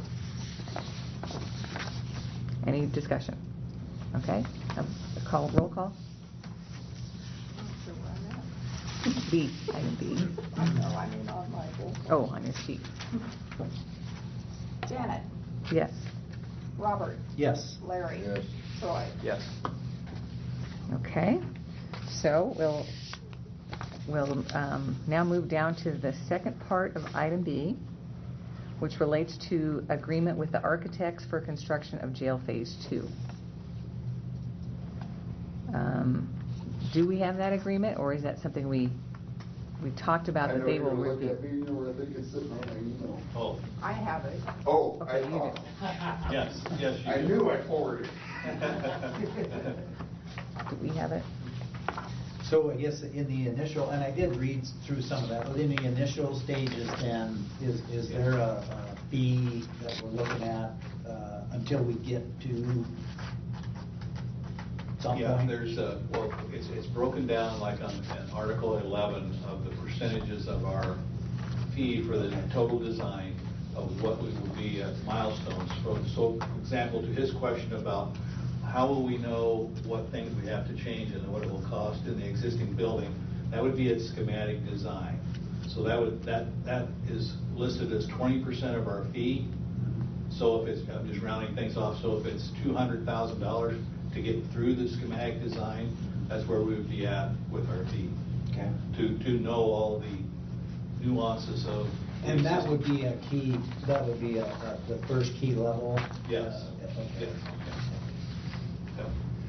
Any discussion? Okay, roll call. B, item B. No, I mean on my roll call. Oh, on your sheet. Janet, Yes. Robert, Yes. Larry. Yes. Troy. Yes. Okay, so we'll now move down to the second part of item B, which relates to agreement with the architects for construction of jail phase 2. Do we have that agreement, or is that something we talked about that they will review? I think it's sitting on my email. Oh, I have it. Oh, Okay, you do. yes, yes. you I do. knew I forwarded. Do we have it? So I guess in the initial, and I did read through some of that, but in the initial stages then, is there a fee that we're looking at until we get to some Yeah, point? there's well, it's broken down like on Article 11 of the percentages of our fee for the total design of what would be milestones. So, for example, to his question about how will we know what things we have to change and what it will cost in the existing building, that would be its schematic design. So that is listed as 20% of our fee. So if it's, I'm just rounding things off, so if it's $200,000 to get through the schematic design, that's where we would be at with our fee. Okay. To know all the nuances of. And that would be a key, that would be the first key level? Yes. Okay. Yes. Yep.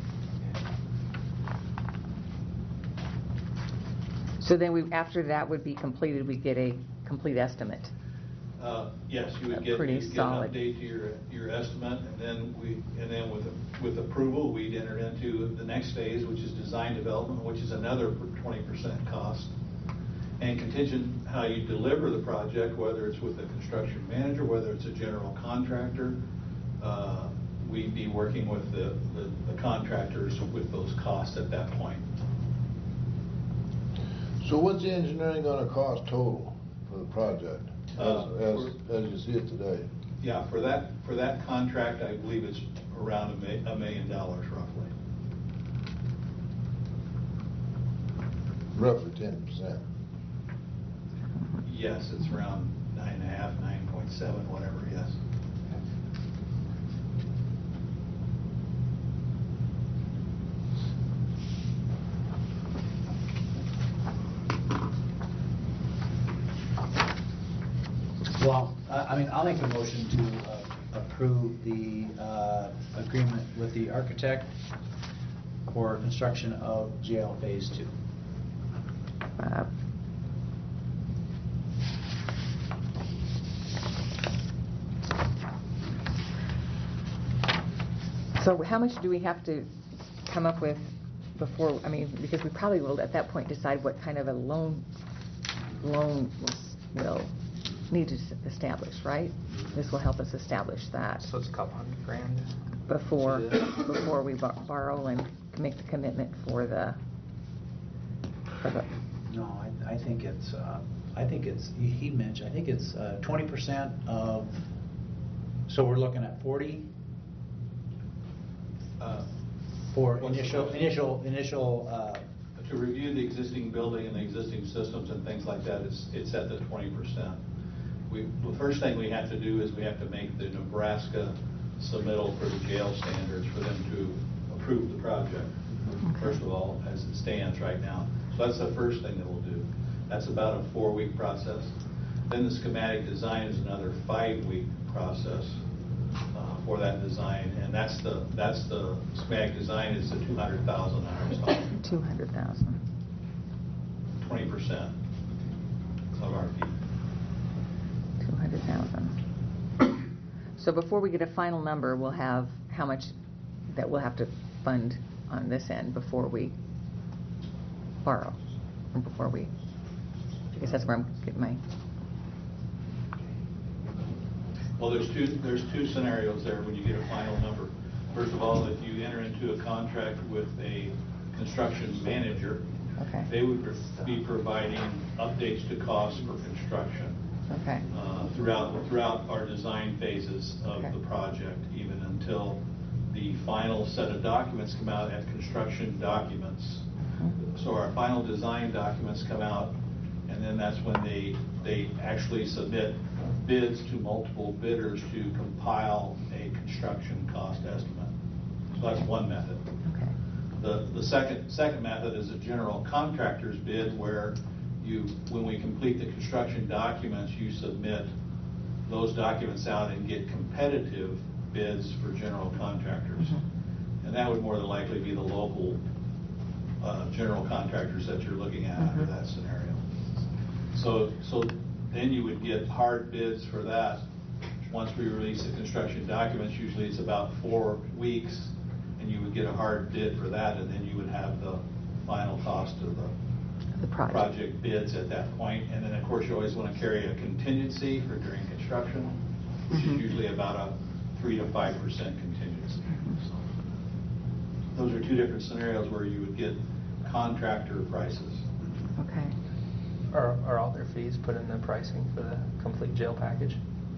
So then after that would be completed, we get a complete estimate. Yes, you would get Pretty an solid. update to your estimate, and then with approval, we'd enter into the next phase, which is design development, which is another 20% cost. And contingent how you deliver the project, whether it's with a construction manager, whether it's a general contractor, we'd be working with the contractors with those costs at that point. So what's the engineering gonna cost total for the project, as you see it today? Yeah, for that contract, I believe it's around $1 million roughly. Roughly 10%. Yes, it's around 9.5, 9.7, whatever, yes. Well, I mean, I'll make a motion to approve the agreement with the architect for construction of jail phase 2. So how much do we have to come up with before, I mean, because we probably will at that point decide what kind of a loan we'll need to establish, right? This will help us establish that. So it's a couple $100,000? Before we borrow and make the commitment for the. No, I think it's, he mentioned, I think it's 20% of, so we're looking at 40? For initial. To review the existing building and the existing systems and things like that, it's at the 20%. The first thing we have to do is we have to make the Nebraska submittal for the jail standards for them to approve the project, first of all, as it stands right now. So that's the first thing that we'll do. That's about a 4-week process. Then the schematic design is another 5-week process for that design, and that's the schematic design is the $200,000 $200,000. 20% of our fee. 200,000. So before we get a final number, we'll have how much that we'll have to fund on this end before we borrow, or before we. I guess that's where I'm getting my. Well, there's two scenarios there when you get a final number. First of all, if you enter into a contract with a construction manager, okay, they would be providing updates to costs for construction. Okay. Throughout our design phases of the project, even until the final set of documents come out at construction documents. So our final design documents come out, and then that's when they actually submit bids to multiple bidders to compile a construction cost estimate. So that's one method. Okay. The second method is a general contractor's bid, where when we complete the construction documents, you submit those documents out and get competitive bids for general contractors. And that would more than likely be the local general contractors that you're looking at under that scenario. So then you would get hard bids for that. Once we release the construction documents, usually it's about 4 weeks, and you would get a hard bid for that, and then you would have the final cost of the project bids at that point. And then, of course, you always want to carry a contingency for during construction, which is usually about a 3 to 5% contingency. So those are two different scenarios where you would get contractor prices. Okay. Are all their fees put in the pricing for the complete jail package?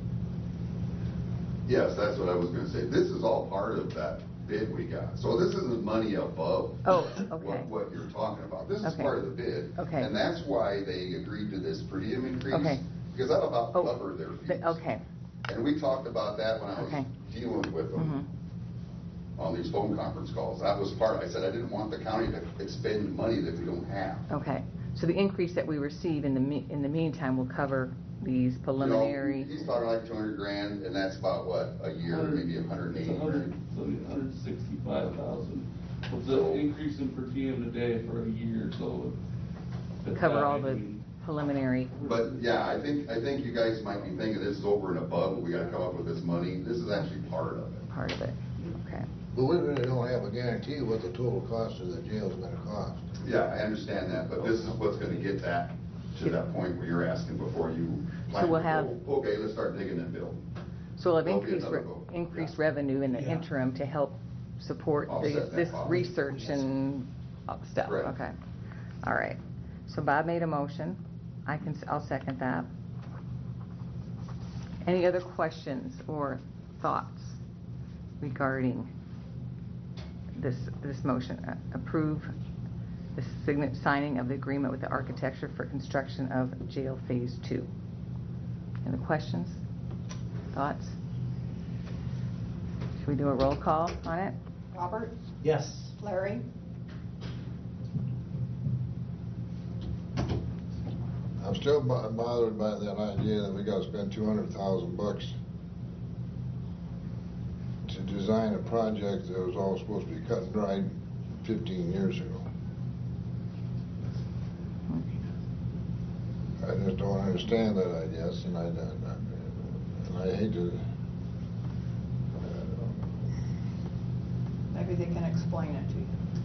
Yes, that's what I was going to say. This is all part of that bid we got. So this isn't money above what you're talking about. This is part of the bid. Okay. And that's why they agreed to this per diem increase. Because that'll about cover their fees. And we talked about that when I was dealing with them on these phone conference calls. That was part. I said I didn't want the county to expend money that we don't have. Okay. So the increase that we receive in the meantime will cover these preliminary. You know, he's talking like $200,000, and that's about what, a year, maybe 180. 165,000. With the increase in per diem today for a year, so cover all the preliminary. But yeah, I think you guys might be thinking this is over and above. We got to come up with this money. This is actually part of it. Part of it. Okay. But we really don't have a guarantee what the total cost of the jail is going to cost. Yeah, I understand that, but this is what's going to get that to that point where you're asking before you plan. So we'll have. Okay, let's start digging that bill. So we'll have increased revenue in the interim to help support this research and stuff. Right. Okay. All right. So Bob made a motion. I'll second that. Any other questions or thoughts regarding this motion? Approve the signing of the agreement with the architecture for construction of jail phase 2. Any questions? Thoughts? Should we do a roll call on it? Robert? Yes. Larry? I'm still bothered by that idea that we got to spend $200,000 to design a project that was all supposed to be cut and dried 15 years ago. I just don't understand that, I guess, and I hate to. Maybe they can explain it to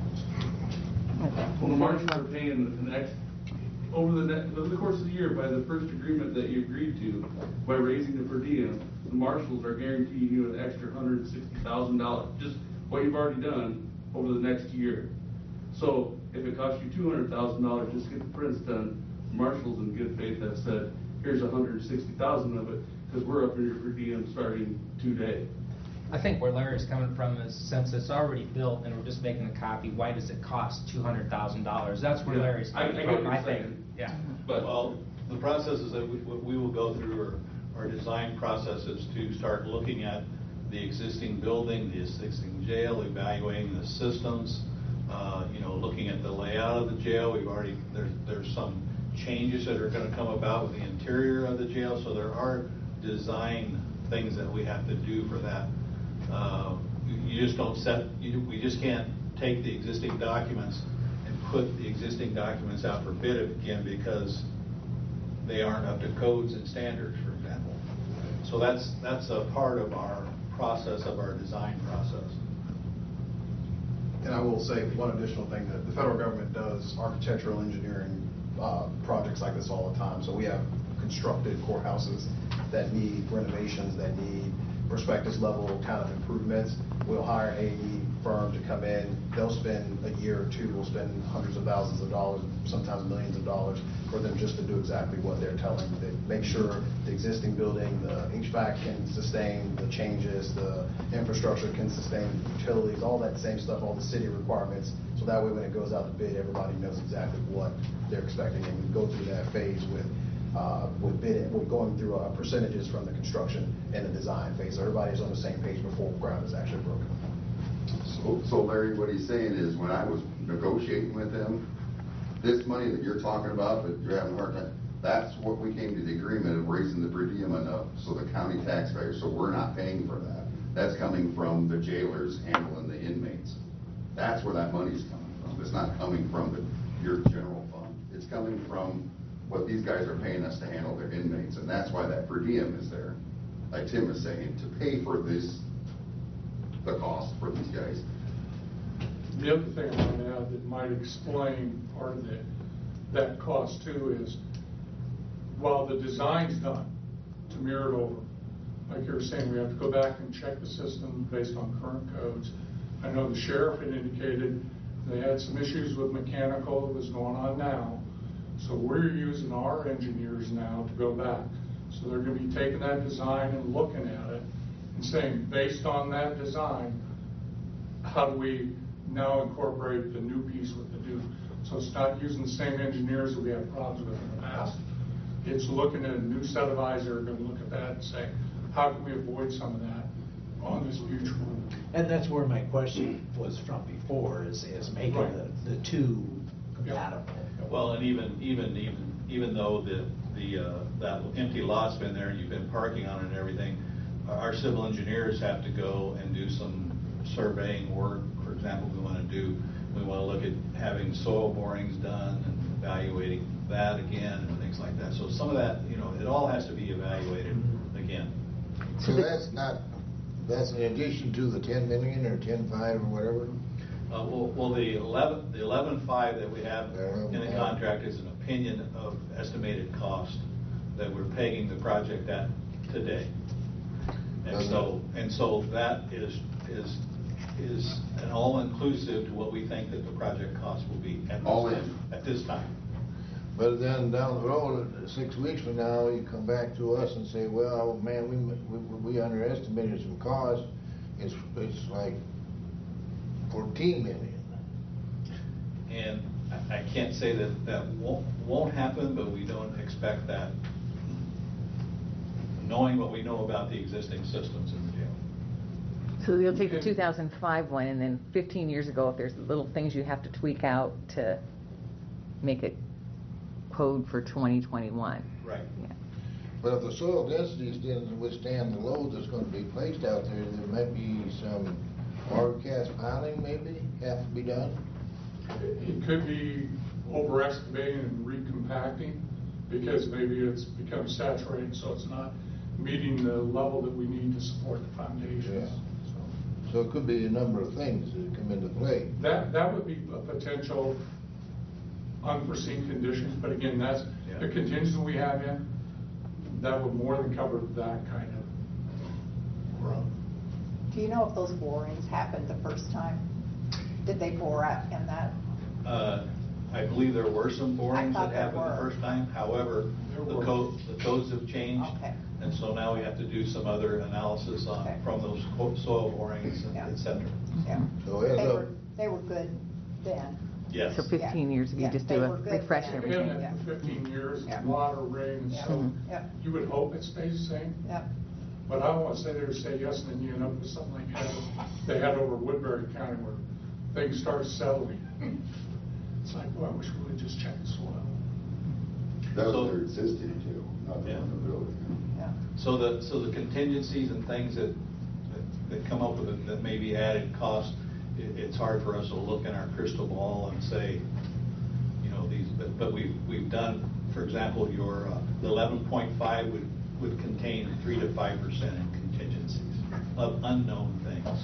you. Well, the marshals are paying the next, over the course of the year, by the first agreement that you agreed to, by raising the per diem, the marshals are guaranteeing you an extra $160,000, just what you've already done over the next year. So if it costs you $200,000 just to get the prints done, marshals in good faith have said, here's $160,000 of it, because we're up in your per diem starting today. I think where Larry's coming from is, since it's already built and we're just making a copy, why does it cost $200,000? That's where Larry's coming from, I think. Yeah. But well, the process is that we will go through our design processes to start looking at the existing building, the existing jail, evaluating the systems, looking at the layout of the jail. There's some changes that are going to come about with the interior of the jail, so there are design things that we have to do for that. You just don't we just can't take the existing documents and put the existing documents out for bid again because they aren't up to codes and standards, for example. So that's a part of our process, of our design process. And I will say one additional thing, that the federal government does architectural engineering projects like this all the time. So we have constructed courthouses that need renovations, that need prospectus level kind of improvements. We'll hire an A&E firm to come in. They'll spend a year or two. We'll spend hundreds of thousands of dollars, sometimes millions of dollars, for them just to do exactly what they're telling you. They make sure the existing building, the HVAC can sustain the changes, the infrastructure can sustain the utilities, all that same stuff, all the city requirements. So that way when it goes out to bid, everybody knows exactly what they're expecting, and we go through that phase with bidding. We're going through percentages from the construction and the design phase. So everybody's on the same page before ground is actually broken. So Larry, what he's saying is, when I was negotiating with him, This money that you're talking about, that you're having a hard time, that's what we came to the agreement of raising the per diem enough, so the county taxpayers, so we're not paying for that. That's coming from the jailers handling the inmates. That's where that money's coming from. It's not coming from your general fund. It's coming from what these guys are paying us to handle their inmates, and that's why that per diem is there. Like Tim is saying, to pay for the cost for these guys. The other thing I want to add that might explain part of that cost too is, while the design's done to mirror it over, like you were saying, we have to go back and check the system based on current codes. I know the sheriff had indicated they had some issues with mechanical that was going on now. So we're using our engineers now to go back. So they're going to be taking that design and looking at it and saying, based on that design, how do we now incorporate the new piece with the new? So it's not using the same engineers that we had problems with in the past. It's looking at a new set of eyes that are going to look at that and say, how can we avoid some of that on this future one? And that's where my question was from before, is making Right. the two compatible. Well, and even though that empty lot's been there and you've been parking on it and everything, our civil engineers have to go and do some surveying work. For example, we want to look at having soil borings done and evaluating that again and things like that. So some of that, it all has to be evaluated again. So that's in addition to the 10 million or 10.5 or whatever? Well, the 11.5 that we have in the contract is an opinion of estimated cost that we're pegging the project at today. And so that is an all-inclusive to what we think that the project cost will be at this time. But then down the road, 6 weeks from now, you come back to us and say, well, man, we underestimated some costs. It's like 14 million. And I can't say that won't happen, but we don't expect that, knowing what we know about the existing systems in the jail. So you'll take the 2005 one, and then 15 years ago, if there's little things you have to tweak out to make it code for 2021. Right. Yeah. But if the soil densities didn't withstand the load that's going to be placed out there, there might be some cast piling maybe have to be done. It could be over excavating and recompacting because maybe it's become saturated, so it's not meeting the level that we need to support the foundations. Yeah. So it could be a number of things that come into play. That would be a potential unforeseen conditions, but again, that's the contingency we have in. That would more than cover that kind of run. Do you know if those borings happened the first time? Did they bore out in that? I believe there were some borings that there happened the were. first time. However, the codes have changed. Okay. And so now we have to do some other analysis from those soil borings, et cetera. Yeah. So they were good then. Yes. So 15 years ago, you just do a refresh everything. Been for 15 years, water, rain, and so you would hope it stays the same. Yep. But I don't want to say they would say yes, and then you end up with something like they had over Woodbury County where things start settling. It's like, boy, I wish we would just check the soil. That was their existing jail, not the one in the building. Yeah. So the contingencies and things that come up with it that may be added cost, it's hard for us to look in our crystal ball and say, these. But we've done, for example, the 11.5 would contain 3 to 5% in contingencies of unknown things.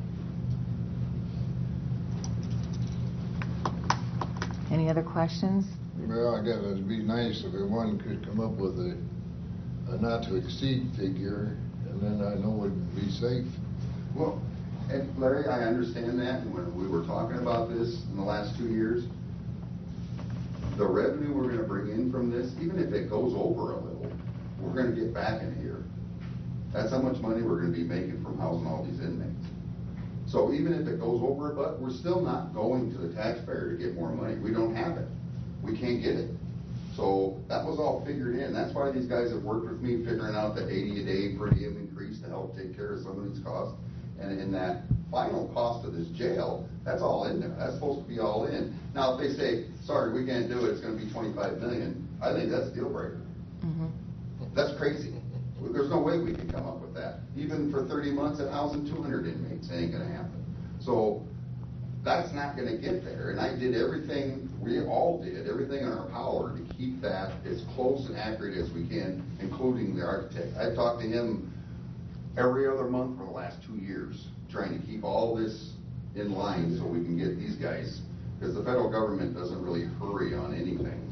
Any other questions? Well, I guess it'd be nice if everyone could come up with a not to exceed figure, and then I know it'd be safe. Well, and Larry, I understand that, and when we were talking about this in the last 2 years, the revenue we're going to bring in from this, even if it goes over a little, we're going to get back in here. That's how much money we're going to be making from housing all these inmates. So even if it goes over a buck, we're still not going to the taxpayer to get more money. We don't have it. We can't get it. So that was all figured in. That's why these guys have worked with me figuring out the 80 a day per diem increase to help take care of some of these costs. And in that final cost of this jail, that's all in there. That's supposed to be all in. Now, if they say, sorry, we can't do it, it's gonna be 25 million, I think that's a deal breaker. That's crazy. There's no way we can come up with that. Even for 30 months at housing 200 inmates, it ain't gonna happen. So that's not gonna get there. And I did everything, we all did, everything in our power to keep that as close and accurate as we can, including the architect. I talked to him every other month for the last 2 years, trying to keep all this in line so we can get these guys, because the federal government doesn't really hurry on anything.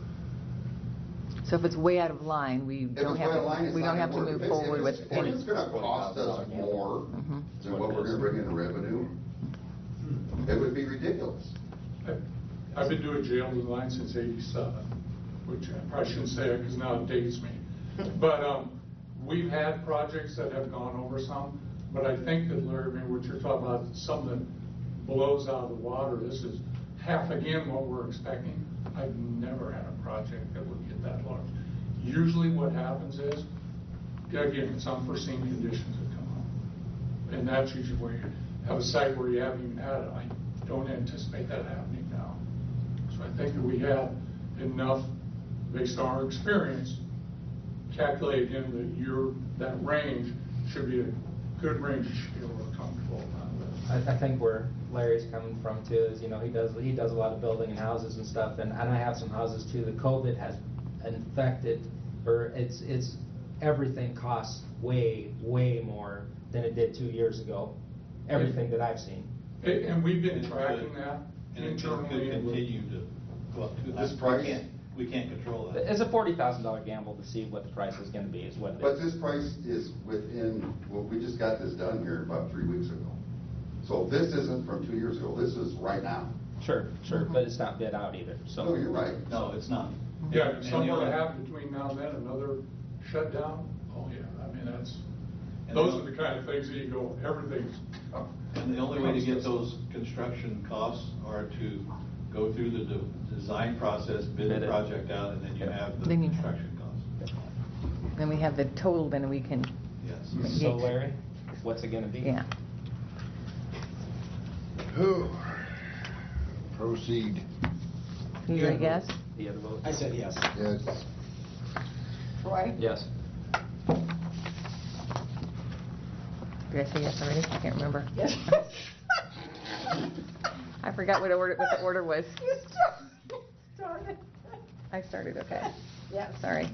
So if it's way out of line, we don't have to move forward with If it's going to cost us more than what we're going to bring in revenue, it would be ridiculous. I've been doing jail design since '87, which I probably shouldn't say it because now it dates me. But we've had projects that have gone over some, but I think that, Larry, I mean, what you're talking about, something that blows out of the water, this is half again what we're expecting. I've never had a project that would get that large. Usually what happens is, again, it's unforeseen conditions that come up. And that's usually where you have a site where you haven't even had it. I don't anticipate that happening now. So I think that we have enough, based on our experience, calculate in that range should be a good range you should be able to comfortable with. I think where Larry's coming from too is, he does a lot of building and houses and stuff, and I have some houses too. The COVID has infected, or it's everything costs way more than it did 2 years ago. Everything that I've seen. And we've been tracking that internally. And it could continue to go up to this price. We can't control that. It's a $40,000 gamble to see what the price is going to be, is what it is. But this price is within, we just got this done here about 3 weeks ago. So this isn't from 2 years ago, this is right now. Sure, but it's not bid out either. So. No, you're right. No, it's not. Yeah, if something were to happen between now and then, another shutdown, oh yeah, I mean, those are the kind of things that you go, everything's. And the only way to get those construction costs are to go through the design process, bid the project out, and then you have the construction costs. Then we have the total, then we can. Yes. So Larry, what's it going to be? Yeah. Proceed. You say yes? The other vote? I said yes. Yes. Troy? Yes. Did I say yes already? I can't remember. Yes. I forgot what the order was. You started. I started, okay. Yes. Sorry.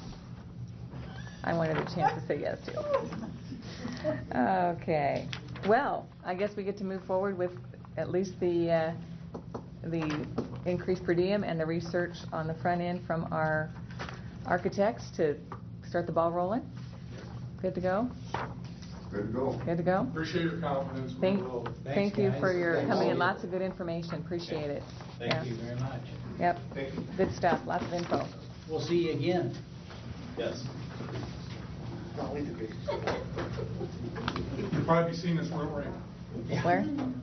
I wanted a chance to say yes too. Okay. Well, I guess we get to move forward with at least the increase per diem and the research on the front end from our architects to start the ball rolling. Good to go? Good to go. Good to go? Appreciate your confidence. Thank you for your coming in. Lots of good information. Appreciate it. Thank you very much. Yep. Thank you. Good stuff. Lots of info. We'll see you again. Yes. You've probably seen this room right. Where?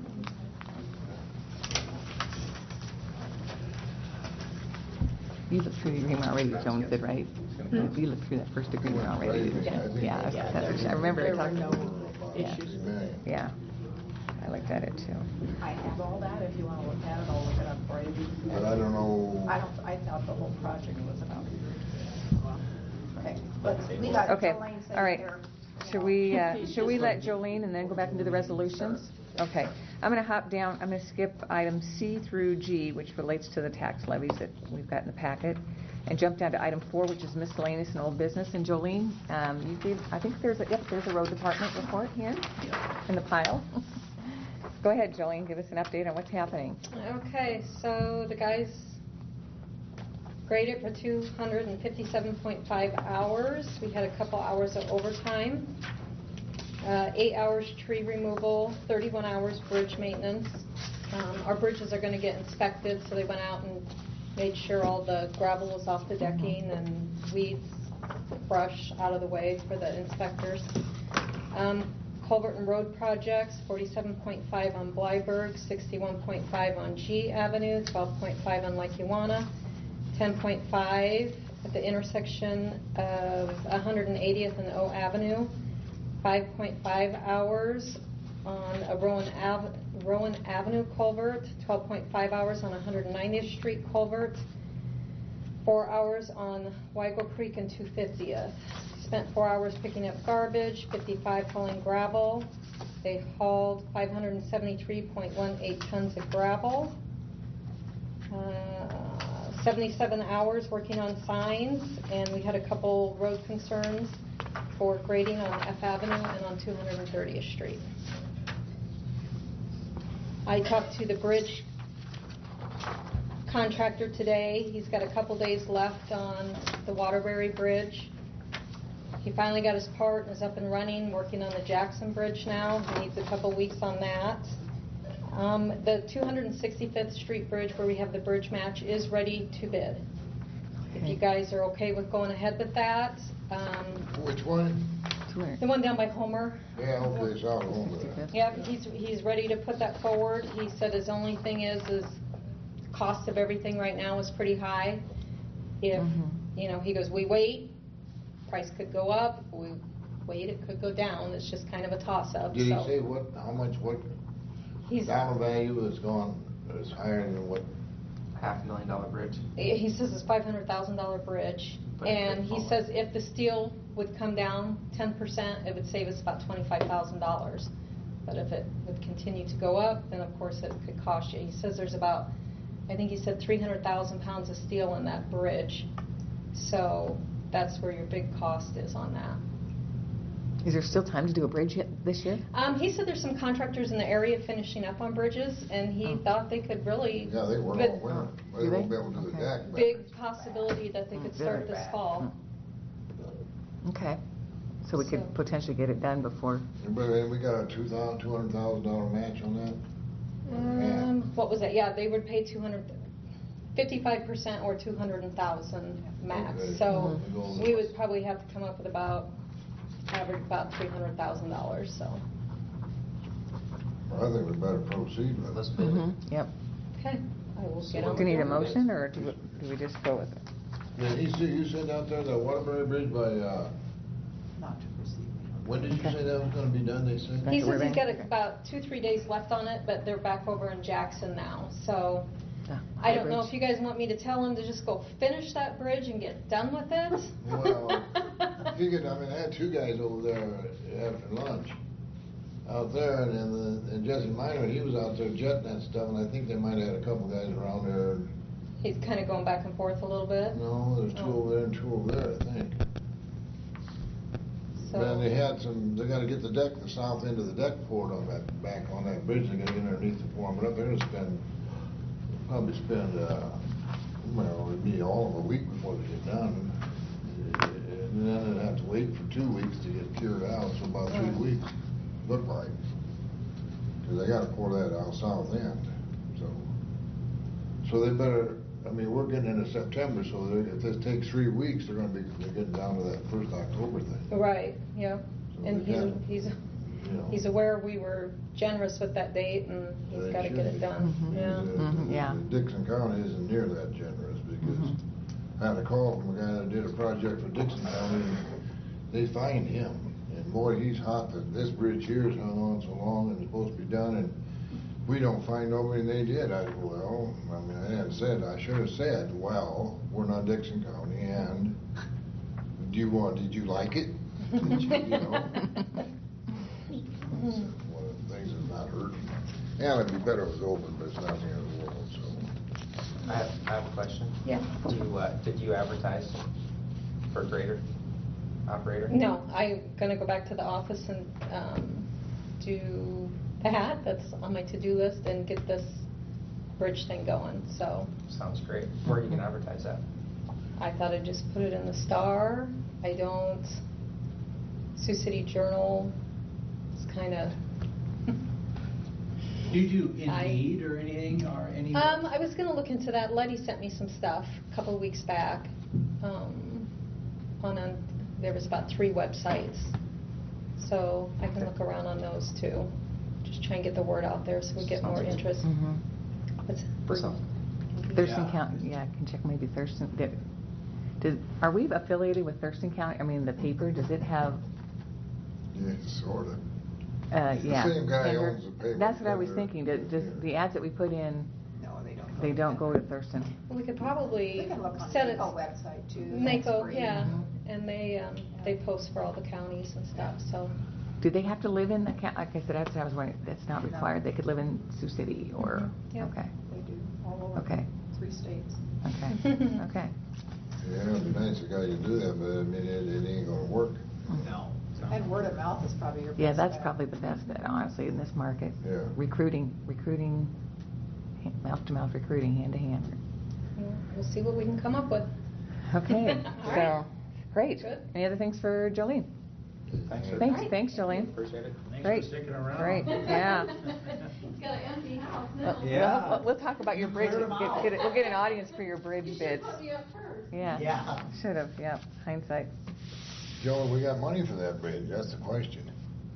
You looked through the agreement already, Joan said, right? You looked through that first agreement already. Yeah. I remember it talking. Issues. Yeah. I looked at it too. I have all that, if you want to look at it, I'll look it up for you. But I don't know. I thought the whole project was about. Okay, we got Okay, Jolene sitting all right. here. Should we let Jolene and then go back into the resolutions? Okay. I'm going to hop down. I'm going to skip item C through G, which relates to the tax levies that we've got in the packet, and jump down to item 4, which is miscellaneous and old business. And Jolene, you gave, I think there's a road department report here in the pile. Go ahead, Jolene. Give us an update on what's happening. Okay, so the guys graded for 257.5 hours. We had a couple hours of overtime. 8 hours tree removal, 31 hours bridge maintenance. Our bridges are going to get inspected, so they went out and made sure all the gravel was off the decking and weeds, brush out of the way for the inspectors. Culvert and road projects, 47.5 on Blyberg, 61.5 on G Avenue, 12.5 on Lake Ewana, 10.5 at the intersection of 180th and O Avenue, 5.5 hours on a Rowan Avenue culvert, 12.5 hours on 190th Street culvert, 4 hours on Wygo Creek and 250th. Spent 4 hours picking up garbage, 55 hauling gravel. They hauled 573.18 tons of gravel. 77 hours working on signs, and we had a couple road concerns for grading on F Avenue and on 230th Street. I talked to the bridge contractor today. He's got a couple days left on the Waterbury Bridge. He finally got his part and is up and running, working on the Jackson Bridge now. He needs a couple weeks on that. The 265th Street Bridge, where we have the bridge match, is ready to bid. If you guys are okay with going ahead with that. Which one? The one down by Homer. Yeah, hopefully it's out of Homer. Yeah, he's ready to put that forward. He said his only thing is cost of everything right now is pretty high. If, you know, he goes, we wait, price could go up, we wait, it could go down. It's just kind of a toss-up. Did he say how much dollar value is higher than what? $500,000 bridge. He says it's $500,000 bridge, and he says if the steel would come down 10%, it would save us about $25,000. But if it would continue to go up, then of course it could cost you. He says there's about, I think he said 300,000 pounds of steel in that bridge. So that's where your big cost is on that. Is there still time to do a bridge this year? He said there's some contractors in the area finishing up on bridges, and he thought they could really. Yeah, they work all winter. They won't be able to do the jack. Big possibility that they could start this fall. Okay. So we could potentially get it done before. But we got a $200,000 match on that? What was that? Yeah, they would pay 55% or 200,000 max. Okay. So we would probably have to come up with average about $300,000. So. I think we better proceed with it. Let's bid it. Yep. Okay. I will get on. Do you need a motion, or do we just go with it? Yeah, you said out there the Waterbury Bridge by, Not to proceed. when did you say that was gonna be done, they said? He says he's got about 2-3 days left on it, but they're back over in Jackson now. So I don't know if you guys want me to tell him to just go finish that bridge and get done with it. Well, I had two guys over there after lunch out there, and Jesse Minor, he was out there jetting that stuff, and I think they might have had a couple guys around there. He's kind of going back and forth a little bit. No, there's two over there and two over there, I think. So. And they gotta get the south end of the deck poured on that bridge. They gotta get underneath to pour them up there and probably spend, it'd be all of a week before they get done. And then they'd have to wait for 2 weeks to get cured out, so about 3 weeks, look like. Cause they gotta pour that out south end, so they better, we're getting into September, so if this takes 3 weeks, they're getting down to that 1st October thing. Right, yeah. So And he's aware we were generous with that date, and he's got to get it done. Yeah. Dixon County isn't near that generous, because I had a call from a guy that did a project for Dixon County, and they fined him. And boy, he's hot that this bridge here is hung on so long and it's supposed to be done, and we don't find nobody, and they did. I should have said, well, we're not Dixon County, and did you like it? One of the things that's not hurting. Yeah, it'd be better if it was open, but it's not the end of the world, so. I have a question. Yeah. Did you advertise for grader operator? No, I'm going to go back to the office and do that. That's on my to-do list, and get this bridge thing going. So. Sounds great. Where are you going to advertise that? I thought I'd just put it in the Star. Sioux City Journal. It's kind of. Do you do Indeed or anything, or any? I was going to look into that. Letty sent me some stuff a couple of weeks back. There was about 3 websites, so I can look around on those too. Just try and get the word out there so we get more interest. Thurston County, I can check maybe Thurston. Are we affiliated with Thurston County? The paper, does it have? Yeah, sort of. Yeah. The same guy Tender. owns the paper That's what I was tender. thinking, does the ads that we put in, they don't go to Thurston? Well, we could probably We can look on set the it. NACO website too. NACO, That's free. yeah, and they post for all the counties and stuff, so. Do they have to live in the county? Like I said, that's what I was wondering, that's not required, they could live in Sioux City or, Yeah. okay, They do, all over. Okay. 3 states. okay, okay. Yeah, it'd be nice, the guy you do that, but I mean, it ain't gonna work. No. And word of mouth is probably your best Yeah, that's bet. probably the best bet, honestly, in this market. Yeah. Recruiting, mouth to mouth recruiting, hand to hand. We'll see what we can come up with. Okay, All so, right. great. Good. Any other things for Jolene? Thanks, Jolene. Appreciate it. Great. sticking around. Great, yeah. He's got an empty house Yeah. We'll talk about your bridge, cleared 'em out. we'll get an audience for your bridge bids. me up first. Yeah. Yeah. Should've, yeah, hindsight. Joe, we got money for that bridge, that's the question.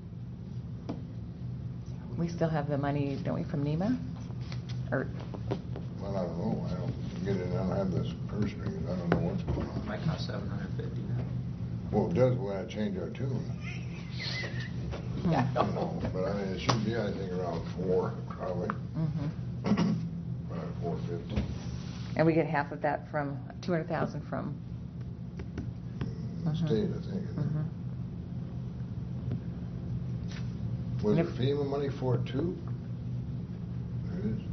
We still have the money, don't we, from NEMA? Or, Well, I don't know, I don't get it, I don't have this purse strings, I don't know what's going on. Might cost $750 now. Well, it does when I change our tune. Yeah. You know, but I mean, it should be, I think, around 4, probably, mhm. 450. And we get half of that from, 200,000 from, State, I think. mhm. Was there Yep. FEMA money for it too? There is.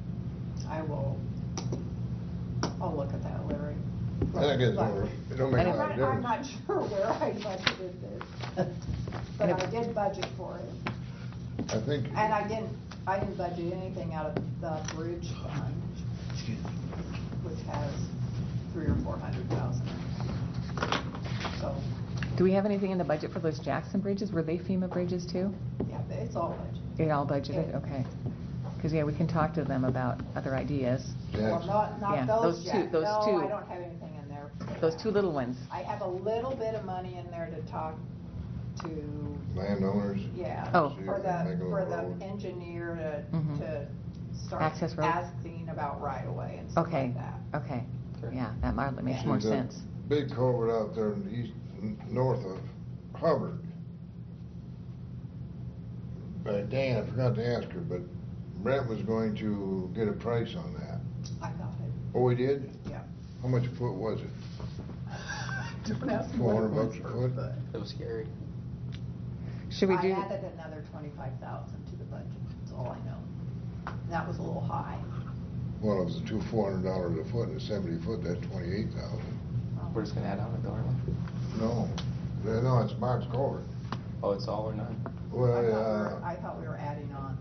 I'll look at that, Larry. I guess it don't make a lot of I'm difference. not sure where I budgeted this, but I did budget for it. I think, And I didn't budget anything out of the bridge fund, which has 300,000 or 400,000. So, Do we have anything in the budget for those Jackson bridges? Were they FEMA bridges too? yeah, but it's all budget. They all budgeted, Yeah. okay. Because, yeah, we can talk to them about other ideas. Well, Yeah, not those those two- yet. those No, two. I don't have anything in there. Those 2 little ones. I have a little bit of money in there to talk to, landowners. yeah, Oh. See if for they can make a the little road. engineer Mhm. to start Access road? asking about right of way and stuff Okay, like that. okay. Yeah, that might makes See, more the sense. Big culvert out there in the east, north of Hubbard. Dan, I forgot to ask her, but Brent was going to get a price on that. I got it, Oh, he did? yeah. How much a foot was it? Don't ask me what it $400 was a per foot? foot. It was scary. Should we do? I added another 25,000 to the budget, that's all I know. That was a little high. Well, if it's $400 a foot and it's 70 foot, that's 28,000. We're just gonna add on it, aren't we? No, it's box culvert. Oh, it's all or none? Well, I thought we were adding on,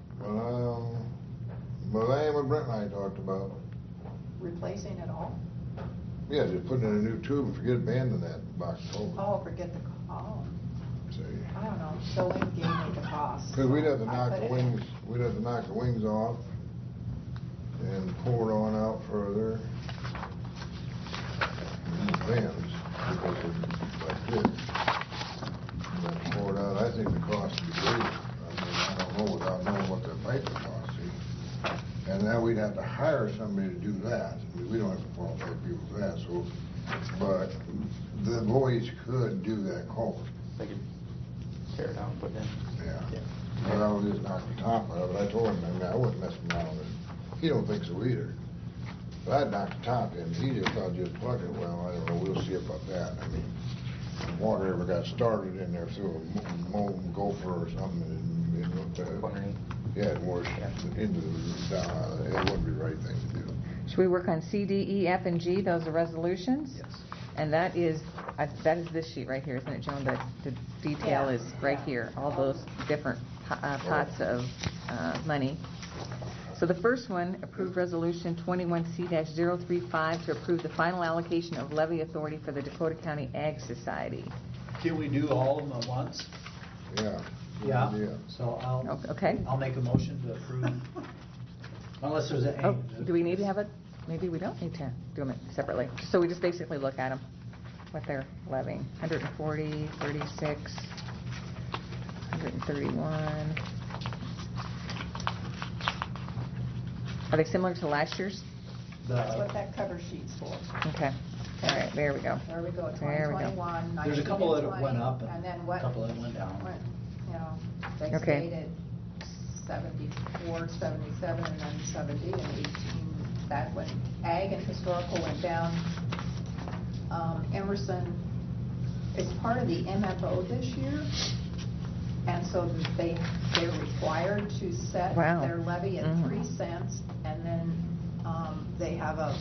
well, I am what Brent and I talked about. replacing it all. Yeah, just putting in a new tube and forget abandoning that box culvert. Oh, forget the, See. I don't know, Jolene gave me the cost. Because we'd have to I knock put the it wings, we'd have to knock the wings off and pour it on out further. These vents, because it's like this. And then pour it out, I think the cost would be great. I mean, I don't know without knowing what the pipe would cost, see. And now we'd have to hire somebody to do that. I mean, we don't have to qualify people for that, so, but the boys could do that culvert. They could tear it out and put it in. Yeah. But I was just knock the top of it. I told him, I mean, I wasn't messing around with it. He don't think so either. But I'd knock the top in. He just thought just plug it. Well, I don't know. We'll see about that. I mean, the water ever got started in there through a molten gopher or something, and it looked, yeah, it washed into the, it wouldn't be the right thing to do. Should we work on C, D, E, F, and G, those are resolutions? Yes. And that is this sheet right here, isn't it, Joan? The detail is right here, all those different pots of money. So the first one, approved resolution 21C-035 to approve the final allocation of levy authority for the Dakota County Ag Society. Can we do all of them at once? Yeah. Yeah. Yeah. So Okay. I'll make a motion to approve, unless there's a. Oh, do we need to have it? Maybe we don't need to do them separately. So we just basically look at them, what they're levying. 140, 36, 131. Are they similar to last year's? That's what that cover sheet's for. Okay. All right, there we go. There we go, There we go. 2021, There's a couple that 19, went up and then and what? a couple that went down. You know, They Okay. stayed at 74, 77, and then 70 and 18. That when ag and historical went down, Emerson is part of the MFO this year, and so they're required to set Wow. their levy at Mhm. 3 cents, and then they have a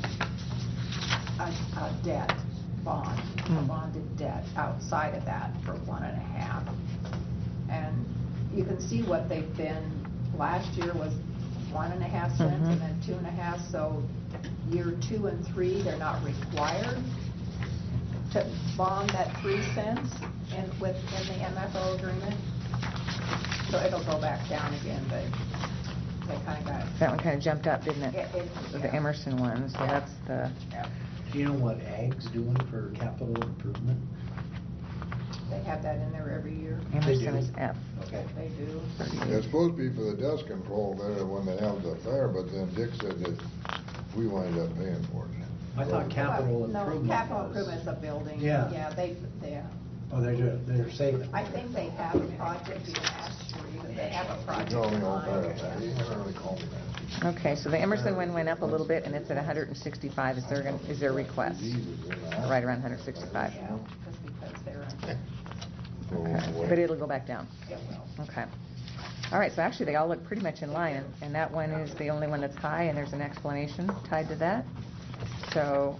debt bond, a bonded debt outside of that for 1.5. And you can see what they've been. Last year was 1.5 cents, and then 2.5. So year 2 and 3, they're not required to bond that 3 cents in the MFO agreement. So it'll go back down again, but they kind of got. That one kind of jumped up, didn't it? The Yeah. Emerson one, so Yeah. that's the, Do you know what Ag's doing for capital improvement? They have that in there every year. Emerson is F. Okay. They do. It's supposed to be for the dust control there when they have the fair, but then Dick said that we wind up paying for it. I thought capital No, improvement capital was- improvement's a building. Yeah. Yeah, they. Oh, they're saving. I think they have a project, you can ask Sheree, but they have a project. He told me in all mind. about that. He never really called me that. Okay, so the Emerson one went up a little bit, and it's at 165 is their request. Right around 165. Yeah, just because they're. Okay, but it'll go back down. It will. Okay. All right, so actually, they all look pretty much in line, and that one is the only one that's high, and there's an explanation tied to that. So,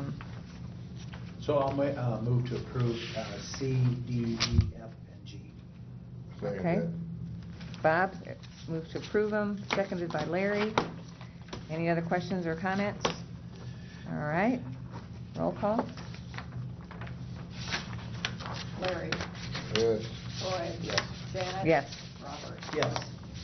So I'll move to approve C, D, E, F, and G. okay. Bob, move to approve them, seconded by Larry. Any other questions or comments? All right, roll call. Larry. Yes. Troy. Yes. Janet. Yes. Robert. Yes.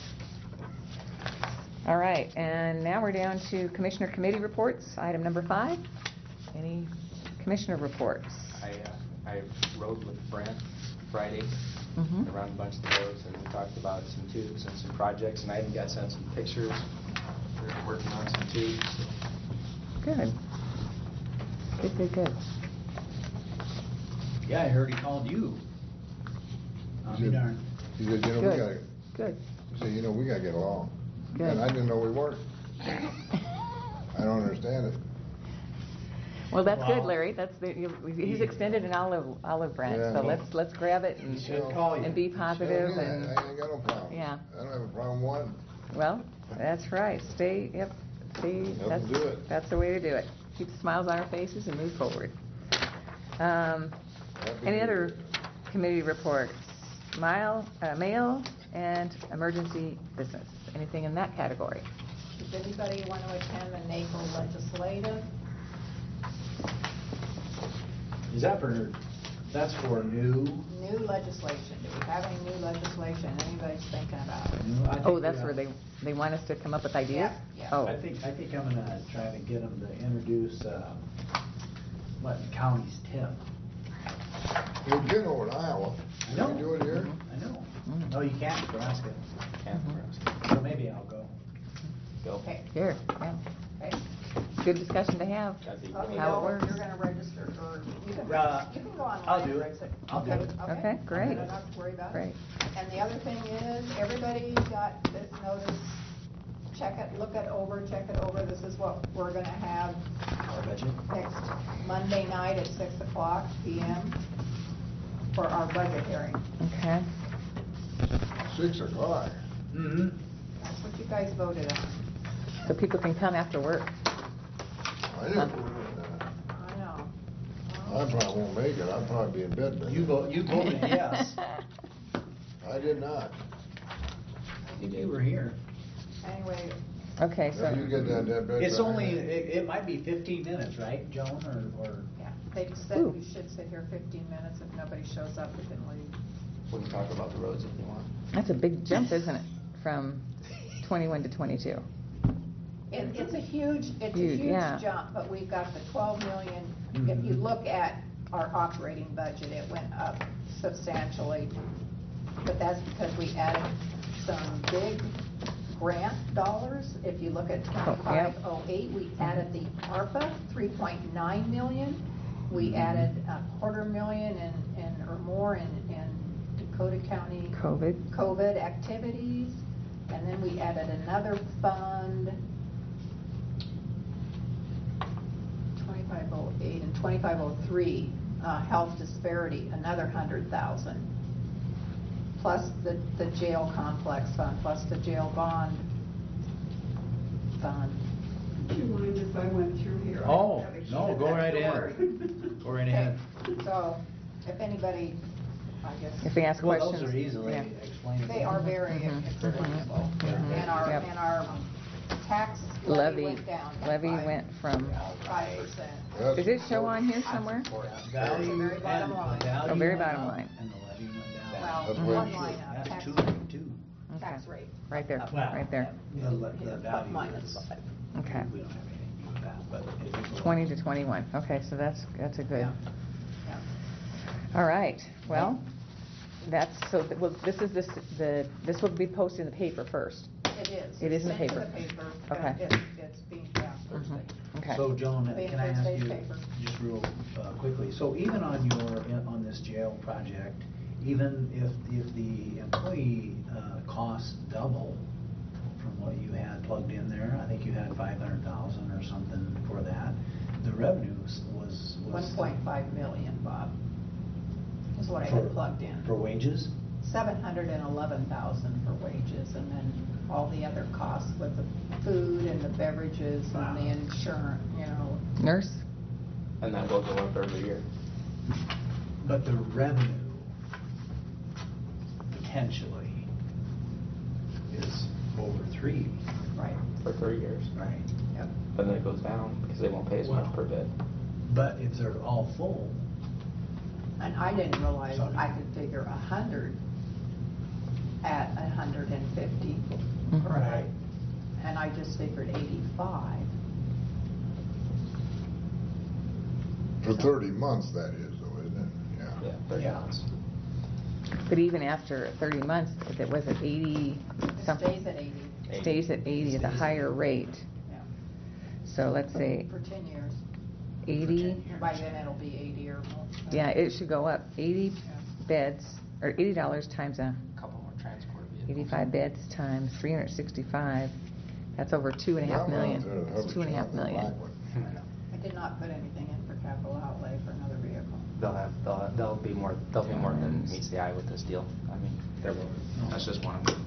All right, and now we're down to Commissioner Committee reports, item number 5. Any Commissioner reports? I rode with Brent Friday Mhm. around a bunch of the roads, and we talked about some tubes and some projects, and I even got sent some pictures. They're working on some tubes. Good. Good. Yeah, I heard he called you. I'll be darned. He said, you know, we Good. gotta. Good. He said, you know, we gotta get along. Good. And I didn't know we weren't. I don't understand it. Well, that's good, Well- Larry. He's extended an olive branch, Yeah, so no. let's grab it He should call you. and be positive. Yeah, And I ain't got no problem. Yeah. I don't have a problem one. well, that's right. See, Nothing to it. that's the way to do it. Keep the smiles on our faces and move forward. Any other committee reports? Mail and emergency business. Anything in that category? Does anybody want to attend the NACO legislative? Is that's for new? New legislation. Do we have any new legislation anybody's thinking about? I think Oh, that's we where are. they want us to come up with ideas? Yeah. Oh, I think I'm gonna try to get them to introduce, what, county's tip. You can over in Iowa. I know. You can do it here? I know. Oh, you can't, Nebraska. Can't So maybe I'll go. Okay. here, yeah. Okay. Good discussion to have. Okay, How it no, works. you're gonna register, or you can go online. I'll do and it. register. I'll do it. Okay, great. I don't have to worry about it. Great. And the other thing is, everybody got this notice, check it over. This is what we're gonna have next Monday night at 6:00 p.m. for our budget hearing. Okay. 6 o'clock. Mm-hmm. That's what you guys voted on. So people can come after work. I didn't vote on that. I know. I probably won't make it. I'll probably be in bed then. You voted yes. I did not. I think you were here. Anyway, Okay, Now so, you get that bed. It's back. only, it might be 15 minutes, right, Joan, or? yeah, they said Ooh. we should sit here 15 minutes. If nobody shows up, we can leave. We can talk about the roads if you want. that's a big jump, isn't it, from 21 to 22? It's a huge Huge, yeah. jump, but we've got the 12 million. If you look at our operating budget, it went up substantially. But that's because we added some big grant dollars. If you look at 2508, we added the ARPA, 3.9 million. We added $250,000 or more in Dakota County COVID. activities, and then we added another fund, 2508 and 2503, health disparity, another 100,000, plus the jail complex fund, plus the jail bond fund. Do you mind if I went through here? Oh, no, go right ahead. Go right ahead. So, if anybody, I guess. If they ask Well, questions. those are easily yeah. explained. They are very explainable. And our tax levy went down. Levy went from, 5%. does it show on here somewhere? Value Very bottom and line. the value Oh, very went bottom up line. And the levy went down. Well, That's one right. line up, That's tax, two. tax rate. Right there, Well, right there. The value Minus is, 5. Okay. we don't have anything to do with that, but it is. 20 to 21. Okay, so that's a good. Yeah. All right. Well, this is this will be posted in the paper first. It is. It is in the Sent to paper. the paper. Okay. It's being passed Thursday. Okay. So Joan, It'll be in can I ask Thursday's you, paper. just real quickly, so even on this jail project, even if the employee costs double from what you had plugged in there, I think you had 500,000 or something for that, the revenues was 1.5 million, Bob, is what I For- had plugged in. for wages? 711,000 for wages, and then all the other costs with the food and the beverages and the insurance, Nurse? And that will go up every year. But the revenue potentially is over 3. Right. For 3 years. Right. Yep. But then it goes down because they won't pay as much per bed. But if they're all full, And I didn't realize I could figure 100 at 150. right, And I just figured 85. For 30 months, that is, though, isn't it? Yeah. Yeah, 30 Yeah. months. But even after 30 months, if it was at 80 It something. stays at 80. Stays at 80 at a higher rate. Yeah. So let's say For 10 years. 80, By then it'll be 80 or more. yeah, it should go up. 80 beds, or $80 times a Couple more transport vehicles. 85 beds times 365. That's over 2.5 million. It's 2.5 million. I did not put anything in for capital outlay for another vehicle. There'll be more than meets the eye with this deal. I mean, that's just one of them.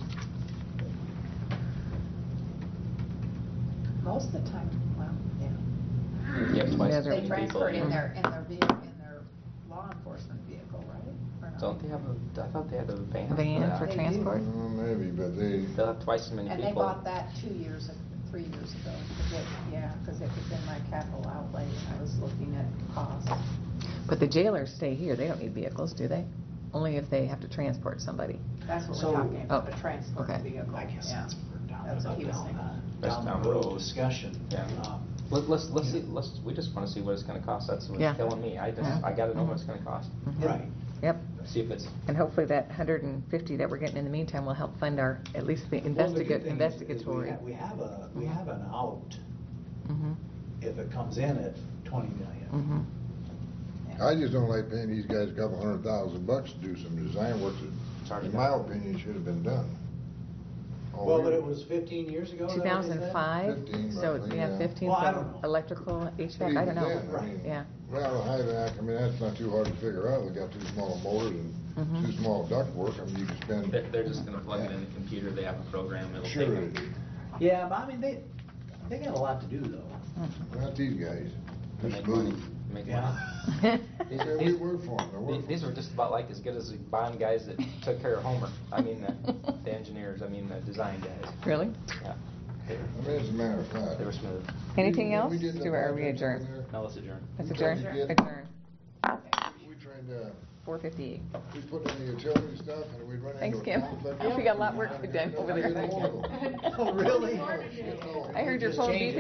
Most of the time, well, yeah. You have twice as They many people. transferred in their vehicle, in their law enforcement vehicle, right? Or not? Don't they have I thought they had a van. Van that. for transport? Maybe, but They'll have twice as many And people. they bought that 3 years ago. Because it was in my capital outlay, and I was looking at costs. But the jailers stay here. They don't need vehicles, do they? Only if they have to transport somebody. That's what So- we're talking about, Oh, a transport okay. vehicle. I guess Yeah. that's for That's what he was thinking. down the road discussion. Yeah. Let's see. We just want to see what it's going to cost. That's what's Yeah. killing me. I got to know what it's going to cost. Right. Yep. See if it's. And hopefully that 150 that we're getting in the meantime will help fund our, at least the Well, the good thing is investigatory. we have an out Mm-hmm. if it comes in at 20 million. Mm-hmm. I just don't like paying these guys a couple $100,000 to do some design work that, in my opinion, should have been done. Well, but it was 15 years ago? is that what they said? 2005, 15 so roughly, yeah, yeah. 15 Well, I for don't know. electrical, HVAC, But I don't know. even then, I mean, Yeah. Well, high vac, I mean, that's not too hard to figure out. They got too small motors and too small duct work. I mean, you can spend. They're just going to plug it in the computer. They have a program. It'll Sure take they them. do. Yeah, but I mean, they got a lot to do though. Not these guys. To Just make money. move. Make Yeah. money. Yeah, we work for them. These were just about like as good as the bond guys that took care of Homer. I mean, the engineers. I mean, the design guys. Really? Yeah. I mean, as a matter of fact. They were smooth. Anything When else? we did the Stuart, are we project over adjourned? there, No, let's adjourn. Let's We adjourn. tried to get- Adjourn. We tried to, 4:58. we put in the utility stuff and we'd run into. Thanks, a Kim. conflict. We got a lot of work to be done over there. I didn't know. Oh, really? I heard your Just phone change beeping. it.